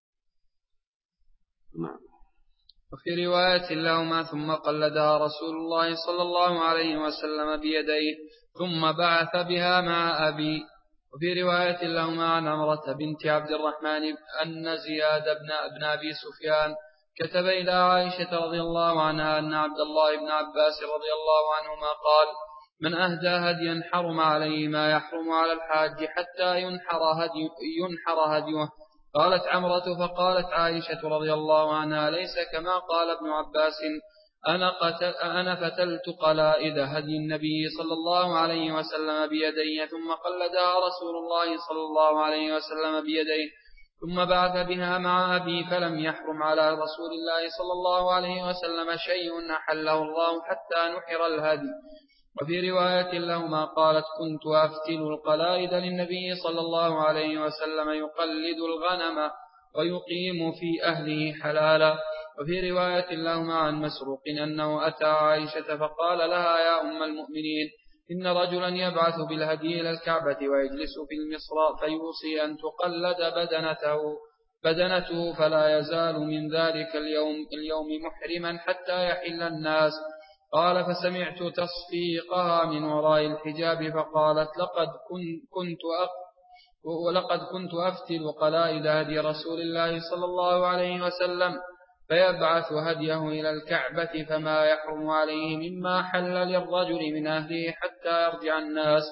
نعم. وفي رواية لهما ثم قلدها رسول الله صلى الله عليه وسلم بيديه ثم بعث بها مع أبي. وفي رواية لهما عن عمرة بنت عبد الرحمن أن زياد بن, بن أبي سفيان كتب إلى عائشة رضي الله عنها أن عبد الله بن عباس رضي الله عنهما قال: من أهدى هديا حرم عليه ما يحرم على الحاج حتى ينحر, هدي ينحر هديه. قالت عمرة فقالت عائشة رضي الله عنها: ليس كما قال ابن عباس، أنا, قتل أنا فتلت قلائد هدي النبي صلى الله عليه وسلم بيدي ثم قلدها رسول الله صلى الله عليه وسلم بيديه ثم بعث بها مع أبي فلم يحرم على رسول الله صلى الله عليه وسلم شيء أحله الله حتى نحر الهدي. وفي رواية لهما قالت: كنت أفتل القلائد للنبي صلى الله عليه وسلم يقلد الغنم ويقيم في أهله حلالا. وفي رواية لهما عن مسروق أنه أتى عائشة فقال لها: يا أم المؤمنين، إن رجلا يبعث بالهدي إلى الكعبة ويجلس في المصرى فيوصي أن تقلد بدنته بدنته فلا يزال من ذلك اليوم, اليوم محرما حتى يحل الناس. قال: فسمعت تصفيقها من وراء الحجاب فقالت: لقد كنت أق ولقد كنت أفتل قلائد هدي رسول الله صلى الله عليه وسلم فيبعث هديه إلى الكعبة فما يحرم عليه مما حل للرجل من أهله حتى يرجع الناس.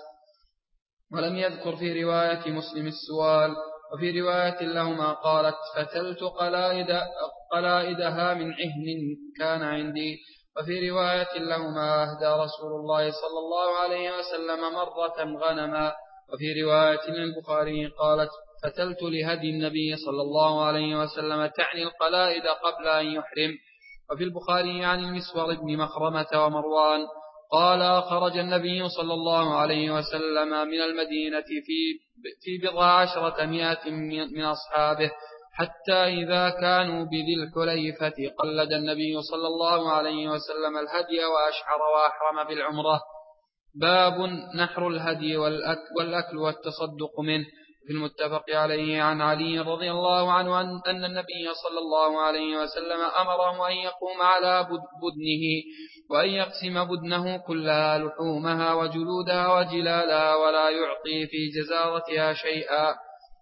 ولم يذكر في رواية مسلم السوال. وفي رواية لهما قالت: فتلت قلائد قلائدها من عهن كان عندي. وفي رواية لهما: أهدى رسول الله صلى الله عليه وسلم مرة غنما. وفي رواية للبخاري قالت: فتلت لهدي النبي صلى الله عليه وسلم تعني القلائد قبل أن يحرم. وفي البخاري عن المسور بن مخرمة ومروان قال: خرج النبي صلى الله عليه وسلم من المدينة في في بضع عشرة مئة من أصحابه حتى إذا كانوا بذي الحليفة قلد النبي صلى الله عليه وسلم الهدي وأشعر وأحرم بالعمرة. باب نحر الهدي والأكل والتصدق منه. في المتفق عليه عن علي رضي الله عنه أن النبي صلى الله عليه وسلم أمره أن يقوم على بدنه وأن يقسم بدنه كلها لحومها وجلودها وجلالها ولا يعطي في جزارتها شيئا.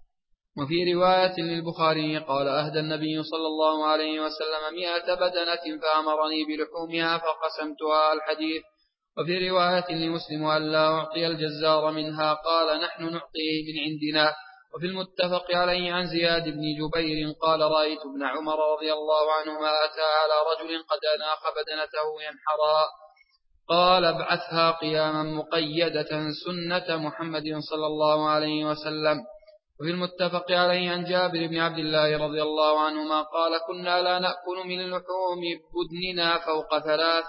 وفي رواية للبخاري قال: أهدى النبي صلى الله عليه وسلم مئة بدنة فأمرني بلحومها فقسمتها. الحديث. وفي رواية لمسلم أن لا أعطي الجزار منها قال: نحن نعطيه من عندنا. وفي المتفق عليه عن زياد بن جبير قال: رأيت ابن عمر رضي الله عنهما أتى على رجل قد أناخ بدنته ينحرها قال: ابعثها قياما مقيدة سنة محمد صلى الله عليه وسلم. وفي المتفق عليه عن جابر بن عبد الله رضي الله عنهما قال: كنا لا نأكل من لحوم بدننا فوق ثلاث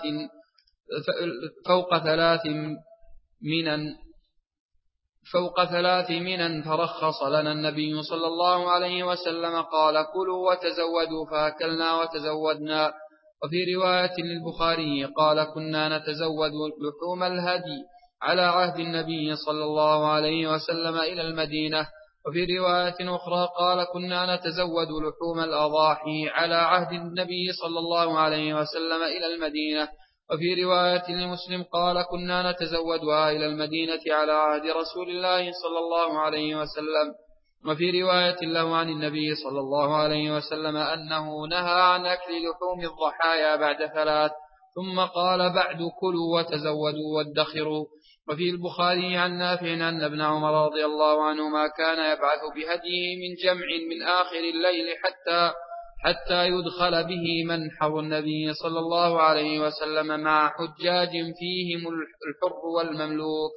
فوق ثلاث منا فوق ثلاث منا فرخص لنا النبي صلى الله عليه وسلم قال: كلوا وتزودوا فأكلنا وتزودنا. وفي رواية للبخاري قال: كنا نتزود لحوم الهدي على عهد النبي صلى الله عليه وسلم إلى المدينة. وفي رواية أخرى قال: كنا نتزود لحوم الأضاحي على عهد النبي صلى الله عليه وسلم إلى المدينة. وفي رواية لمسلم قال: كنا نتزودها إلى المدينة على عهد رسول الله صلى الله عليه وسلم. وفي رواية له عن النبي صلى الله عليه وسلم أنه نهى عن أكل لحوم الضحايا بعد ثلاث ثم قال: بعد كلوا وتزودوا وادخروا. وفي البخاري عن نافع أن ابن عمر رضي الله عنهما كان يبعث بهديه من جمع من آخر الليل حتى حتى يدخل به منحر النبي صلى الله عليه وسلم مع حجاج فيهم الحر والمملوك.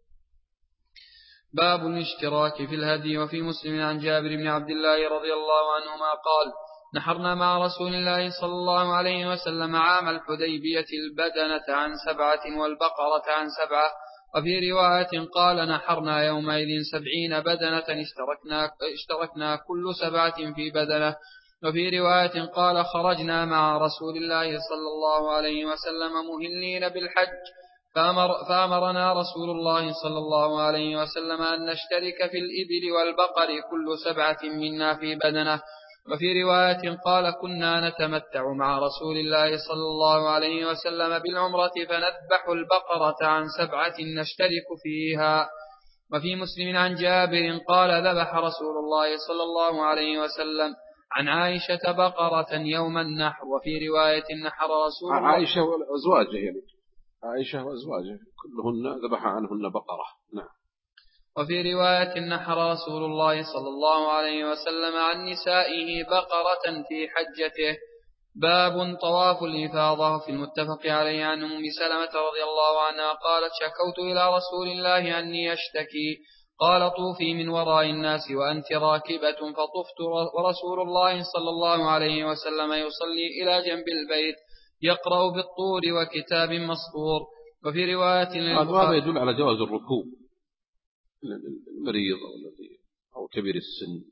باب الاشتراك في الهدي. وفي مسلم عن جابر بن عبد الله رضي الله عنهما قال: نحرنا مع رسول الله صلى الله عليه وسلم عام الحديبية البدنة عن سبعة والبقرة عن سبعة. وفي رواية قال: نحرنا يومئذ سبعين بدنة اشتركنا, اشتركنا كل سبعة في بدنة. وفي رواية قال: خرجنا مع رسول الله صلى الله عليه وسلم مهلين بالحج فأمر فأمرنا رسول الله صلى الله عليه وسلم أن نشترك في الإبل والبقر كل سبعة منا في بدنة. وفي رواية قال: كنا نتمتع مع رسول الله صلى الله عليه وسلم بالعمرة فنذبح البقرة عن سبعة نشترك فيها. وفي مسلم عن جابر قال ذبح رسول الله صلى الله عليه وسلم عن عائشة بقرة يوم النحر. وفي رواية نحر رسول الله عائشة وأزواجه يعني عائشة وأزواجه كلهن ذبح عنهن بقرة. نعم. وفي رواية نحر رسول الله صلى الله عليه وسلم عن نسائه بقرة في حجته. باب طواف الإفاضة. في المتفق عليه عن أم سلمة رضي الله عنها قالت شكوت إلى رسول الله أني يشتكي قال طوفي من وراء الناس وأنت راكبة فطفت ورسول الله صلى الله عليه وسلم يصلي إلى جنب البيت يقرأ بالطور وكتاب مسطور. وفي رواية هذا يدل على جواز الركوب المريض أو الذي أو كبير السن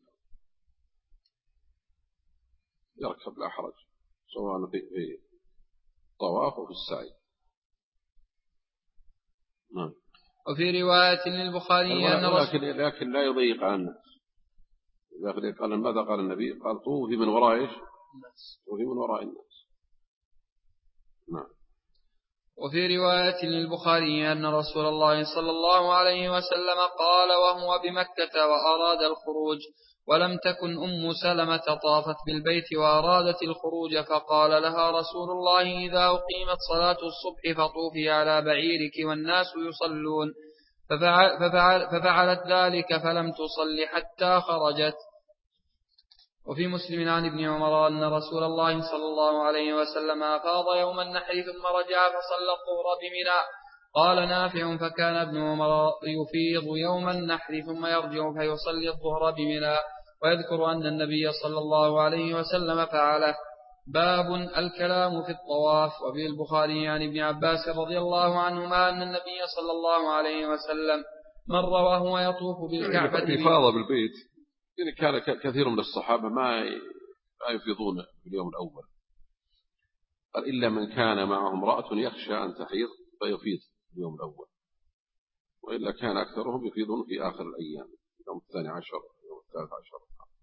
يركب لا حرج سواء في الطواف أو في السعي. نعم. وفي رواية للبخاري أن لكن, لكن لا يضيق عن الناس. قال ماذا قال النبي؟ قال طوفي من وراء إيش؟ طوفي من وراء الناس. نعم. وفي رواية للبخاري أن رسول الله صلى الله عليه وسلم قال وهو بمكة وأراد الخروج ولم تكن أم سلمة طافت بالبيت وأرادت الخروج فقال لها رسول الله إذا أقيمت صلاة الصبح فطوفي على بعيرك والناس يصلون ففعل ففعل ففعلت ذلك فلم تصل حتى خرجت. وفي مسلم عن ابن عمر أن رسول الله صلى الله عليه وسلم أفاض يوم النحر ثم رجع فصلى الظهر بمنى. قال نافع فكان ابن عمر يفيض يوم النحر ثم يرجع فيصلي الظهر بمنى ويذكر أن النبي صلى الله عليه وسلم فعله. باب الكلام في الطواف. وفي البخاري عن ابن عباس رضي الله عنهما أن النبي صلى الله عليه وسلم مر وهو يطوف بالكعبة الإفاضة بالبيت يعني كان كثير من الصحابة ما يفيضون في اليوم الأول قال إلا من كان معه امرأة يخشى أن تحيض فيفيض في اليوم الأول وإلا كان أكثرهم يفيضون في آخر الأيام يوم الثاني عشر يوم الثالث عشر.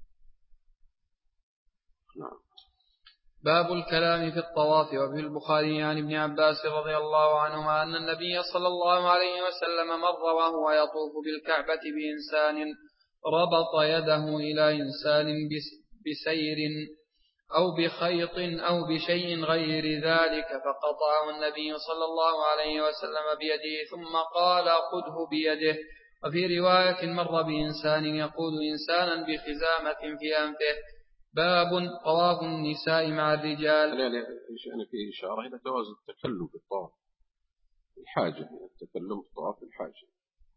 نعم. باب الكلام في الطواف. وفي البخاري عن ابن عباس رضي الله عنهما أن النبي صلى الله عليه وسلم مر وهو يطوف بالكعبة بإنسان ربط يده إلى إنسان بسير أو بخيط أو بشيء غير ذلك فقطعه النبي صلى الله عليه وسلم بيده ثم قال خذه بيده. وفي رواية مر بإنسان يقود إنسانا بخزامة في أنفه. باب طواف النساء مع الرجال. أنا فيه إشارة إلى جواز التكلم في الطواف الحاجة التكلم في الطواف الحاجة.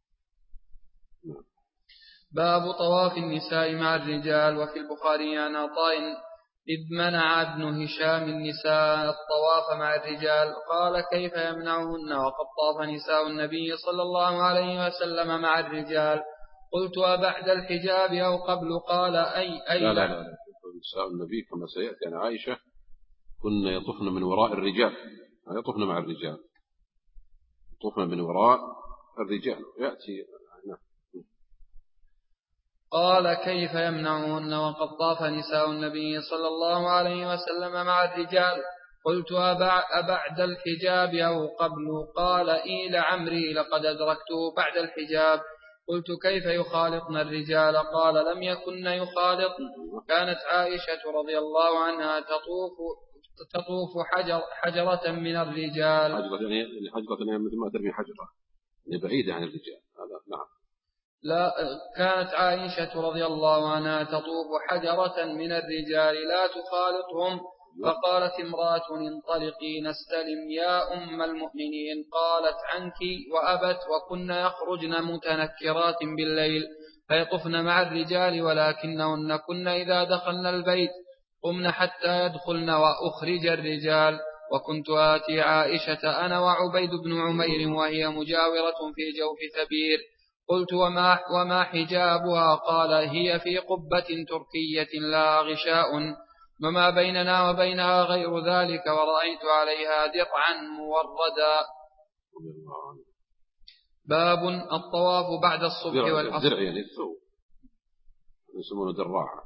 باب طواف النساء مع الرجال. وفي البخاري عن عطاء إذ منع ابن هشام النساء الطواف مع الرجال قال كيف يمنعهن وقد طاف نساء النبي صلى الله عليه وسلم مع الرجال. قلت أبعد الحجاب أو قبل قال أي أي لا لا لا, لا. نساء النبي كما سيأتي عن عائشة كن يطفن من وراء الرجال يطفن مع الرجال يطفن من وراء الرجال يأتي. قال كيف يمنعهن وقد طاف نساء النبي صلى الله عليه وسلم مع الرجال. قلت أبعد الحجاب أو قبل قال إي لعمري لقد أدركته بعد الحجاب. قلت كيف يخالطن الرجال قال لم يكن يخالطن. كانت عائشة رضي الله عنها تطوف تطوف حجر حجرة من الرجال حجرة يعني حجرة يعني مثل ما ترمي حجرة يعني بعيدة عن الرجال. هذا نعم. لا كانت عائشة رضي الله عنها تطوف حجرة من الرجال لا تخالطهم. فقالت امرأة انطلقي نستلم يا أم المؤمنين قالت عنك وأبت وكن يخرجن متنكرات بالليل فيطفن مع الرجال ولكنهن كن إذا دخلن البيت قمن حتى يدخلن وأخرج الرجال. وكنت آتي عائشة أنا وعبيد بن عمير وهي مجاورة في جوف ثبير. قلت وما, وما حجابها قال هي في قبة تركية لا غشاء وما بيننا وبينها غير ذلك ورأيت عليها درعا موردا. باب الطواف بعد الصبح والعصر. درع يعني الثوب يسمونه دراعة.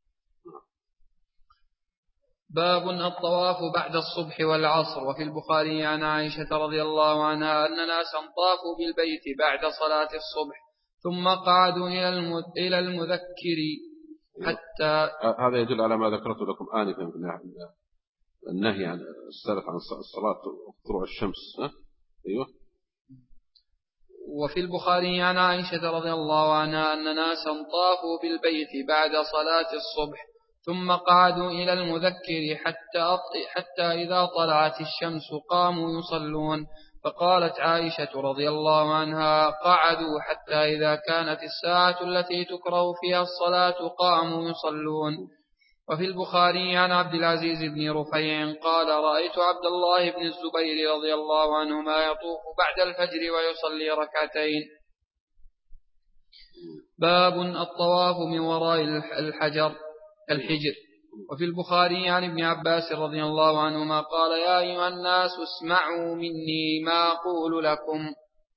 باب الطواف بعد الصبح والعصر. وفي البخاري عن عائشة رضي الله عنها أن ناسا طافوا بالبيت بعد صلاة الصبح ثم قعدوا إلى المذكر حتى. هذا يدل على ما ذكرت لكم آنفا من النهي عن السلف عن الصلاة طلوع الشمس. ها؟ أيوه. وفي البخاري عن عائشة رضي الله عنها أن ناسا طافوا بالبيت بعد صلاة الصبح ثم قعدوا إلى المذكر حتى, حتى إذا طلعت الشمس قاموا يصلون. فقالت عائشة رضي الله عنها قعدوا حتى إذا كانت الساعة التي تكره فيها الصلاة قاموا يصلون. وفي البخاري عن عبد العزيز بن رفيع قال رأيت عبد الله بن الزبير رضي الله عنهما يطوف بعد الفجر ويصلي ركعتين. باب الطواف من وراء الحجر الحجر. وفي البخاري عن ابن عباس رضي الله عنهما قال يا أيها الناس اسمعوا مني ما أقول لكم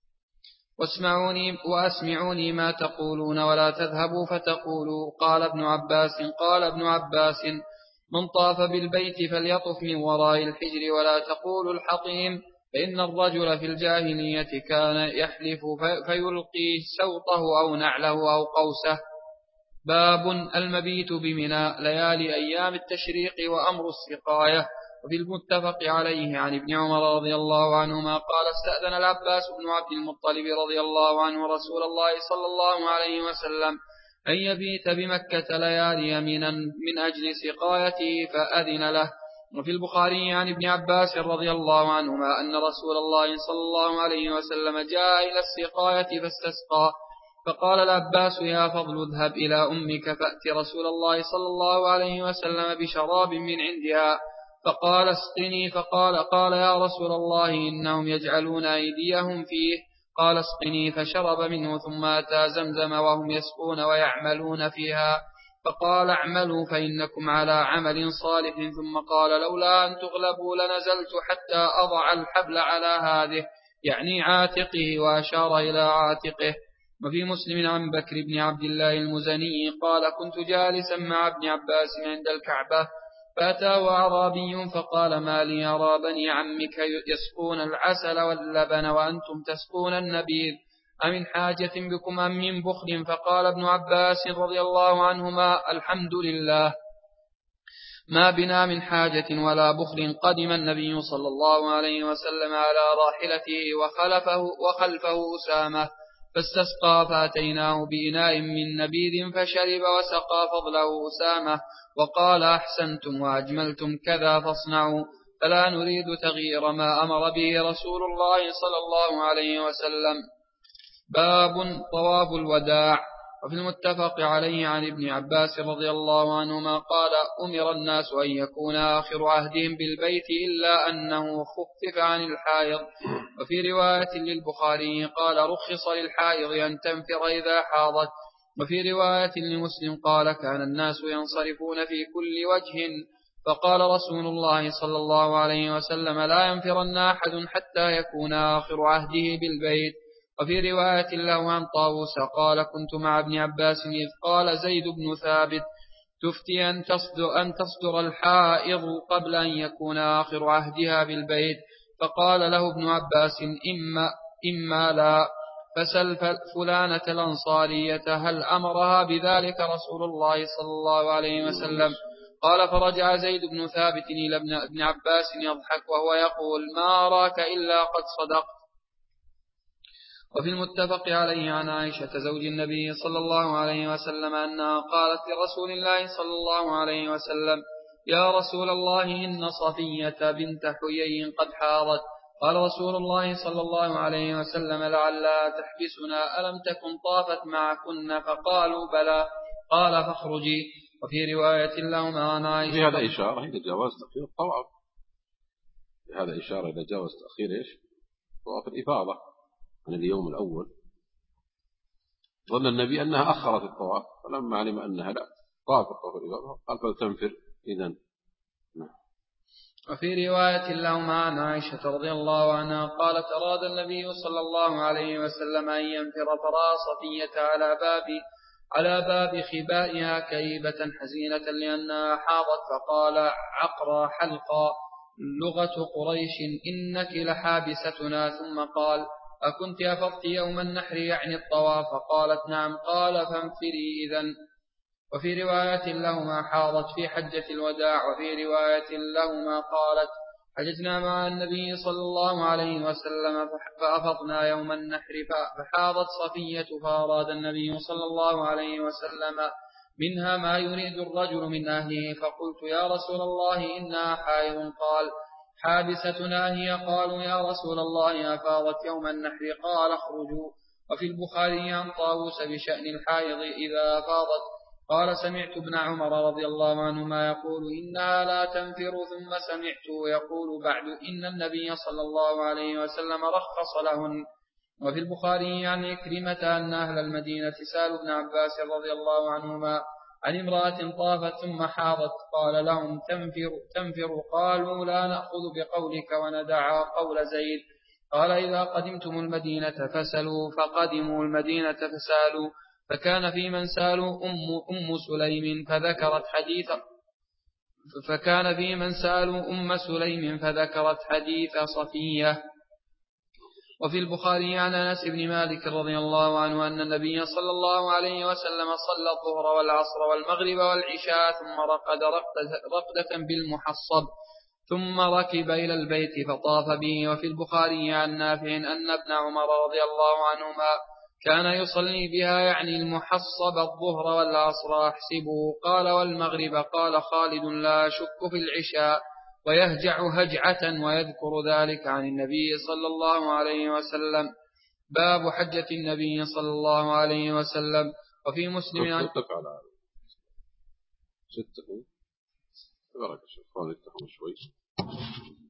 واسمعوني وأسمعوني ما تقولون ولا تذهبوا فتقولوا. قال ابن عباس قال ابن عباس من طاف بالبيت فليطف من وراء الحجر ولا تقولوا الحطيم فإن الرجل في الجاهلية كان يحلف فيلقي سوطه أو نعله أو قوسه. باب المبيت بمنى ليالي أيام التشريق وأمر السقاية. وفي المتفق عليه عن ابن عمر رضي الله عنهما قال استأذن العباس بن عبد المطلب رضي الله عنه رسول الله صلى الله عليه وسلم أن يبيت بمكة ليالي منا من أجل سقايته فأذن له. وفي البخاري عن ابن عباس رضي الله عنهما أن رسول الله صلى الله عليه وسلم جاء إلى السقاية فاستسقى فقال العباس يا فضل اذهب إلى أمك فأت رسول الله صلى الله عليه وسلم بشراب من عندها فقال اسقني فقال قال يا رسول الله إنهم يجعلون أيديهم فيه قال اسقني فشرب منه ثم أتى زمزم وهم يسقون ويعملون فيها فقال اعملوا فإنكم على عمل صالح ثم قال لولا أن تغلبوا لنزلت حتى أضع الحبل على هذه يعني عاتقه وأشار إلى عاتقه. وفي مسلم عن بكر بن عبد الله المزني قال كنت جالسا مع ابن عباس عند الكعبة فأتاه أعرابي فقال ما لي أرى بني عمك يسقون العسل واللبن وأنتم تسقون النبيذ أمن حاجة بكم أم من بخل فقال ابن عباس رضي الله عنهما الحمد لله ما بنا من حاجة ولا بخل. قدم النبي صلى الله عليه وسلم على راحلته وخلفه, وخلفه أسامة فاستسقى فأتيناه بإناء من نبيذ فشرب وسقى فضله أسامة وقال أحسنتم وأجملتم كذا فاصنعوا فلا نريد تغيير ما أمر به رسول الله صلى الله عليه وسلم. باب طواف الوداع. وفي المتفق عليه عن ابن عباس رضي الله عنهما قال أمر الناس أن يكون آخر عهدهم بالبيت إلا أنه خفف عن الحائض. وفي رواية للبخاري قال رخص للحائض أن تنفر إذا حاضت. وفي رواية لمسلم قال كان الناس ينصرفون في كل وجه فقال رسول الله صلى الله عليه وسلم لا ينفرن أحد حتى يكون آخر عهده بالبيت. وفي رواية له عن طاووس قال كنت مع ابن عباس إذ قال زيد بن ثابت تفتي أن تصدر, أن تصدر الحائض قبل أن يكون آخر عهدها بالبيت فقال له ابن عباس إما, إما لا فسل فلانة الأنصارية هل أمرها بذلك رسول الله صلى الله عليه وسلم. قال فرجع زيد بن ثابت إلى ابن عباس يضحك وهو يقول ما أراك إلا قد صدقت. وفي المتفق عليه عن عائشة زوج النبي صلى الله عليه وسلم أنها قالت لرسول الله صلى الله عليه وسلم يا رسول الله إن صفية بنت حيي قد حاضت. قال رسول الله صلى الله عليه وسلم لعلها تحبسنا ألم تكن طافت معكن فقالوا بلى قال فاخرجي. وفي رواية لهما عن عائشة في هذا إشارة إلى جواز تأخير الطواف في هذا إشارة إلى جواز تأخير إيش طواف الإفاضة عن اليوم الأول. ظن النبي أنها أخرت الطواف فلما علم أنها لا طافت طواف الإفاضة قال فلتنفر إذن. وفي رواية لهما عن عائشة رضي الله عنها قالت أراد النبي صلى الله عليه وسلم أن ينفر فرأى صفية على باب على باب خبائها كئيبة حزينة لأنها حاضت فقال عقرى حلقا لغة قريش إنك لحابستنا ثم قال أكنت أفضت يوم النحر يعني الطواف؟ قالت نعم. قال فانفري إذن. وفي رواية لهما حاضت في حجة الوداع. وفي رواية لهما قالت حججنا مع النبي صلى الله عليه وسلم فأفضنا يوم النحر فحاضت صفية فأراد النبي صلى الله عليه وسلم منها ما يريد الرجل من أهله، فقلت يا رسول الله إنها حائض. قال حابستنا هي. قالوا يا رسول الله أفاضت يوم النحر؟ قال اخرجوا. وفي البخاري عن طاووس بشأن الحائض إذا أفاضت قال سمعت ابن عمر رضي الله عنهما يقول إنها لا تنفر، ثم سمعته يقول بعد إن النبي صلى الله عليه وسلم رخص لهن. وفي البخاري عن إكرمة أن أهل المدينة سألوا ابن عباس رضي الله عنهما عن امرأة طافت ثم حاضت قال لهم تنفر, تنفر قالوا لا نأخذ بقولك وندع قول زيد. قال إذا قدمتم المدينة فسلوا. فقدموا المدينة فسالوا فكان في من سالوا أم, أم سليم فذكرت حديث فكان في من سالوا أم سليم فذكرت حديث صفية. وفي البخاري عن أنس بن مالك رضي الله عنه أن النبي صلى الله عليه وسلم صلى الظهر والعصر والمغرب والعشاء ثم رقد رقدة بالمحصب ثم ركب إلى البيت فطاف به. وفي البخاري عن نافع أن ابن عمر رضي الله عنهما كان يصلي بها يعني المحصب الظهر والعصر أحسبه. قال والمغرب؟ قال خالد لا شك في العشاء ويهجع هجعة ويذكر ذلك عن النبي صلى الله عليه وسلم. باب حجة النبي صلى الله عليه وسلم. وفي مسلم عن ستة بارك شوي